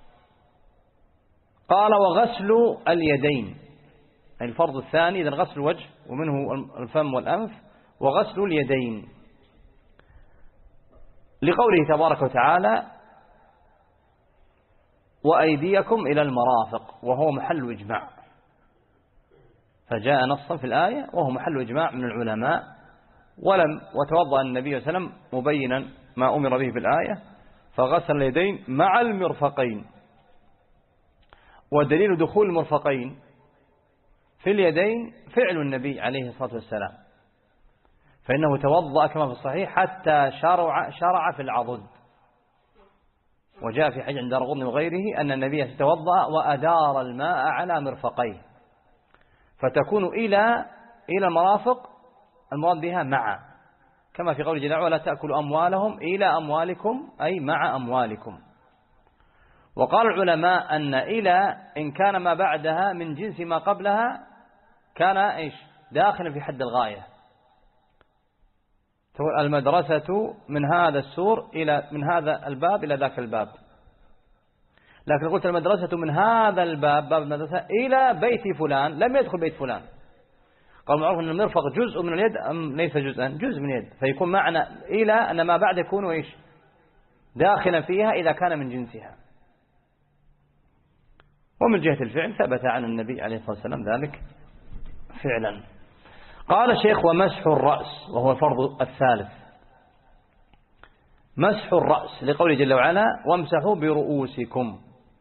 Speaker 1: قال وغسل اليدين، الفرض الثاني إذا غسل الوجه ومنه الفم والأنف، وغسل اليدين لقوله تبارك وتعالى وأيديكم إلى المرافق، وهو محل إجماع، فجاء نصا في الآية وهو محل إجماع من العلماء. وتوضأ النبي صلى الله عليه وسلم مبينا ما أمر به في الآية فغسل اليدين مع المرفقين. ودليل دخول المرفقين في اليدين فعل النبي عليه الصلاة والسلام، فإنه توضأ كما في الصحيح حتى شرع في العضد. وجاء في حديث عند دارقطني وغيره أن النبي توضأ وأدار الماء على مرفقيه، فتكون إلى المرافق المراد بها مع، كما في قول جل وعلا ولا تأكلوا أموالهم إلى أموالكم أي مع أموالكم. وقال العلماء أن إلى إن كان ما بعدها من جنس ما قبلها كان داخلا في حد الغاية. المدرسة من هذا السور من هذا الباب إلى ذاك الباب، لكن قلت المدرسة من هذا الباب باب المدرسة إلى بيت فلان لم يدخل بيت فلان. قال معروف أن المرفق جزء من اليد أم ليس جزءا؟ جزء من اليد، فيكون معنى إلى أن ما بعد يكون داخلا فيها إذا كان من جنسها. ومن جهة الفعل ثبت عن النبي عليه الصلاة والسلام ذلك فعلا. قال الشيخ ومسح الرأس وهو الفرض الثالث. مسح الرأس لقوله جل وعلا وامسحوا برؤوسكم،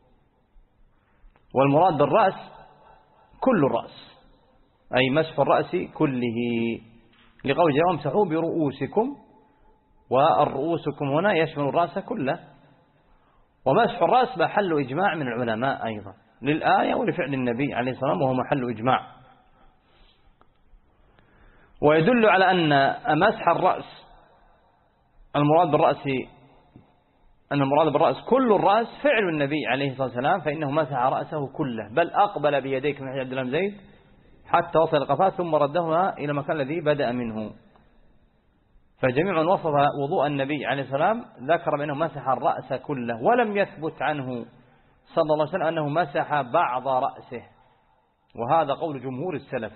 Speaker 1: والمراد بالرأس كل الرأس أي مسح الرأس كله، لقوله جل وامسحوا برؤوسكم، والرؤوسكم هنا يشمل الرأس كله. ومسح الرأس محل إجماع من العلماء أيضا للآية ولفعل النبي عليه الصلاة والسلام، وهو محل إجماع. ويدل على أن مسح الرأس المراد بالرأس كل الرأس فعل النبي عليه الصلاة والسلام، فإنه مسح رأسه كله، بل أقبل بيديك من حديث عبد الله بن زيد حتى وصل القفاء ثم ردهما إلى المكان الذي بدأ منه. فجميع من وصف وضوء النبي عليه الصلاة والسلام ذكر بأنه مسح الرأس كله، ولم يثبت عنه صلى الله عليه وسلم أنه مسح بعض رأسه، وهذا قول جمهور السلف.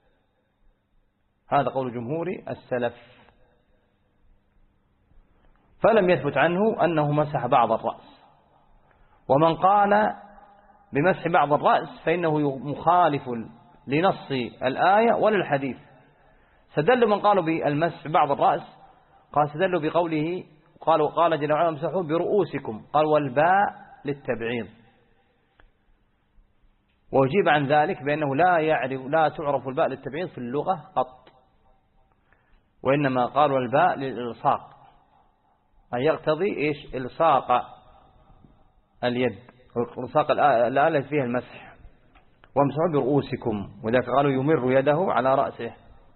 Speaker 1: هذا قول جمهور السلف، فلم يثبت عنه أنه مسح بعض الرأس. ومن قال بمسح بعض الرأس فإنه مخالف لنص الآية وللحديث. استدلوا من قالوا بالمسح بعض الرأس قال استدلوا بقوله قال جل وعلا امسحوا برؤوسكم، قال والباء للتبعيض. وأجيب عن ذلك بأنه لا تعرف الباء للتبعيض في اللغة قط، وإنما قالوا الباء للإلصاق، أي يقتضي إلصاق اليد، إلصاق الآلة فيها المسح. وامسحوا برؤوسكم، وذلك قالوا يمر يده على رأسه.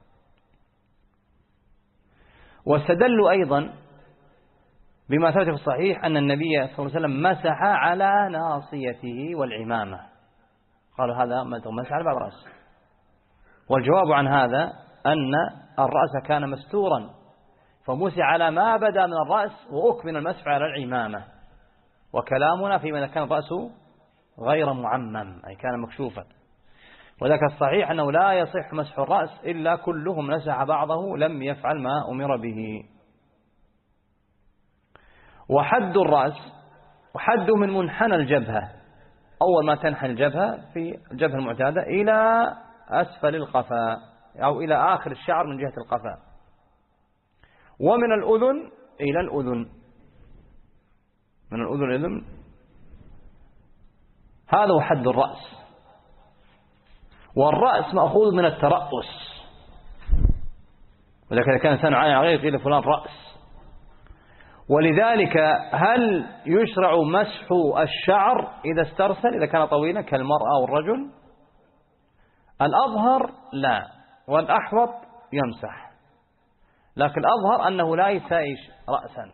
Speaker 1: واستدلوا أيضا بما ثبت في الصحيح أن النبي صلى الله عليه وسلم مسح على ناصيته والعمامة، قالوا هذا مسح على بعض الرأس. والجواب عن هذا أن الرأس كان مستورا فمسح على ما بدا من الرأس وأكمل المسح على العمامة. وكلامنا فيما كان الرأس غير معمم أي كان مكشوفا، وذاك الصحيح أنه لا يصح مسح الرأس إلا كلهم مسح بعضه لم يفعل ما أمر به. وحد الرأس وحده من منحنى الجبهة، أول ما تنحني الجبهة في الجبهة المعتادة إلى أسفل القفاء أو إلى آخر الشعر من جهة القفاء، ومن الأذن إلى الأذن، من الأذن إلى الأذن، هذا هو حد الرأس. والرأس مأخوذ من الترأس، ولكن كان إنسان عالي عليه قيل فلان رأس. ولذلك هل يشرع مسح الشعر إذا استرسل إذا كان طويلا كالمرأة أو الرجل؟ الأظهر لا، والأحوط يمسح، لكن الأظهر أنه لا يسائش رأسا.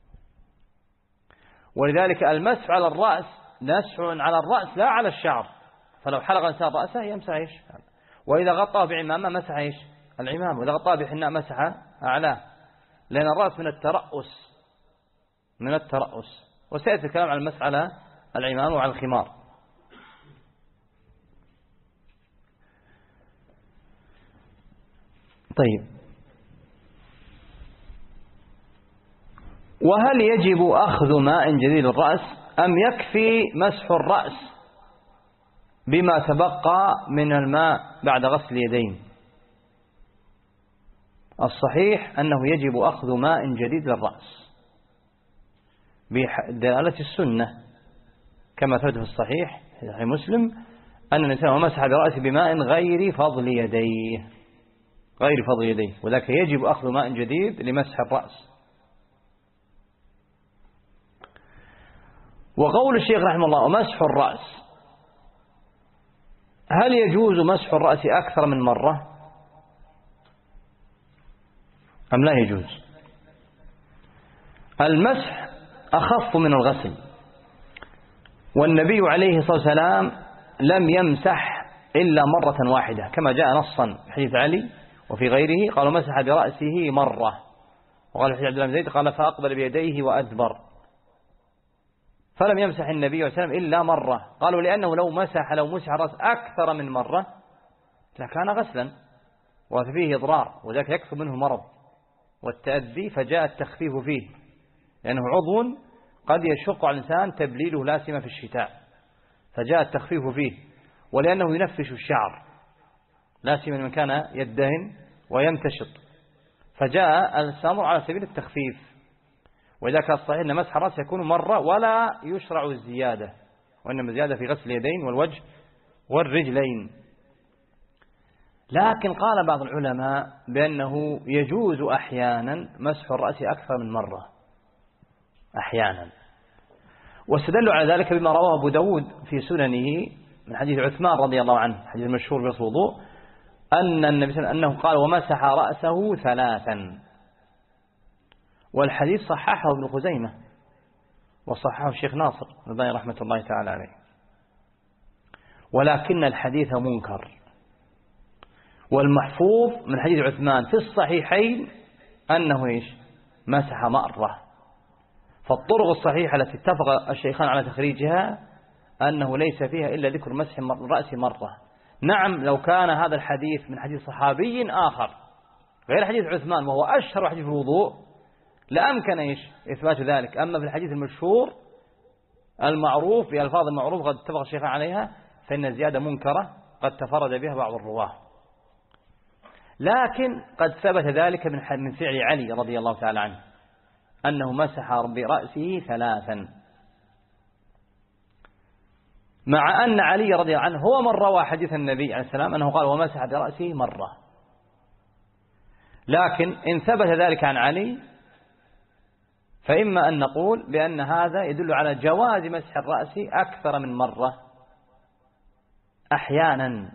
Speaker 1: ولذلك المسح على الرأس مسح على الرأس لا على الشعر، فلو حلق الإنسان رأسه يمسح وإذا غطاه بعمامة مسح العمامة، وإذا غطاه بحناء مسح أعلاه، لأن الرأس من الترأس. وسيأتي الكلام عن المسح على العمامة وعلى الخمار. طيب، وهل يجب أخذ ماء جديد الرأس أم يكفي مسح الرأس بما تبقى من الماء بعد غسل اليدين. الصحيح أنه يجب أخذ ماء جديد للرأس بدلالة السنة كما ثبت في الصحيح في مسلم أن الإنسان ومسح برأسه بماء غير فضل يديه وذلك يجب أخذ ماء جديد لمسح الرأس. وقول الشيخ رحمه الله ومسح الرأس، هل يجوز مسح الرأس أكثر من مرة أم لا يجوز؟ المسح أخف من الغسل، والنبي عليه الصلاة والسلام لم يمسح إلا مرة واحدة كما جاء نصا في حديث علي وفي غيره قالوا مسح برأسه مرة، وقال في حديث عبد الله بن زيد قال فأقبل بيديه وأدبر، فلم يمسح النبي عليه الصلاة والسلام إلا مرة. قالوا لأنه لو مسح الرأس أكثر من مرة لكان غسلا وفيه إضرار، وذلك يكثر منه المرض والتأذي، فجاء التخفيف فيه لأنه عضو قد يشق على الإنسان تبليله لا سيما في الشتاء، فجاء التخفيف فيه، ولأنه ينفش الشعر لا سيما من كان يدهن ويمتشط، فجاء الأمر على سبيل التخفيف. وإذا كان الصحيح أن مسح الرأس يكون مرة ولا يشرع الزيادة، وإنما الزيادة في غسل اليدين والوجه والرجلين. لكن قال بعض العلماء بأنه يجوز أحيانا مسح الرأس أكثر من مرة أحيانا، واستدلوا على ذلك بما رواه أبو داود في سننه من حديث عثمان رضي الله عنه، حديث المشهور في الوضوء، أن النبي صلى الله عليه وسلم أنه قال ومسح رأسه 3، والحديث صححه ابن خزيمة وصححه الشيخ ناصر الألباني رحمة الله تعالى عليه، ولكن الحديث منكر. والمحفوظ من حديث عثمان في الصحيحين أنه مسح مرة. فالطرق الصحيحة التي اتفق الشيخان على تخريجها أنه ليس فيها إلا ذكر مسح الرأس مرة. نعم لو كان هذا الحديث من حديث صحابي آخر غير حديث عثمان وهو أشهر حديث الوضوء لأمكن إثبات ذلك، أما في الحديث المشهور المعروف بألفاظ المعروف قد اتفق الشيخان عليها فإن الزيادة منكرة قد تفرد بها بعض الرواه. لكن قد ثبت ذلك من فعل علي رضي الله تعالى عنه أنه مسح برأسه 3، مع أن علي رضي الله عنه هو من روى حديث النبي عليه السلام أنه قال ومسح برأسه مرة. لكن إن ثبت ذلك عن علي فإما أن نقول بأن هذا يدل على جواز مسح الرأس أكثر من مرة أحيانا،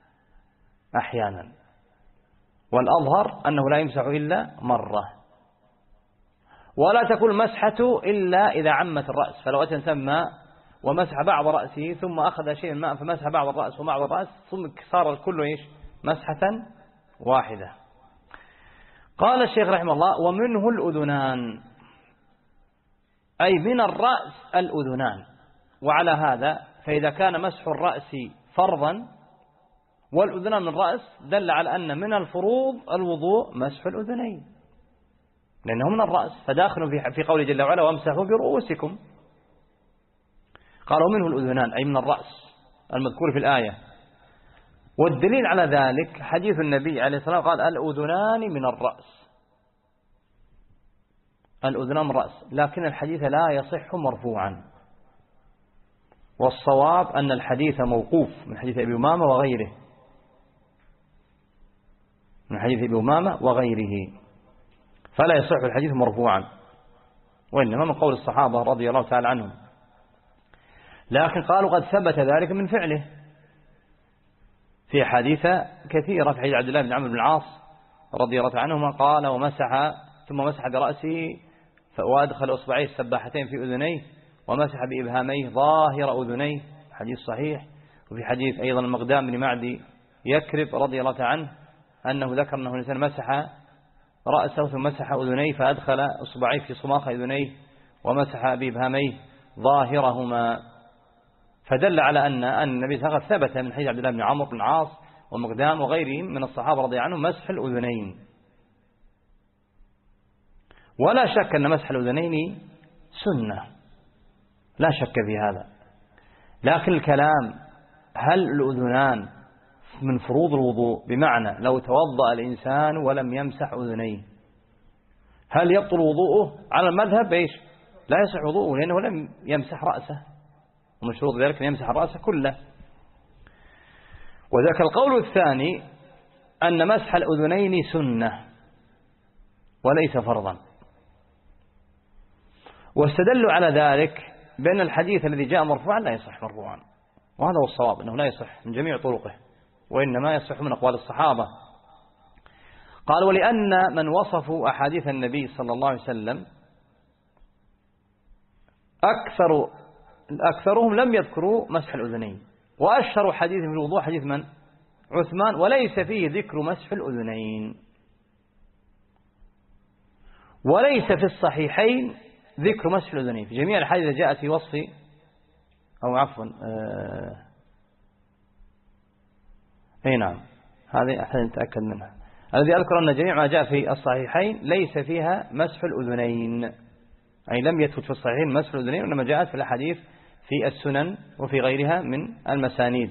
Speaker 1: والأظهر أنه لا يمسح إلا مرة، ولا تكون مسحته إلا إذا عمت الرأس. فلو أتى إنسان ومسح بعض رأسه ثم أخذ شيء من ماء فمسح بعض الرأس وبعض الرأس ثم صار الكل مسحة واحدة. قال الشيخ رحمه الله ومنه الأذنان، أي من الرأس الأذنان. وعلى هذا فإذا كان مسح الرأس فرضا والأذنان من الرأس دل على أن من الفروض الوضوء مسح الأذنين لأنه من الرأس، فداخل في قوله جل وعلا وامسحوا برؤوسكم. قالوا منه الأذنان أي من الرأس المذكور في الآية. والدليل على ذلك حديث النبي عليه الصلاة والسلام قال الأذنان من الرأس، الأذنان من الرأس، لكن الحديث لا يصح مرفوعا، والصواب أن الحديث موقوف من حديث أبي أمامة وغيره، فلا يصح الحديث مرفوعا، وإنما من قول الصحابة رضي الله تعالى عنهم. لكن قالوا قد ثبت ذلك من فعله في حديث كثيرة، في حديث عبد الله بن عمرو بن العاص رضي الله عنهما قال ثم مسح برأسه وأدخل أصبعيه السباحتين في أذنيه ومسح بإبهاميه ظاهر أذنيه، حديث صحيح. وفي حديث أيضا المقدام بن معدي يكرب رضي الله تعالى عنه أنه ذكر أنه الإنسان مسح رأسه ثم مسح أذنيه فأدخل أصبعيه في صماخ أذنيه ومسح بإبهاميه ظاهرهما، فدل على أن النبي صلى الله عليه وسلم ثبت من حديث عبد الله بن عمرو بن العاص ومقدام وغيرهم من الصحابة رضي الله عنهم مسح الأذنين. ولا شك أن مسح الأذنين سنة، لا شك في هذا، لكن الكلام هل الأذنان من فروض الوضوء؟ بمعنى لو توضأ الإنسان ولم يمسح أذنيه هل يبطل وضوءه؟ على المذهب إيش؟ لا يصح وضوءه لأنه لم يمسح رأسه، ومن شروط ذلك أن يمسح رأسه كله. وذاك القول الثاني أن مسح الأذنين سنة وليس فرضا، واستدلوا على ذلك بأن الحديث الذي جاء مرفوعا لا يصح مرفوعا، وهذا هو الصواب أنه لا يصح من جميع طرقه، وإنما يصح من أقوال الصحابة. قال ولأن من وصفوا أحاديث النبي صلى الله عليه وسلم أكثرهم لم يذكروا مسح الأذنين، وأشهر حديث في الوضوء حديث من؟ عثمان، وليس فيه ذكر مسح الأذنين، وليس في الصحيحين ذكر مسح الأذنين. في جميع الحديث جاءت في وصف أو عفوا أي نعم هذه أحسن نتأكد منها. الذي أذكر أن جميع ما جاء في الصحيحين ليس فيها مسح الأذنين، أي لم يثبت في الصحيحين مسح الأذنين، وإنما جاءت في الأحاديث في السنن وفي غيرها من المسانيد.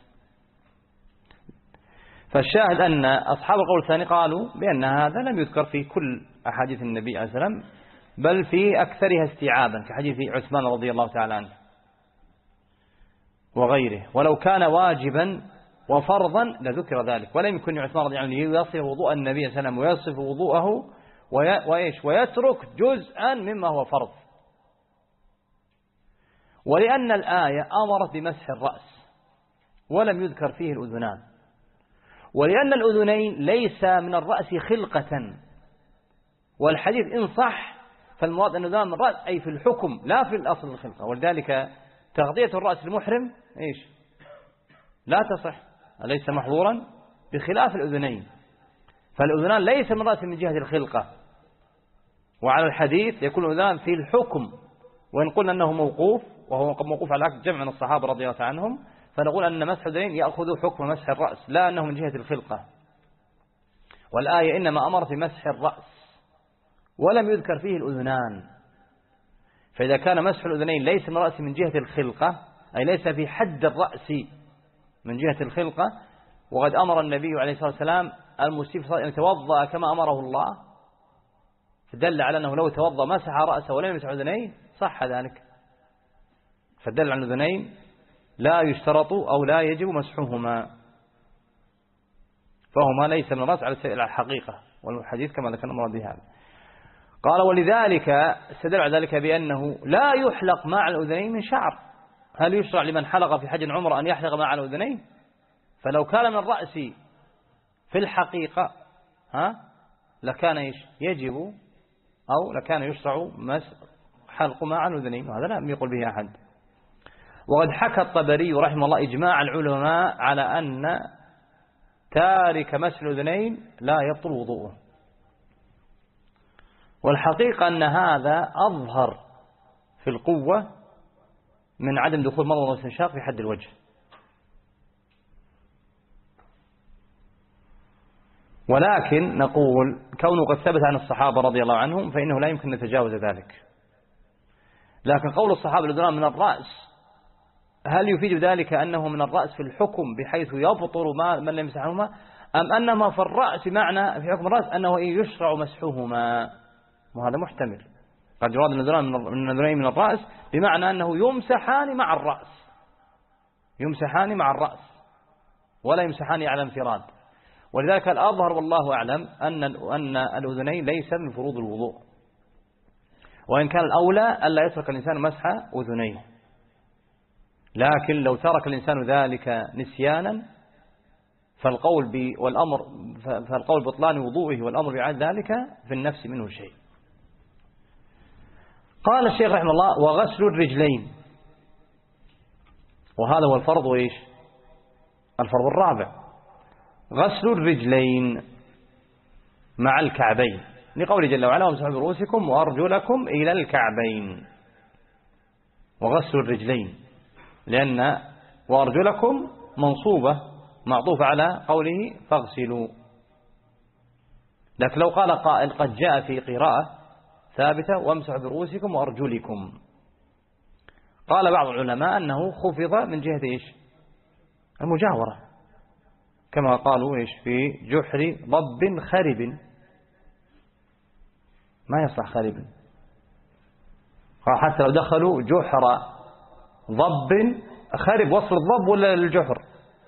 Speaker 1: فالشاهد أن أصحاب القول الثاني قالوا بأن هذا لم يذكر في كل أحاديث النبي عليه الصلاة والسلام، بل في أكثرها استيعابا كحديث عثمان رضي الله تعالى عنه وغيره. ولو كان واجبا وفرضا لذكر ذلك، ولم يكن عثمان رضي الله عنه يصف وضوء النبي صلى الله عليه وسلم ويصف وضوءه ويترك جزءا مما هو فرض. ولأن الآية أمرت بمسح الرأس ولم يذكر فيه الأذنان، ولأن الأذنين ليس من الرأس خلقة، والحديث إن صح فالمراد أن الأذنان من الرأس أي في الحكم لا في الأصل الخلقة، ولذلك تغطية الرأس المحرم إيش؟ لا تصح، أليس محظورا؟ بخلاف الأذنين، فالأذنان ليس من رأس من جهة الخلقة، وعلى الحديث يكون الأذنان في الحكم، وإن قلنا أنه موقوف وهو موقوف على جمع من الصحابة رضي الله عنهم، فنقول أن مسح الأذنين يأخذ حكم مسح الرأس لا أنه من جهة الخلقة. والآية إنما أمرت بمسح الرأس ولم يذكر فيه الأذنان، فإذا كان مسح الأذنين ليس من رأس من جهة الخلقة، أي ليس في حد الرأس من جهة الخلقة، وقد أمر النبي عليه الصلاة والسلام المسلم أن يتوضأ كما أمره الله، فدل على أنه لو توضأ مسح رأسه ولم يمسح أذنيه صح ذلك، فدل على الأذنين لا يشترط أو لا يجب مسحهما، فهما ليس من الرأس على الحقيقة، والحديث كما ذكرنا مراد بهذا. قال ولذلك استدل على ذلك بأنه لا يحلق مع الأذنين من شعر. هل يشرع لمن حلق في حج عمره أن يحلق مع الأذنين؟ فلو كان من الرأس في الحقيقة لكان يجب أو لكان يشرع حلق مع الأذنين، وهذا لا يقول به أحد. وقد حكى الطبري رحمه الله إجماع العلماء على أن تارك مسح الأذنين لا يبطل وضوءه، والحقيقة أن هذا أظهر في القوة من عدم دخول مضمضة واستنشاق في حد الوجه. ولكن نقول كونه قد ثبت عن الصحابة رضي الله عنهم فإنه لا يمكن نتجاوز ذلك. لكن قول الصحابة الأذنان من الرأس هل يفيد ذلك أنه من الرأس في الحكم بحيث يبطل من لم يمسحهما، أم أنما في الرأس معنى في حكم الرأس أنه يشرع مسحهما؟ وهذا محتمل، قد يراد الأذنين من الرأس بمعنى أنه يمسحان مع الرأس، يمسحان مع الرأس ولا يمسحان على انفراد. ولذلك الأظهر والله أعلم أن الأذنين ليس من فروض الوضوء، وإن كان الأولى ألا يترك الإنسان مسح أذنيه، لكن لو ترك الإنسان ذلك نسيانا فالقول بطلان وضوئه والأمر بعد ذلك في النفس منه شيء. قال الشيخ رحمه الله وغسل الرجلين، وهذا هو الفرض وإيش؟ الفرض الرابع، غسل الرجلين مع الكعبين، لقوله جل وعلا وامسحوا برؤوسكم وأرجلكم إلى الكعبين. وغسل الرجلين لأن وأرجلكم منصوبة معطوفة على قوله فاغسلوا، لكن لو قال قائل قد جاء في قراءة ثابتة وامسحوا برؤوسكم وأرجلكم، قال بعض العلماء أنه خفض من جهة إيش؟ المجاورة، كما قالوا إيش في جحر ضب خرب، ما يصح خرب، حتى لو دخلوا جحر ضب خرب، وصل الضب ولا الجحر؟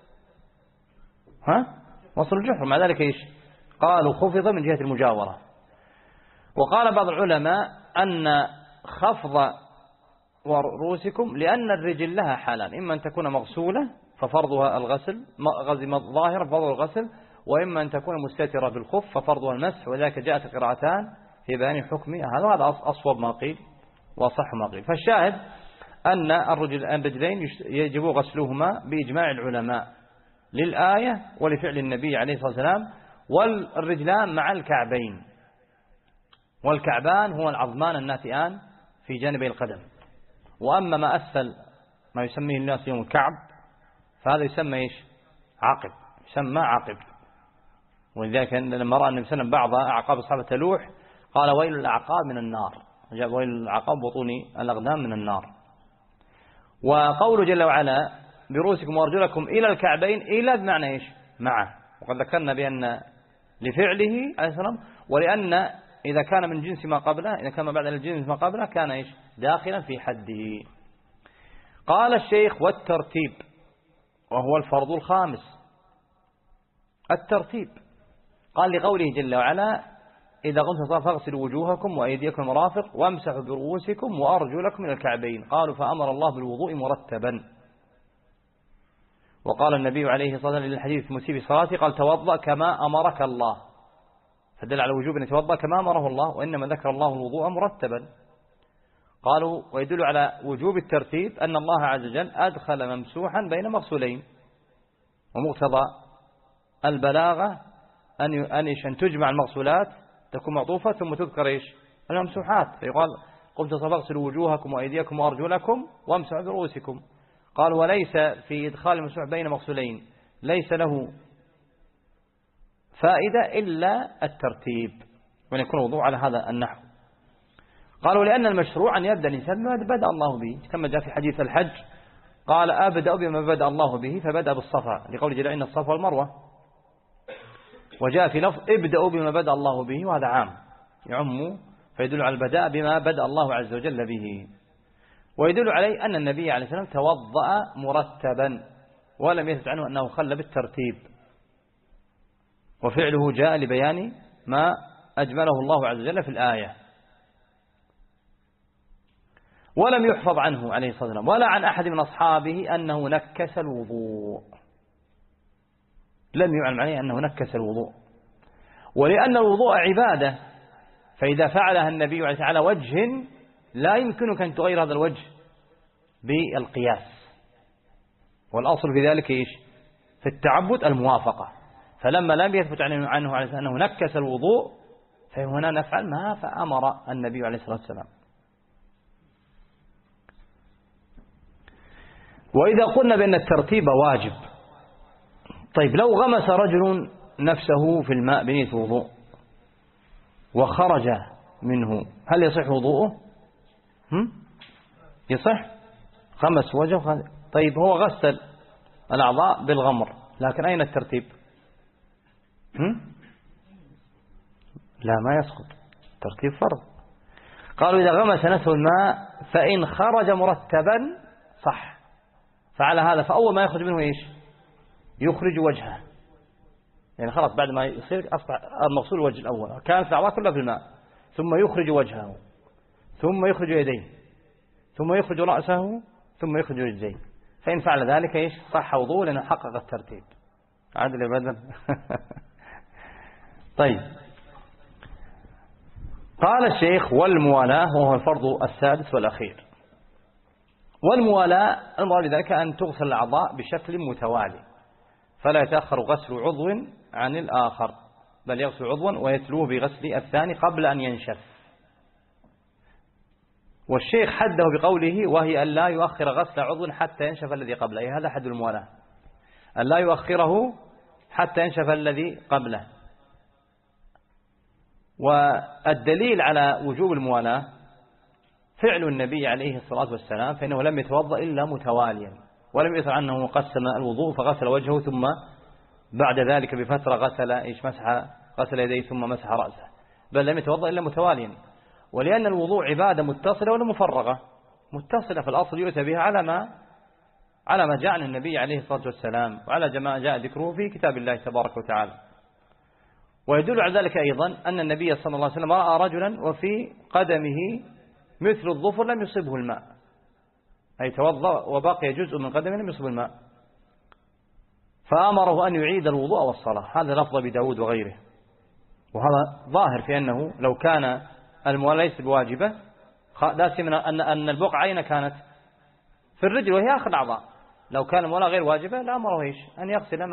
Speaker 1: وصل الجحر، مع ذلك إيش قالوا خفض من جهة المجاورة. وقال بعض العلماء أن خفض ورؤوسكم لأن الرجل لها حالان، إما أن تكون مغسولة ففرضها الغسل ظاهرة ففرضها الغسل، وإما أن تكون مستترة بالخف ففرضها المسح، وذلك جاءت قراءتان في بيان حكمها، هذا أصوب ما قيل وصح ما قيل. فالشاهد أن الرجلين يجب غسلهما بإجماع العلماء للآية ولفعل النبي عليه الصلاة والسلام، والرجلان مع الكعبين، والكعبان هو العظمان الناتئان في جانبي القدم. وأما ما أسفل ما يسميه الناس يوم الكعب فهذا يسمى إيش عقب، يسمى عقب. ولذلك لما رأى النبي صلى الله عليه وسلم بعض أعقاب الصحابة تلوح قال ويل الأعقاب من النار، جاء ويل الأعقاب بطون الأقدام من النار. وقوله جل وعلا برؤوسكم وأرجلكم إلى الكعبين، إلى بمعنى إيش معه، وقد ذكرنا بأن لفعله عليه السلام، ولأن إذا كان من جنس ما قبله، إذا كان بعد الجنس ما قبله كان إيش داخلا في حده. قال الشيخ والترتيب وهو الفرض الخامس، الترتيب قال لقوله جل وعلا إذا قمتم فاغسلوا وجوهكم وأيديكم المرافق وامسحوا برؤوسكم وأرجلكم إلى الكعبين. قالوا فأمر الله بالوضوء مرتبا. وقال النبي عليه الصلاة والسلام للحديث مسيء صلاته قال توضأ كما أمرك الله، فدل على وجوب أن يتوضأ كما أمره الله، وإنما ذكر الله الوضوء مرتبا. قالوا ويدل على وجوب الترتيب أن الله عز وجل أدخل ممسوحا بين مغسولين، ومقتضى البلاغة أن تجمع المغسولات تكون معطوفة ثم تذكر إيش الممسوحات، فيقال قمت فاغسلوا وجوهكم وأيديكم وأرجلكم وامسحوا برؤوسكم. قال وليس في إدخال الممسوح بين مغسولين ليس له فائدة إلا الترتيب، وأن يكون الوضوء على هذا النحو. قالوا لأن المشروع أن يبدأ الإنسان بما بدأ الله به، كما جاء في حديث الحج قال أبدأ بما بدأ الله به، فبدأ بالصفا لقول جل إن الصفا والمروة. وجاء في لفظ ابدأوا بما بدأ الله به، وهذا عام يعم، فيدل على البداء بما بدأ الله عز وجل به. ويدل عليه أن النبي عليه السلام توضأ مرتبا ولم يثبت عنه أنه خل بالترتيب، وفعله جاء لبيان ما أجمله الله عز وجل في الآية. ولم يحفظ عنه عليه الصلاة والسلام ولا عن أحد من أصحابه أنه نكس الوضوء، لم يعلم عليه أنه نكس الوضوء، ولأن الوضوء عبادة، فإذا فعلها النبي على وجه لا يمكنك أن تغير هذا الوجه بالقياس، والأصل في ذلك إيش في التعبد الموافقة. فلما لم يثبت عنه عليه أنه نكس الوضوء فهنا نفعل ما فأمر النبي عليه الصلاة والسلام. وإذا قلنا بأن الترتيب واجب، طيب لو غمس رجل نفسه في الماء بنية وضوء وخرج منه هل يصح وضوءه؟ يصح، غمس وجهه. طيب هو غسل الأعضاء بالغمر، لكن أين الترتيب؟ لا ما يسقط، ترتيب فرض. قالوا إذا غمس نفسه الماء فإن خرج مرتبا صح، فعلى هذا فأول ما يخرج منه إيش يخرج وجهه، يعني خلاص بعد ما يصير أصبح المغسول الوجه الأول، كانت الأعضاء كلها في الماء، ثم يخرج وجهه ثم يخرج يديه ثم يخرج رأسه ثم يخرج رجليه، فإن فعل ذلك إيش صح وضوء لأنه حقق الترتيب. عدل بدل. طيب قال الشيخ والموالاة وهو الفرض السادس والأخير. والموالاة المراد بذلك أن تغسل الأعضاء بشكل متوالي، فلا يتأخر غسل عضو عن الآخر، بل يغسل عضوا ويتلوه بغسل الثاني قبل أن ينشف. والشيخ حده بقوله وهي أن لا يؤخر غسل عضو حتى ينشف الذي قبله، هذا حد الموالاة، أن لا يؤخره حتى ينشف الذي قبله. والدليل على وجوب الموالاة فعل النبي عليه الصلاة والسلام، فإنه لم يتوضأ إلا متواليا، ولم يثر عنه قسم الوضوء فغسل وجهه ثم بعد ذلك بفترة غسل يديه ثم مسح رأسه، بل لم يتوضأ إلا متواليا. ولأن الوضوء عبادة متصلة ولا مفرغة؟ متصلة في الأصل يؤتى بها على ما جاء عن النبي عليه الصلاة والسلام وعلى ما جاء ذكره في كتاب الله تبارك وتعالى. ويدل على ذلك أيضا أن النبي صلى الله عليه وسلم رأى رجلا وفي قدمه مثل الظفر لم يصبه الماء، أي توضأ وبقي جزء من قدمه لم يصب الماء، فأمره أن يعيد الوضوء والصلاة. هذا لفظ بداود وغيره، وهذا ظاهر في أنه لو كان الموالاة ليس بواجبة، لا سيما أن البقعة أين كانت؟ في الرجل وهي آخر الأعضاء. لو كان الموالاة غير واجبة لأمره إيش؟ أن يغسل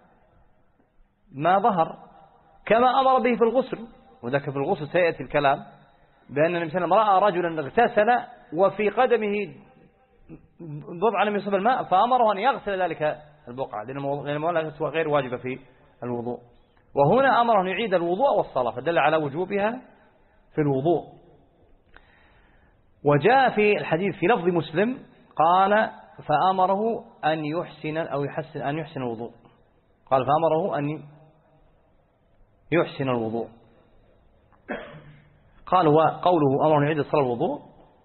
Speaker 1: ما ظهر، كما أمر به في الغسل. وذلك في الغسل سيأتي الكلام بأن النبي صلى الله عليه وسلم رأى رجلا اغتسل وفي قدمه بضع لم يصب الماء، فأمره أن يغسل ذلك البقعة، لأن الموالاة غير واجبة في الوضوء. وهنا أمره أن يعيد الوضوء والصلاة، فدل على وجوبها في الوضوء. وجاء في الحديث في لفظ مسلم قال فأمره أن يحسن الوضوء، قال فأمره أن يحسن الوضوء. قال وقوله أمره أن يعيد الصلاة الوضوء،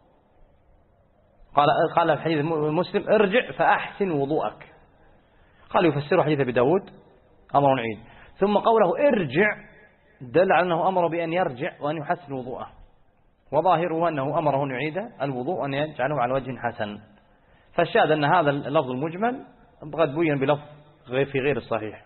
Speaker 1: قال الحديث مسلم ارجع فأحسن وضوءك، قال يفسره حديث أبي داود أمره أن يعيد. ثم قوله ارجع دل على أنه أمر بأن يرجع وأن يحسن وضوءه، وظاهره أنه أمره أن يعيد الوضوء وأن يجعله على وجه حسن. فالشاهد أن هذا اللفظ المجمل قد بين بلفظ في غير الصحيح.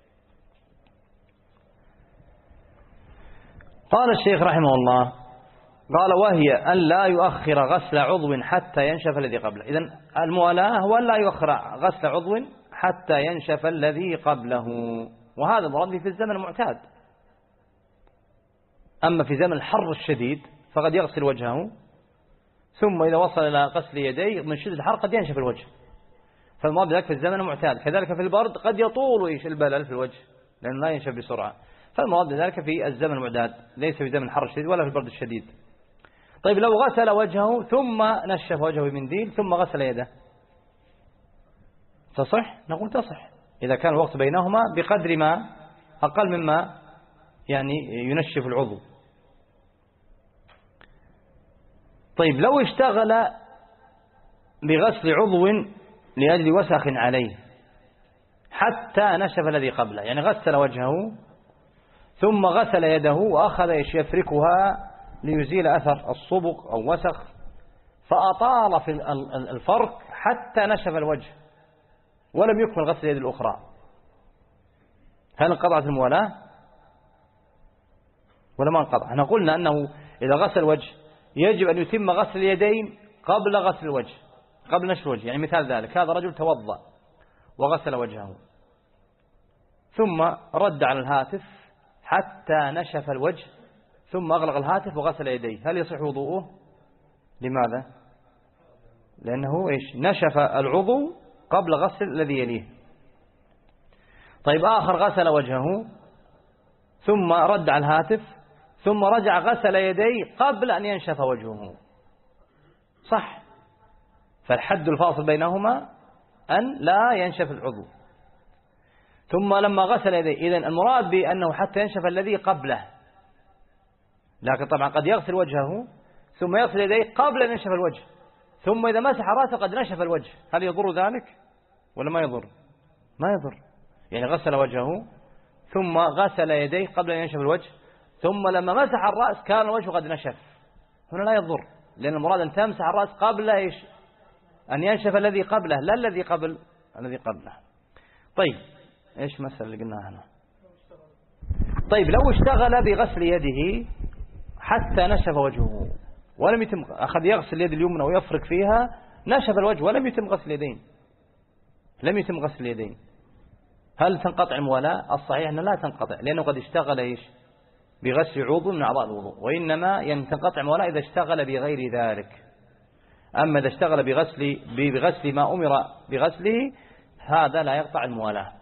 Speaker 1: قال الشيخ رحمه الله قال وهي أن لا يؤخر غسل عضو حتى ينشف الذي قبله. إذن الموالاة هو أن لا يؤخر غسل عضو حتى ينشف الذي قبله، وهذا مراد في الزمن المعتاد. أما في زمن الحر الشديد فقد يغسل وجهه، ثم إذا وصل إلى غسل يديه من شدة الحر قد ينشف الوجه، فالمراد ذلك في الزمن المعتاد. كذلك في البرد قد يطول البلل في الوجه لأنه لا ينشف بسرعة، فالمراد ذلك في الزمن المعتاد، ليس في زمن الحر الشديد ولا في البرد الشديد. طيب لو غسل وجهه ثم نشف وجهه بمنديل ثم غسل يده تصح؟ نقول تصح إذا كان الوقت بينهما بقدر ما أقل مما يعني ينشف العضو. طيب لو اشتغل بغسل عضو لأجل وسخ عليه حتى نشف الذي قبله، يعني غسل وجهه ثم غسل يده وأخذ يفركها ليزيل أثر الصبغ أو وسخ، فأطال في الفرك حتى نشف الوجه ولم يكمل غسل اليد الأخرى، هل انقطعت الموالاة ولا ما انقطع؟ احنا قلنا أنه إذا غسل الوجه يجب أن يتم غسل اليدين قبل غسل الوجه، قبل نشف الوجه. يعني مثال ذلك هذا رجل توضأ وغسل وجهه ثم رد على الهاتف حتى نشف الوجه ثم أغلق الهاتف وغسل يديه، هل يصح وضوءه؟ لماذا؟ لأنه إيش؟ نشف العضو قبل غسل الذي يليه. طيب آخر غسل وجهه ثم رد على الهاتف ثم رجع غسل يديه قبل أن ينشف وجهه، صح؟ فالحد الفاصل بينهما أن لا ينشف العضو. ثم لما غسل يديه، إذن المراد بأنه حتى ينشف الذي قبله، لكن طبعا قد يغسل وجهه ثم يغسل يديه قبل أن ينشف الوجه، ثم إذا مسح رأسه قد نشف الوجه، هل يضر ذلك ولا ما يضر؟ ما يضر. يعني غسل وجهه ثم غسل يديه قبل أن ينشف الوجه، ثم لما مسح الرأس كان الوجه قد نشف، هنا لا يضر، لأن المراد أن تمسح الرأس قبل إيش؟ أن ينشف الذي قبله، لا الذي قبل الذي قبله. طيب إيش المسألة اللي قلناها هنا؟ طيب لو اشتغل بغسل يده حتى نشف وجهه ولم يتم، أخذ يغسل اليد اليمنى ويفرك فيها نشف الوجه ولم يتم غسل اليدين، لم يتم غسل اليدين، هل تنقطع الموالاة؟ الصحيح أنه لا تنقطع، لأنه قد اشتغل إيش؟ بغسل عضو من أعضاء الوضوء، وإنما تنقطع الموالاة إذا اشتغل بغير ذلك. أما إذا اشتغل بغسل ما أمر بغسله هذا لا يقطع الموالاة.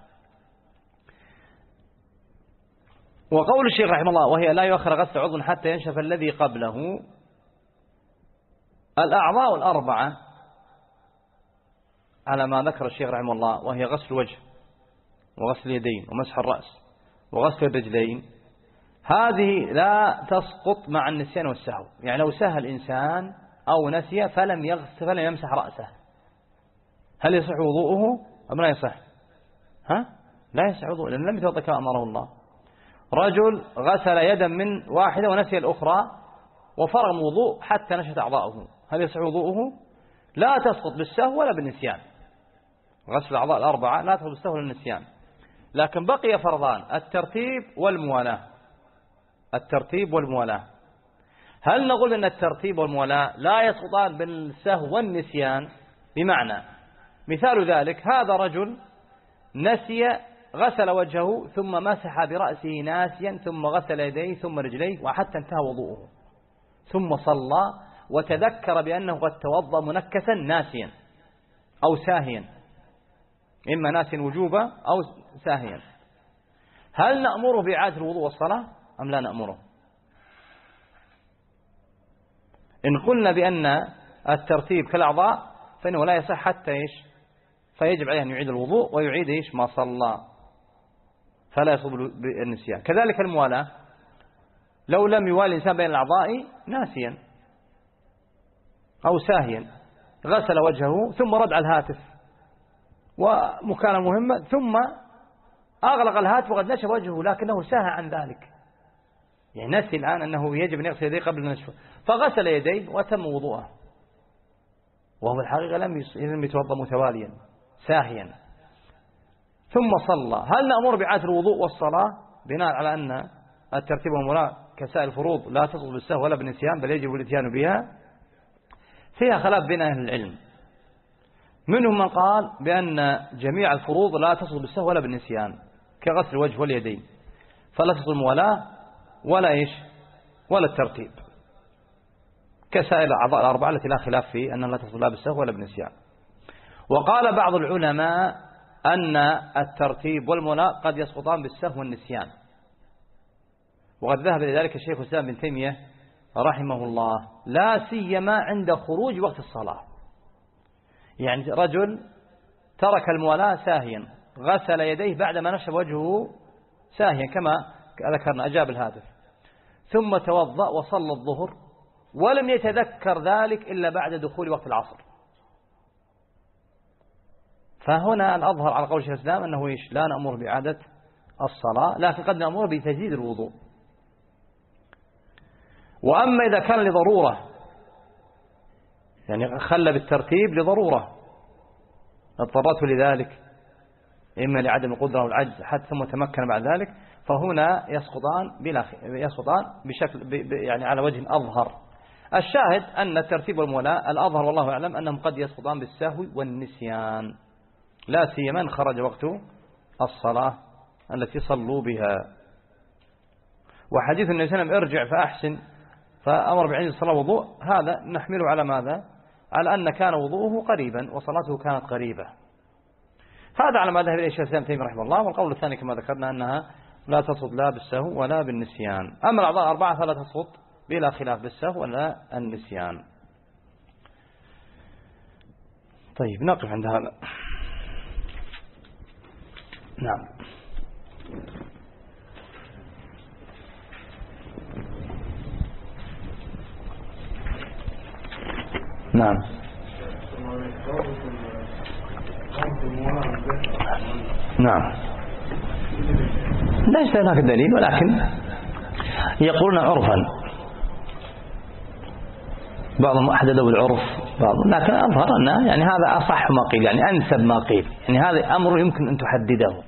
Speaker 1: وقول الشيخ رحمه الله وهي لا يؤخر غسل عضو حتى ينشف الذي قبله، الأعضاء الأربعة على ما ذكر الشيخ رحمه الله، وهي غسل الوجه وغسل اليدين ومسح الرأس وغسل الرجلين، هذه لا تسقط مع النسيان والسهو. يعني لو سهى الإنسان أو نسي فلم يمسح رأسه، هل يصح وضوءه أم لا يصح؟ لا يصح وضوءه، لأنه لم يتوضأ كما أمره الله. رجل غسل يدا من واحدة ونسي الأخرى وفرغ الوضوء حتى نشت أعضاؤه، هل يصح وضوءه؟ لا تسقط بالسهو ولا بالنسيان. غسل الأعضاء الأربعة لا تسقط بالسهو ولا بالنسيان، لكن بقي فرضان: الترتيب والموالاة. الترتيب والموالاة، هل نقول أن الترتيب والموالاة لا يسقطان بالسهو والنسيان؟ بمعنى مثال ذلك: هذا رجل نسي غسل وجهه ثم مسح برأسه ناسيا ثم غسل يديه ثم رجليه وحتى انتهى وضوءه، ثم صلى وتذكر بأنه قد توضأ منكسا ناسيا أو ساهيا، إما ناسيا وجوبا أو ساهيا، هل نأمره بإعادة الوضوء والصلاة أم لا نأمره؟ إن قلنا بأن الترتيب كالأعضاء فإنه لا يصح حتى فيجب عليه أن يعيد الوضوء ويعيد ما صلى، فلا يصب بالنسيان. كذلك الموالاة، لو لم يوالي الإنسان بين الأعضاء ناسيا أو ساهيا، غسل وجهه ثم رد على الهاتف ومكالمة مهمة ثم أغلق الهاتف وقد نشف وجهه لكنه ساهى عن ذلك، يعني نسي الآن أنه يجب أن يغسل يديه قبل النشف، فغسل يديه وتم وضوءه، وهو الحقيقة لم يتوضأ متواليا ساهيا، ثم صلى. هل نأمر بإعادة الوضوء والصلاة بناء على أن الترتيب والموالاة كسائر الفروض لا تسقط بالسهو ولا بالنسيان بل يجب الاتيان بها؟ فيها خلاف بين أهل العلم، منهم من قال بأن جميع الفروض لا تسقط بالسهو ولا بالنسيان كغسل الوجه واليدين، فلا تسقط الموالاة ولا الترتيب كسائر الأعضاء الأربعة التي لا خلاف في أنها لا تسقط لا بالسهو ولا بالنسيان. وقال بعض العلماء أن الترتيب والموالاة قد يسقطان بالسهو والنسيان، وقد ذهب إلى ذلك الشيخ الإسلام بن تيمية رحمه الله، لا سيما عند خروج وقت الصلاة. يعني رجل ترك الموالاة ساهيا، غسل يديه بعدما نشف وجهه ساهيا كما ذكرنا، أجاب الهاتف، ثم توضأ وصلى الظهر ولم يتذكر ذلك إلا بعد دخول وقت العصر، فهنا الأظهر على قول الشيخ الإسلام أنه لا نأمر بإعادة الصلاة، لكن قد نأمر بتجديد الوضوء. وأما إذا كان لضرورة، يعني خلى بالترتيب لضرورة اضطرته لذلك، إما لعدم القدرة والعجز حتى ثم تمكن بعد ذلك، فهنا يسقطان بشكل يعني على وجه أظهر. الشاهد أن الترتيب والموالاة الأظهر والله أعلم أنهم قد يسقطان بالسهو والنسيان، لا سيما إن خرج وقت الصلاة التي صلوا بها. وحديث النبي صلى الله عليه وسلم ارجع فأحسن فأمر بعيد الصلاة وضوء، هذا نحمله على ماذا؟ على أن كان وضوءه قريبا وصلاته كانت قريبة. هذا على ما ذهب إليه الشيخ الإسلام تيمية رحمه الله. والقول الثاني كما ذكرنا أنها لا تسقط لا بالسهو ولا بالنسيان. أما الأعضاء الأربعة فلا تسقط بلا خلاف بالسهو ولا النسيان. طيب نقف عند هذا. نعم. نعم. نعم. ليس هناك دليل، ولكن يقولون عرفا، بعضهم أحدده بالعرف بعضهم، لكن أظهر أن يعني هذا أصح ما قيل، يعني أنسب ما قيل، يعني هذا أمر يمكن أن تحدده.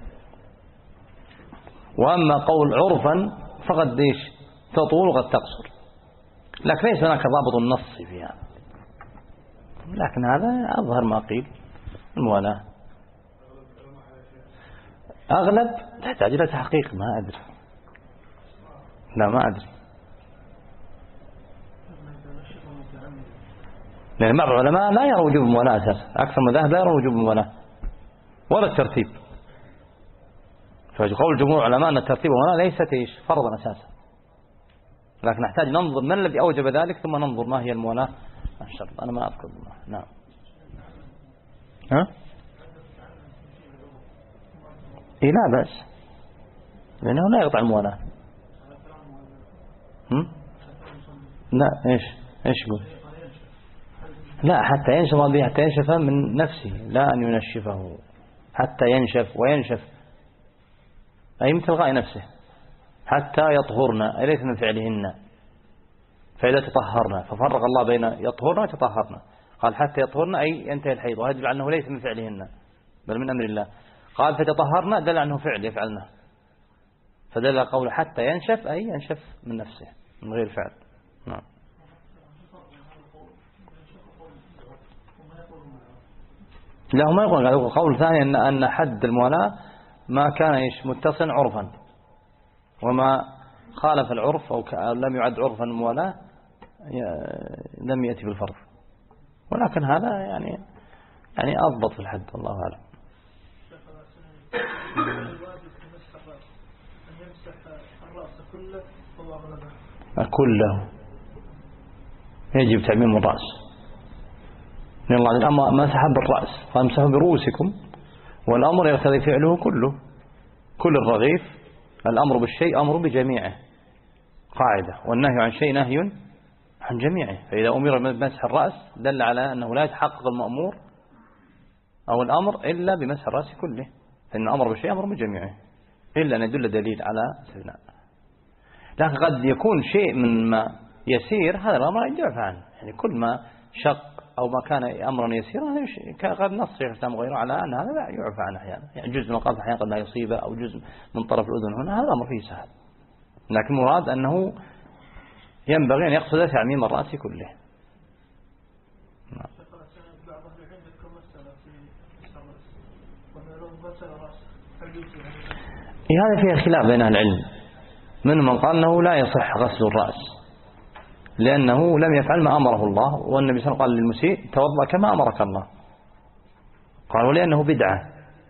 Speaker 1: وأما قول عرفا فقد تطول وقد تقصر، لكن ليس هناك ضابط النص فيها، لكن هذا أظهر ما قيل. الموالاة أغلب تحتاج إلى تحقيق، ما أدري، لا ما أدري، لأن بعض العلماء لا يرى وجوب الموالاة أساسا، أكثر من ذهب لا يرى وجوب الموالاة ولا الترتيب. فقول جمهور العلماء أن الترتيب والموالاة ليست فرضا أساسا، لكن نحتاج ننظر من الذي أوجب ذلك ثم ننظر ما هي الموالاة. أنا ما أذكر. نعم. ها؟ إيه لا بأس، لأنه لا يقطع الموالاة. لا إيش يقول؟ لا حتى ينشف به، حتى ينشف من نفسه، لا أن ينشفه، حتى ينشف وينشف، أي من تلقاء نفسه، حتى يطهرن، أليس من فعلهن، فإذا تطهرن، ففرق الله بين يطهرن ويتطهرن، قال حتى يطهرن أي ينتهي الحيض، وهذا يدل أنه ليس من فعلهن بل من أمر الله. قال فتطهرن دل أنه فعل يفعلنه، فدل قوله حتى ينشف أي ينشف من نفسه من غير فعل. نعم. لا هم يقولون قول ثاني أن حد الموالاة ما كان متصل عرفا، وما خالف العرف أو لم يعد عرفا الموالاة لم يأتي بالفرض، ولكن هذا يعني أضبط في الحد، والله أعلم. كله يجب تعميم الرأس، إن الله أما مسح بالرأس فامسحوا برؤوسكم، والأمر يقتضي فعله كله، كل الرغيف الأمر بالشيء أمر بجميعه قاعدة، والنهي عن شيء نهي عن جميعه، فإذا أمر بمسح الرأس دل على أنه لا يتحقق المأمور أو الأمر إلا بمسح الرأس كله، فإن الأمر بالشيء أمر بجميعه إلا أن يدل دليل على استثناء. لكن قد يكون شيء من ما يسير هذا الأمر يعفى عنه، يعني كل ما شق أو ما كان أمرا يسيرا قد نص شيخ الإسلام وغيره على أن هذا لا يعفى عنه أحيانا، يعني جزء من القلب أحيانا قد لا يصيبه، أو جزء من طرف الأذن هنا، هذا أمر فيه سهل، لكن مراد أنه ينبغي أن يقصد تعميم الرأس كله. هذا فيه خلاف بين أهل العلم، منهم من قال أنه لا يصح غسل الرأس لأنه لم يفعل ما أمره الله، والنبي صلى الله عليه وسلم قال للمسيء توضأ كما أمرك الله، قال ولأنه بدعة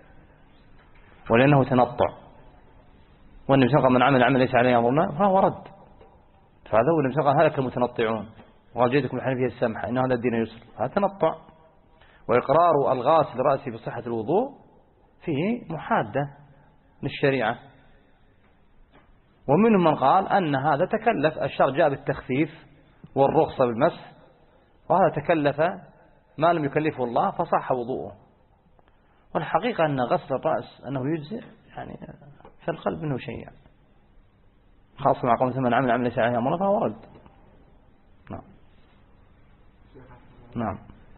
Speaker 1: ولأنه تنطع، والنبي صلى الله عليه وسلم من عمل عمل ليس عليه أمرنا فهو رد، فهذا هو النبي صلى الله عليه وسلم هلك المتنطعون، وقال جئتكم الحنفية السمحة إن هذا الدين يسر، هذا تنطع. وإقرار الغاسل رأسه بصحة الوضوء فيه محادة للشريعة. ومنهم من قال أن هذا تكلف، الشرع جاء بالتخفيف والرخصة بالمسح، وهذا تكلف ما لم يكلفه الله فصح وضوءه. والحقيقة أن غسل الرأس أنه يجزئ، يعني في القلب منه شيء، يعني خاصة مع قوم من عمل ليس عليه أمرنا فهو رد. نعم نعم.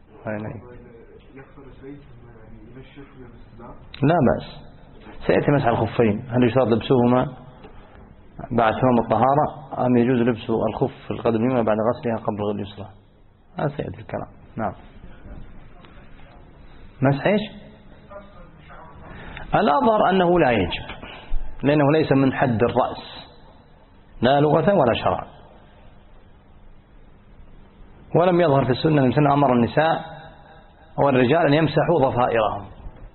Speaker 1: لا بأس، سيأتي مسح الخفين، هل يشترط لبسهما بعد تمام الطهارة أم يجوز لبس الخف في القدم اليمنى بعد غسلها قبل اليسرى؟ هذا سيأتي الكلام. نعم. مسح ايش؟ الأظهر أنه لا يجب، لأنه ليس من حد الرأس لا لغة ولا شرعا، ولم يظهر في السنة من سنة أمر النساء والرجال أن يمسحوا ضفائرهم،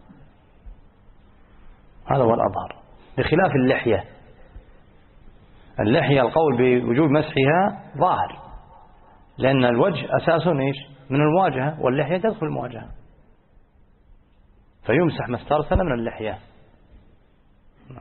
Speaker 1: هذا هو الأظهر، بخلاف اللحية. اللحية القول بوجوب مسحها ظاهر، لأن الوجه أساس إيش؟ من المواجهة، واللحية تدخل المواجهة، فيمسح ما استرسل من اللحية. نعم.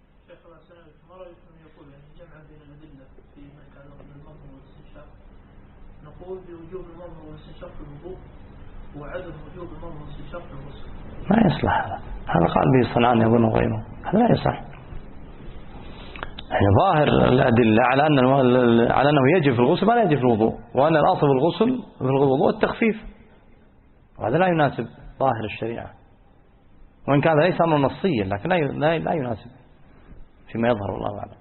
Speaker 2: نقول بوجوب المضمضة والاستنشاق في الوضوء وعدم وجوب المضمضة والاستنشاق في الغسل.
Speaker 1: ما يصلح هذا قال به الصنعاني يظن غيره، هذا لا يصح. يعني ظاهر الأدلة على أنه يجب في الغسل ما لا يجب في الوضوء، وأن الأصل في الغسل في الوضوء التخفيف، وهذا لا يناسب ظاهر الشريعة، وإن كان ليس أمر نصيا لكن لا يناسب فيما يظهر، الله أعلم.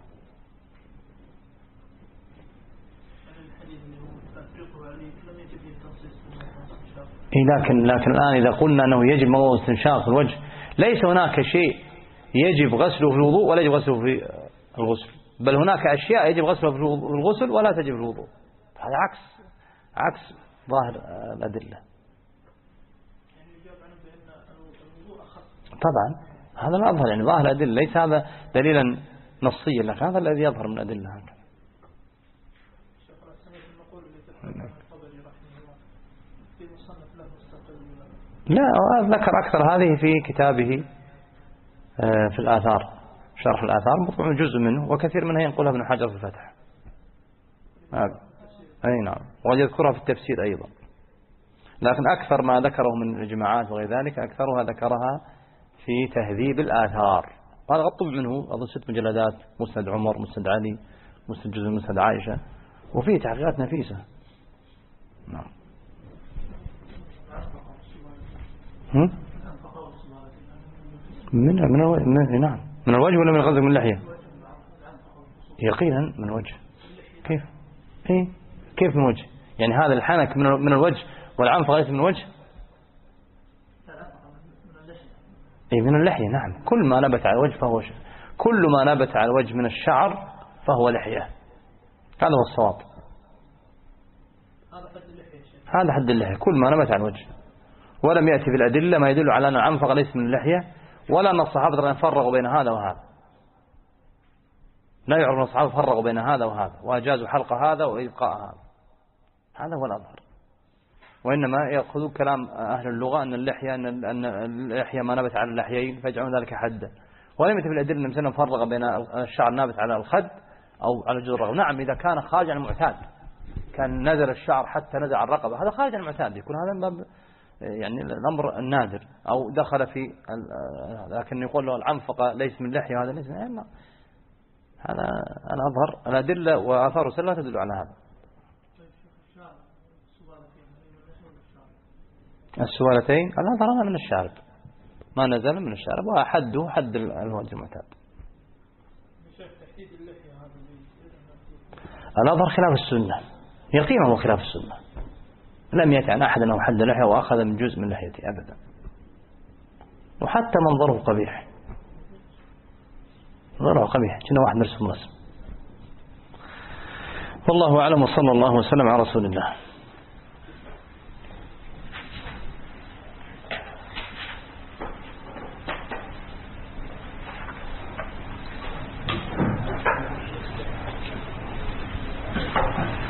Speaker 1: لكن الآن إذا قلنا أنه يجب موضوع استنشاق الوجه، ليس هناك شيء يجب غسله في الوضوء ولا يجب غسله في الغسل، بل هناك أشياء يجب غسلها في الغسل ولا تجب في الوضوء، هذا عكس ظاهر الأدلة. طبعا هذا لا أظهر، يعني ظاهر الأدلة ليس هذا دليلا نصيا، لكن هذا الذي يظهر من الأدلة. لا ذكر أكثر هذه في كتابه في الآثار، شرح الآثار مطبوع جزء منه، وكثير منها ينقلها ابن حجر في الفتح. أي نعم، ويذكرها في التفسير أيضا، لكن أكثر ما ذكره من الإجماعات وغير ذلك أكثرها ذكرها في تهذيب الآثار. هذا قد طبع منه أظن 6 مجلدات، مسند عمر، مسند علي، مسند جزء، مسند عائشة، وفيه تحقيقات نفيسة. نعم. نعم، من الوجه ولا من الغزو من اللحية؟ يقينا من الوجه. كيف؟ كيف من الوجه؟ يعني هذا الحنك من الوجه والعنف ليس من الوجه؟ من اللحية. نعم، كل ما نبت على الوجه فهو كل ما نبت على الوجه من الشعر فهو لحية. هذا هو الصواب. هذا حد اللحية، كل ما نبت على الوجه. ولم يأتي في الأدلة ما يدل على أن العنفق ليس من اللحية، ولا أن الصحابة فرقوا بين هذا وهذا. لا يعرف أن الصحابة فرقوا بين هذا وهذا وأجازوا حلق هذا وإبقاء هذا. هذا هو الأظهر. وإنما يأخذوا كلام أهل اللغة أن اللحية ما نبت على اللحيين فيجعلون ذلك حدا. ولم يأتي في الأدلة أن مثلا فرق بين الشعر نابت على الخد أو على جذور الرقبة. نعم، إذا كان خارج عن المعتاد، كان نزل الشعر حتى نزل على الرقبة، هذا خارج عن المعتاد، يكون هذا باب يعني الأمر النادر، أو دخل في لكن يقول له العنفقة ليس من لحية، هذا ليس من لحية. هذا الأظهر. الأدلة وآثار السنة تدل على هذا. السوالتين الأظهر من الشارب، ما نزل من الشارب، وحده حد الوجه المعتاد. الأظهر خلاف السنة، يقينا هو خلاف السنة. لم يأتي عن أحد أنه حد لحية وأخذ من جزء من لحيته أبدا، وحتى منظره قبيح، منظره قبيح كأنه واحد مرسم رسم. والله أعلم، وصلى الله وسلم على رسول الله.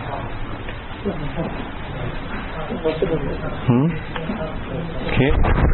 Speaker 1: كيف